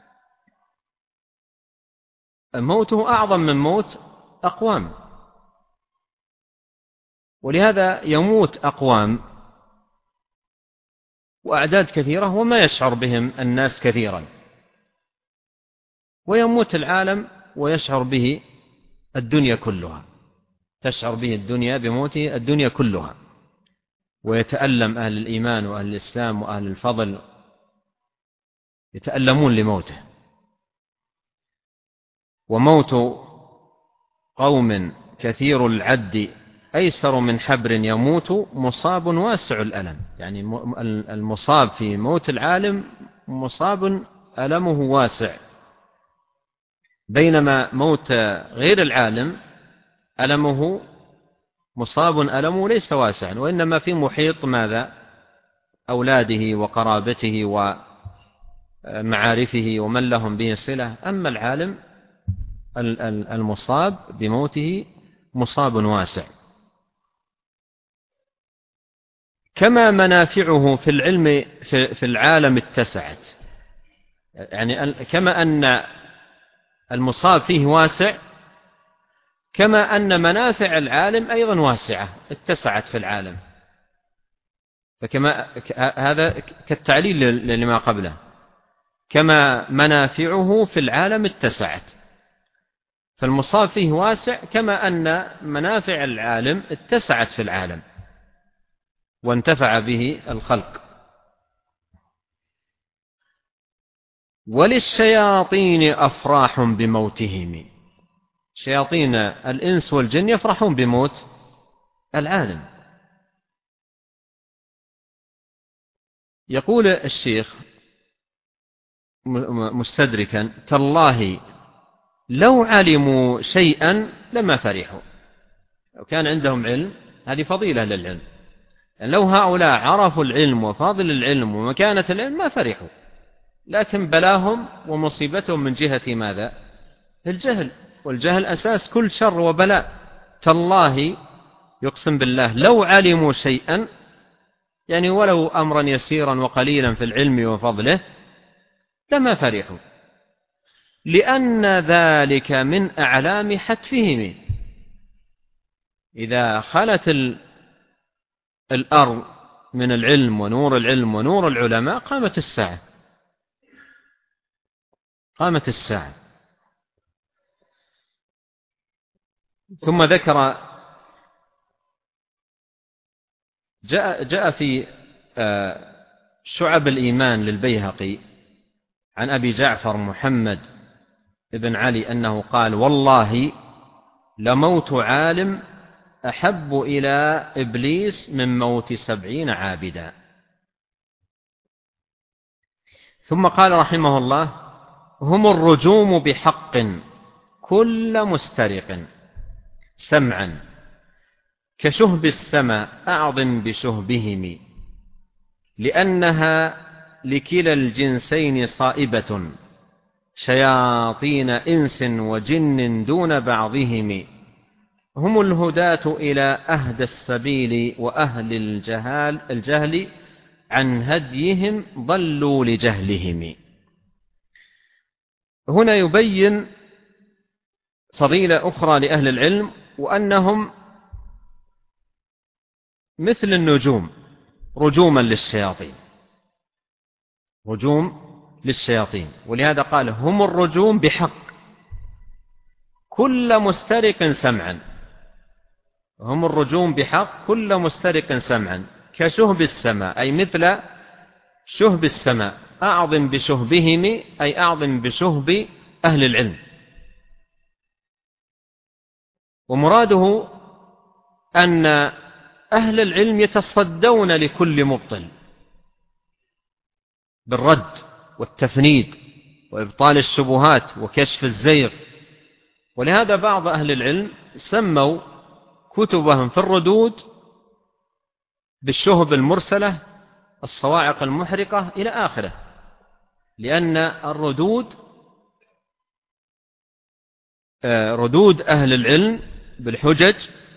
موته أعظم من موت أقوام، ولهذا يموت أقوام وأعداد كثيرة وما يشعر بهم الناس كثيرا، ويموت العالم ويشعر به الدنيا كلها، تشعر به الدنيا بموته الدنيا كلها، ويتألم أهل الإيمان وأهل الإسلام وأهل الفضل، يتألمون لموته. وموت قوم كثير العد أيسر من حبر يموت مصاب واسع الألم. يعني المصاب في موت العالم مصاب ألمه واسع، بينما موت غير العالم ألمه مصاب ألمه ليس واسعا، وإنما في محيط ماذا؟ أولاده وقرابته ومعارفه ومن لهم به صلة. أما العالم المصاب بموته مصاب واسع. كما منافعه في العلم في العالم اتسعت، يعني كما أن المصاب فيه واسع، كما أن منافع العالم أيضا واسعة اتسعت في العالم. فكما هذا كالتعليل لما قبله، كما منافعه في العالم اتسعت، فالمصاب فيه واسع كما أن منافع العالم اتسعت في العالم وانتفع به الخلق. وللشياطين أفراح بموتهم، شياطين الإنس والجن يفرحون بموت العالم. يقول الشيخ مستدركا: تالله لو علموا شيئا لما فرحوا. لو كان عندهم علم، هذه فضيلة للعلم، لو هؤلاء عرفوا العلم وفاضل العلم ومكانة العلم ما فرحوا، لكن بلاهم ومصيبتهم من جهة ماذا؟ الجهل، والجهل أساس كل شر وبلاء. تالله يقسم بالله لو علموا شيئا، يعني ولو أمرا يسيرا وقليلا في العلم وفضله، لما فرحوا، لأن ذلك من أعلام حتفهم. إذا خلت الأرض من العلم ونور العلم ونور العلماء قامت الساعة، قامت الساعة. ثم ذكر جاء, جاء في شعب الإيمان للبيهقي عن أبي جعفر محمد بن علي أنه قال: والله لموت عالم أحب إلى إبليس من موت سبعين عابدا. ثم قال رحمه الله: هم الرجوم بحق كل مسترق سمعا كشهب السماء أعظم بشهبهم، لأنها لكلا الجنسين صائبة شياطين إنس وجن دون بعضهم. هم الهداة إلى أهدى السبيل وأهل الجهال الجهل عن هديهم ضلوا لجهلهم. هنا يبين فضيلة أخرى لأهل العلم، وأنهم مثل النجوم رجوما للشياطين، رجوم للشياطين. ولهذا قال: هم الرجوم بحق كل مسترق سمعا. هم الرجوم بحق كل مسترق سمعا كشهب السماء، أي مثل شهب السماء، أعظم بشهبهم أي أعظم بشهب أهل العلم. ومراده أن أهل العلم يتصدون لكل مبطل بالرد والتفنيد وإبطال الشبهات وكشف الزيغ. ولهذا بعض أهل العلم سموا كتبهم في الردود بالشهب المرسلة الصواعق المحرقة إلى آخره، لأن الردود ردود أهل العلم بالحجج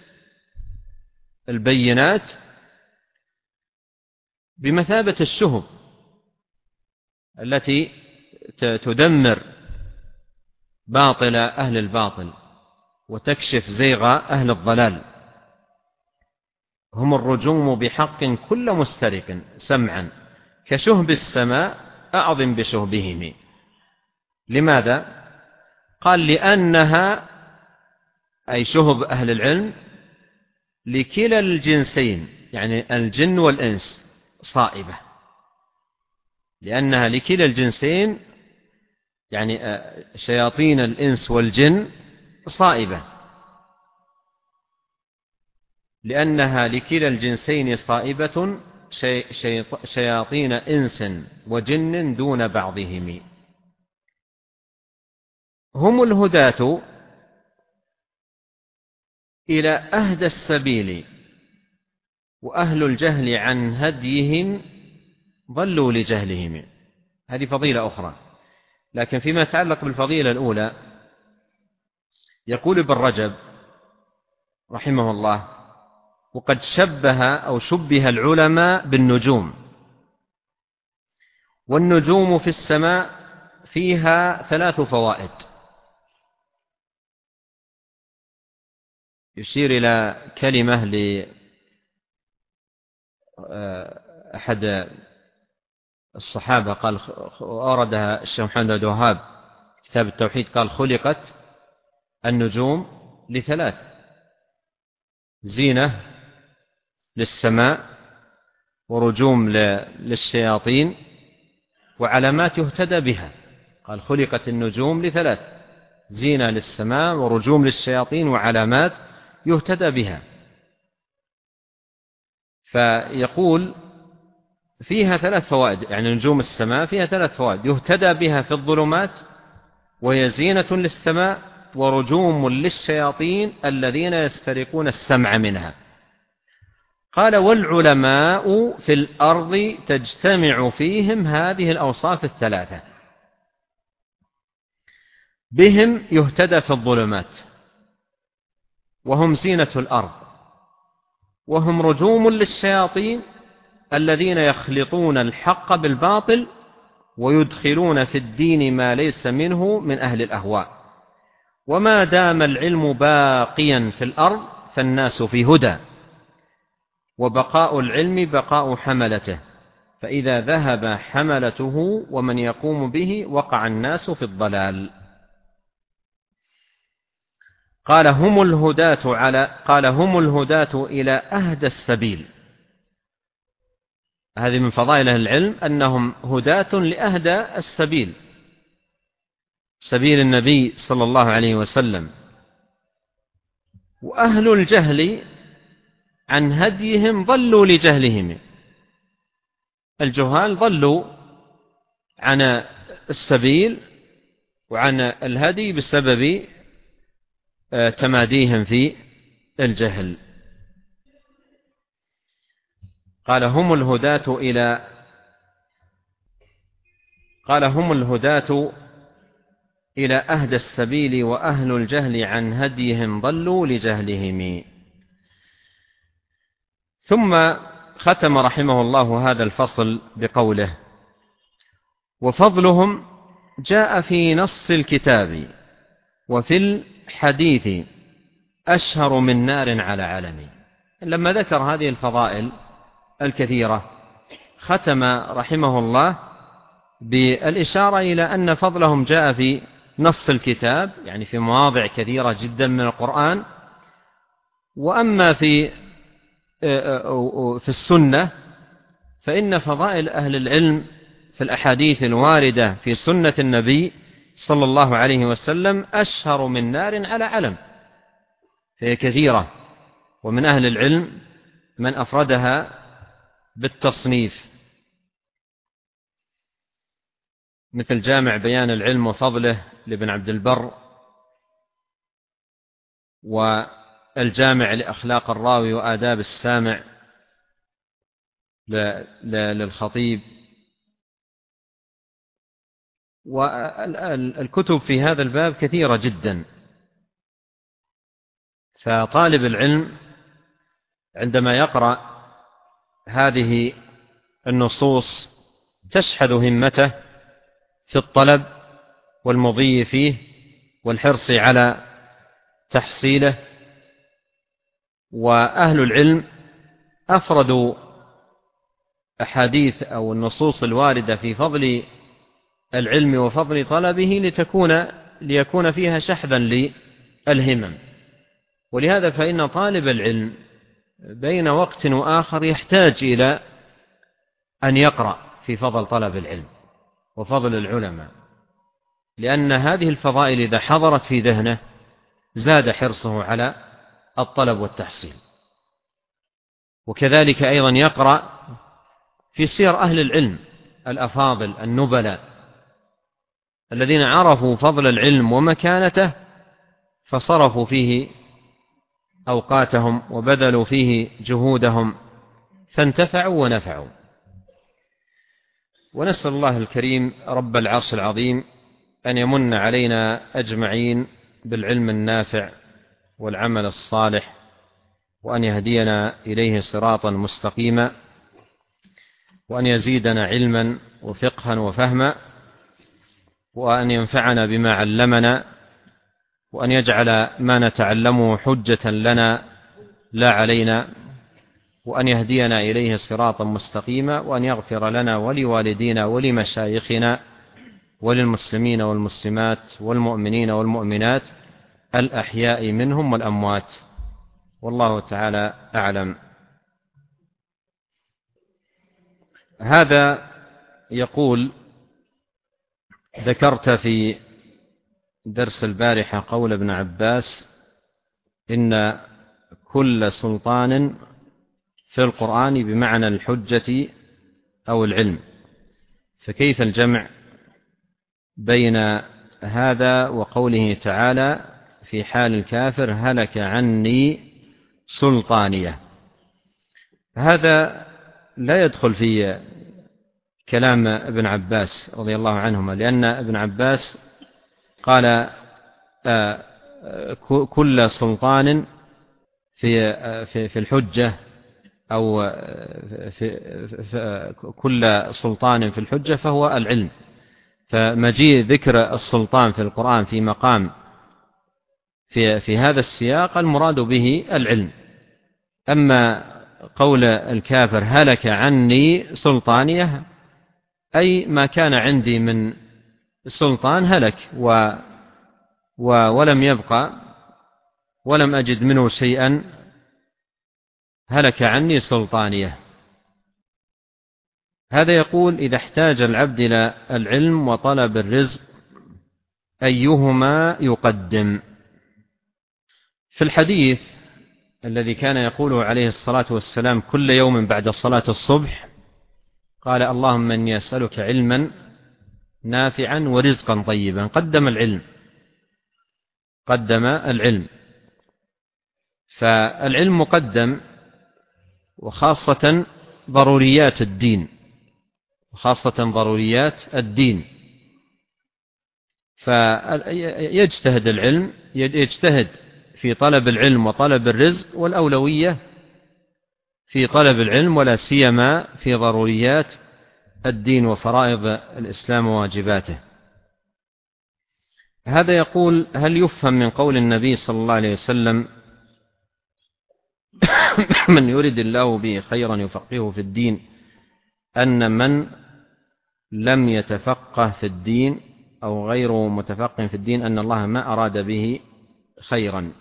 البينات بمثابة الشهب التي تدمر باطل أهل الباطل وتكشف زيغ أهل الضلال. هم الرجوم بحق كل مسترق سمعا كشهب السماء أعظم بشهبهم. لماذا؟ قال: لأنها أي شهب أهل العلم لكلا الجنسين، يعني الجن والإنس، صائبة. لأنها لكلا الجنسين يعني شياطين الإنس والجن صائبة، لأنها لكلا الجنسين صائبة شياطين إنس وجن دون بعضهم. هم الهداة إلى أهدى السبيل وأهل الجهل عن هديهم ضلوا لجهلهم. هذه فضيلة أخرى. لكن فيما يتعلق بالفضيلة الأولى يقول ابن رجب رحمه الله: وقد شبه أو شبه العلماء بالنجوم، والنجوم في السماء فيها ثلاث فوائد. يشير إلى كلمة لأحد الصحابة قال أوردها الشيخ محمد بن وهاب كتاب التوحيد، قال: خلقت النجوم لثلاث: زينة للسماء، ورجوم للشياطين، وعلامات يهتدى بها. قال: خلقت النجوم لثلاث: زينة للسماء ورجوم للشياطين وعلامات يهتدى بها. فيقول فيها ثلاث فوائد، يعني نجوم السماء فيها ثلاث فوائد: يهتدى بها في الظلمات، وهي زينة للسماء، ورجوم للشياطين الذين يسترقون السمع منها. قال: والعلماء في الأرض تجتمع فيهم هذه الأوصاف الثلاثة، بهم يهتدى في الظلمات، وهم زينة الأرض، وهم رجوم للشياطين الذين يخلطون الحق بالباطل ويدخلون في الدين ما ليس منه من أهل الأهواء. وما دام العلم باقيا في الأرض فالناس في هدى، وبقاء العلم بقاء حملته، فإذا ذهب حملته ومن يقوم به وقع الناس في الضلال. قال: هم الهداة على قال هم الهداة إلى أهدى السبيل. هذه من فضائل أهل العلم أنهم هداة لأهدى السبيل، سبيل النبي صلى الله عليه وسلم. وأهل الجهل عن هديهم ضلوا لجهلهم، الجهال ضلوا عن السبيل وعن الهدي بسبب تماديهم في الجهل. قال: هم الهداة إلى قال هم الهداة إلى أهدى السبيل، وأهل الجهل عن هديهم ضلوا لجهلهم. ثم ختم رحمه الله هذا الفصل بقوله: وفضلهم جاء في نص الكتاب وفي الحديث أشهر من نار على علم. لما ذكر هذه الفضائل الكثيرة ختم رحمه الله بالإشارة إلى أن فضلهم جاء في نص الكتاب، يعني في مواضع كثيرة جدا من القرآن. وأما في في السنة فإن فضائل أهل العلم في الأحاديث الواردة في سنة النبي صلى الله عليه وسلم أشهر من نار على علم، فهي كثيرة. ومن أهل العلم من أفردها بالتصنيف، مثل جامع بيان العلم وفضله لابن عبد البر، والجامع لأخلاق الراوي وآداب السامع للخطيب. والكتب في هذا الباب كثيرة جدا، فطالب العلم عندما يقرأ هذه النصوص تشحذ همته في الطلب والمضي فيه والحرص على تحصيله. وأهل العلم أفردوا أحاديث أو النصوص الواردة في فضل العلم وفضل طلبه لتكون ليكون فيها شحذا للهمم. ولهذا فإن طالب العلم بين وقت وآخر يحتاج إلى أن يقرأ في فضل طلب العلم وفضل العلماء، لأن هذه الفضائل إذا حضرت في ذهنه زاد حرصه على الطلب والتحصيل. وكذلك أيضا يقرأ في سير أهل العلم الأفاضل النبلاء الذين عرفوا فضل العلم ومكانته فصرفوا فيه أوقاتهم وبذلوا فيه جهودهم فانتفعوا ونفعوا. ونسأل الله الكريم رب العرش العظيم أن يمن علينا أجمعين بالعلم النافع والعمل الصالح، وأن يهدينا إليه صراطا مستقيما، وأن يزيدنا علما وفقها وفهما، وأن ينفعنا بما علمنا، وأن يجعل ما نتعلمه حجة لنا لا علينا، وأن يهدينا إليه صراطا مستقيما، وأن يغفر لنا ولوالدينا ولمشايخنا وللمسلمين والمسلمات والمؤمنين والمؤمنات الأحياء منهم والأموات. والله تعالى أعلم. هذا يقول: ذكرت في درس البارحة قول ابن عباس إن كل سلطان في القرآن بمعنى الحجة أو العلم، فكيف الجمع بين هذا وقوله تعالى في حال الكافر هلك عني سلطانية؟ هذا لا يدخل في كلام ابن عباس رضي الله عنهما، لأن ابن عباس قال كل سلطان في في الحجة أو في كل سلطان في الحجة فهو العلم. فمجيء ذكر السلطان في القرآن في مقام في في هذا السياق المراد به العلم. أما قول الكافر هلك عني سلطانيه، أي ما كان عندي من سلطان هلك و ولم يبقى ولم أجد منه شيئا، هلك عني سلطانيه. هذا يقول إذا احتاج العبد إلى العلم وطلب الرزق أيهما يقدم؟ في الحديث الذي كان يقوله عليه الصلاة والسلام كل يوم بعد صلاة الصبح قال اللهم إني أسألك علما نافعا ورزقا طيبا، قدم العلم قدم العلم فالعلم مقدم، وخاصة ضروريات الدين وخاصة ضروريات الدين فيجتهد العلم يجتهد في طلب العلم وطلب الرزق، والأولوية في طلب العلم ولا سيما في ضروريات الدين وفرائض الإسلام وواجباته. هذا يقول هل يفهم من قول النبي صلى الله عليه وسلم من يرد الله به خيرا يفقهه في الدين أن من لم يتفقه في الدين أو غير متفقه في الدين أن الله ما أراد به خيرا؟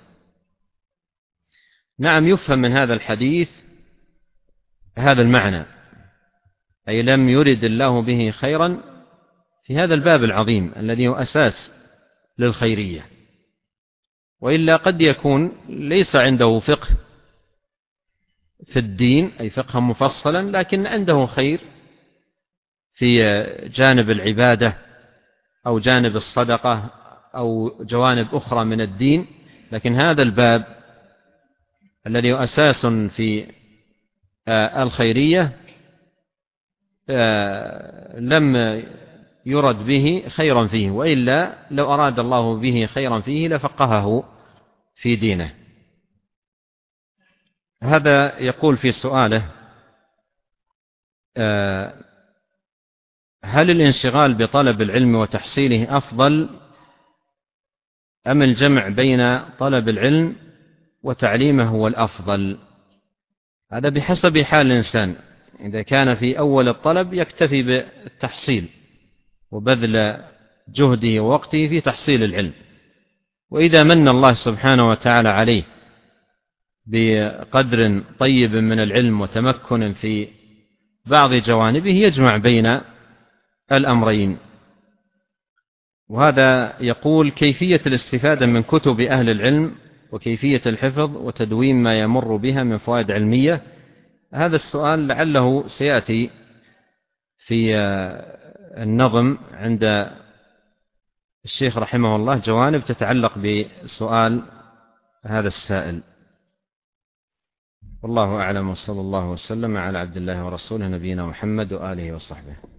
نعم، يفهم من هذا الحديث هذا المعنى، أي لم يرد الله به خيرا في هذا الباب العظيم الذي هو أساس للخيرية. وإلا قد يكون ليس عنده فقه في الدين أي فقها مفصلا، لكن عنده خير في جانب العبادة أو جانب الصدقة أو جوانب أخرى من الدين، لكن هذا الباب الذي هو أساس في الخيرية لم يرد به خيرا فيه، وإلا لو أراد الله به خيرا فيه لفقهه في دينه. هذا يقول في سؤاله هل الانشغال بطلب العلم وتحصيله أفضل أم الجمع بين طلب العلم وتعليمه هو الأفضل؟ هذا بحسب حال الإنسان. إذا كان في أول الطلب يكتفي بالتحصيل وبذل جهده ووقته في تحصيل العلم، وإذا من الله سبحانه وتعالى عليه بقدر طيب من العلم وتمكن في بعض جوانبه يجمع بين الأمرين. وهذا يقول كيفية الاستفادة من كتب أهل العلم وكيفية الحفظ وتدوين ما يمر بها من فوائد علمية. هذا السؤال لعله سيأتي في النظم عند الشيخ رحمه الله جوانب تتعلق بسؤال هذا السائل. والله أعلم، وصلى الله وسلم على عبد الله ورسوله نبينا محمد وآله وصحبه.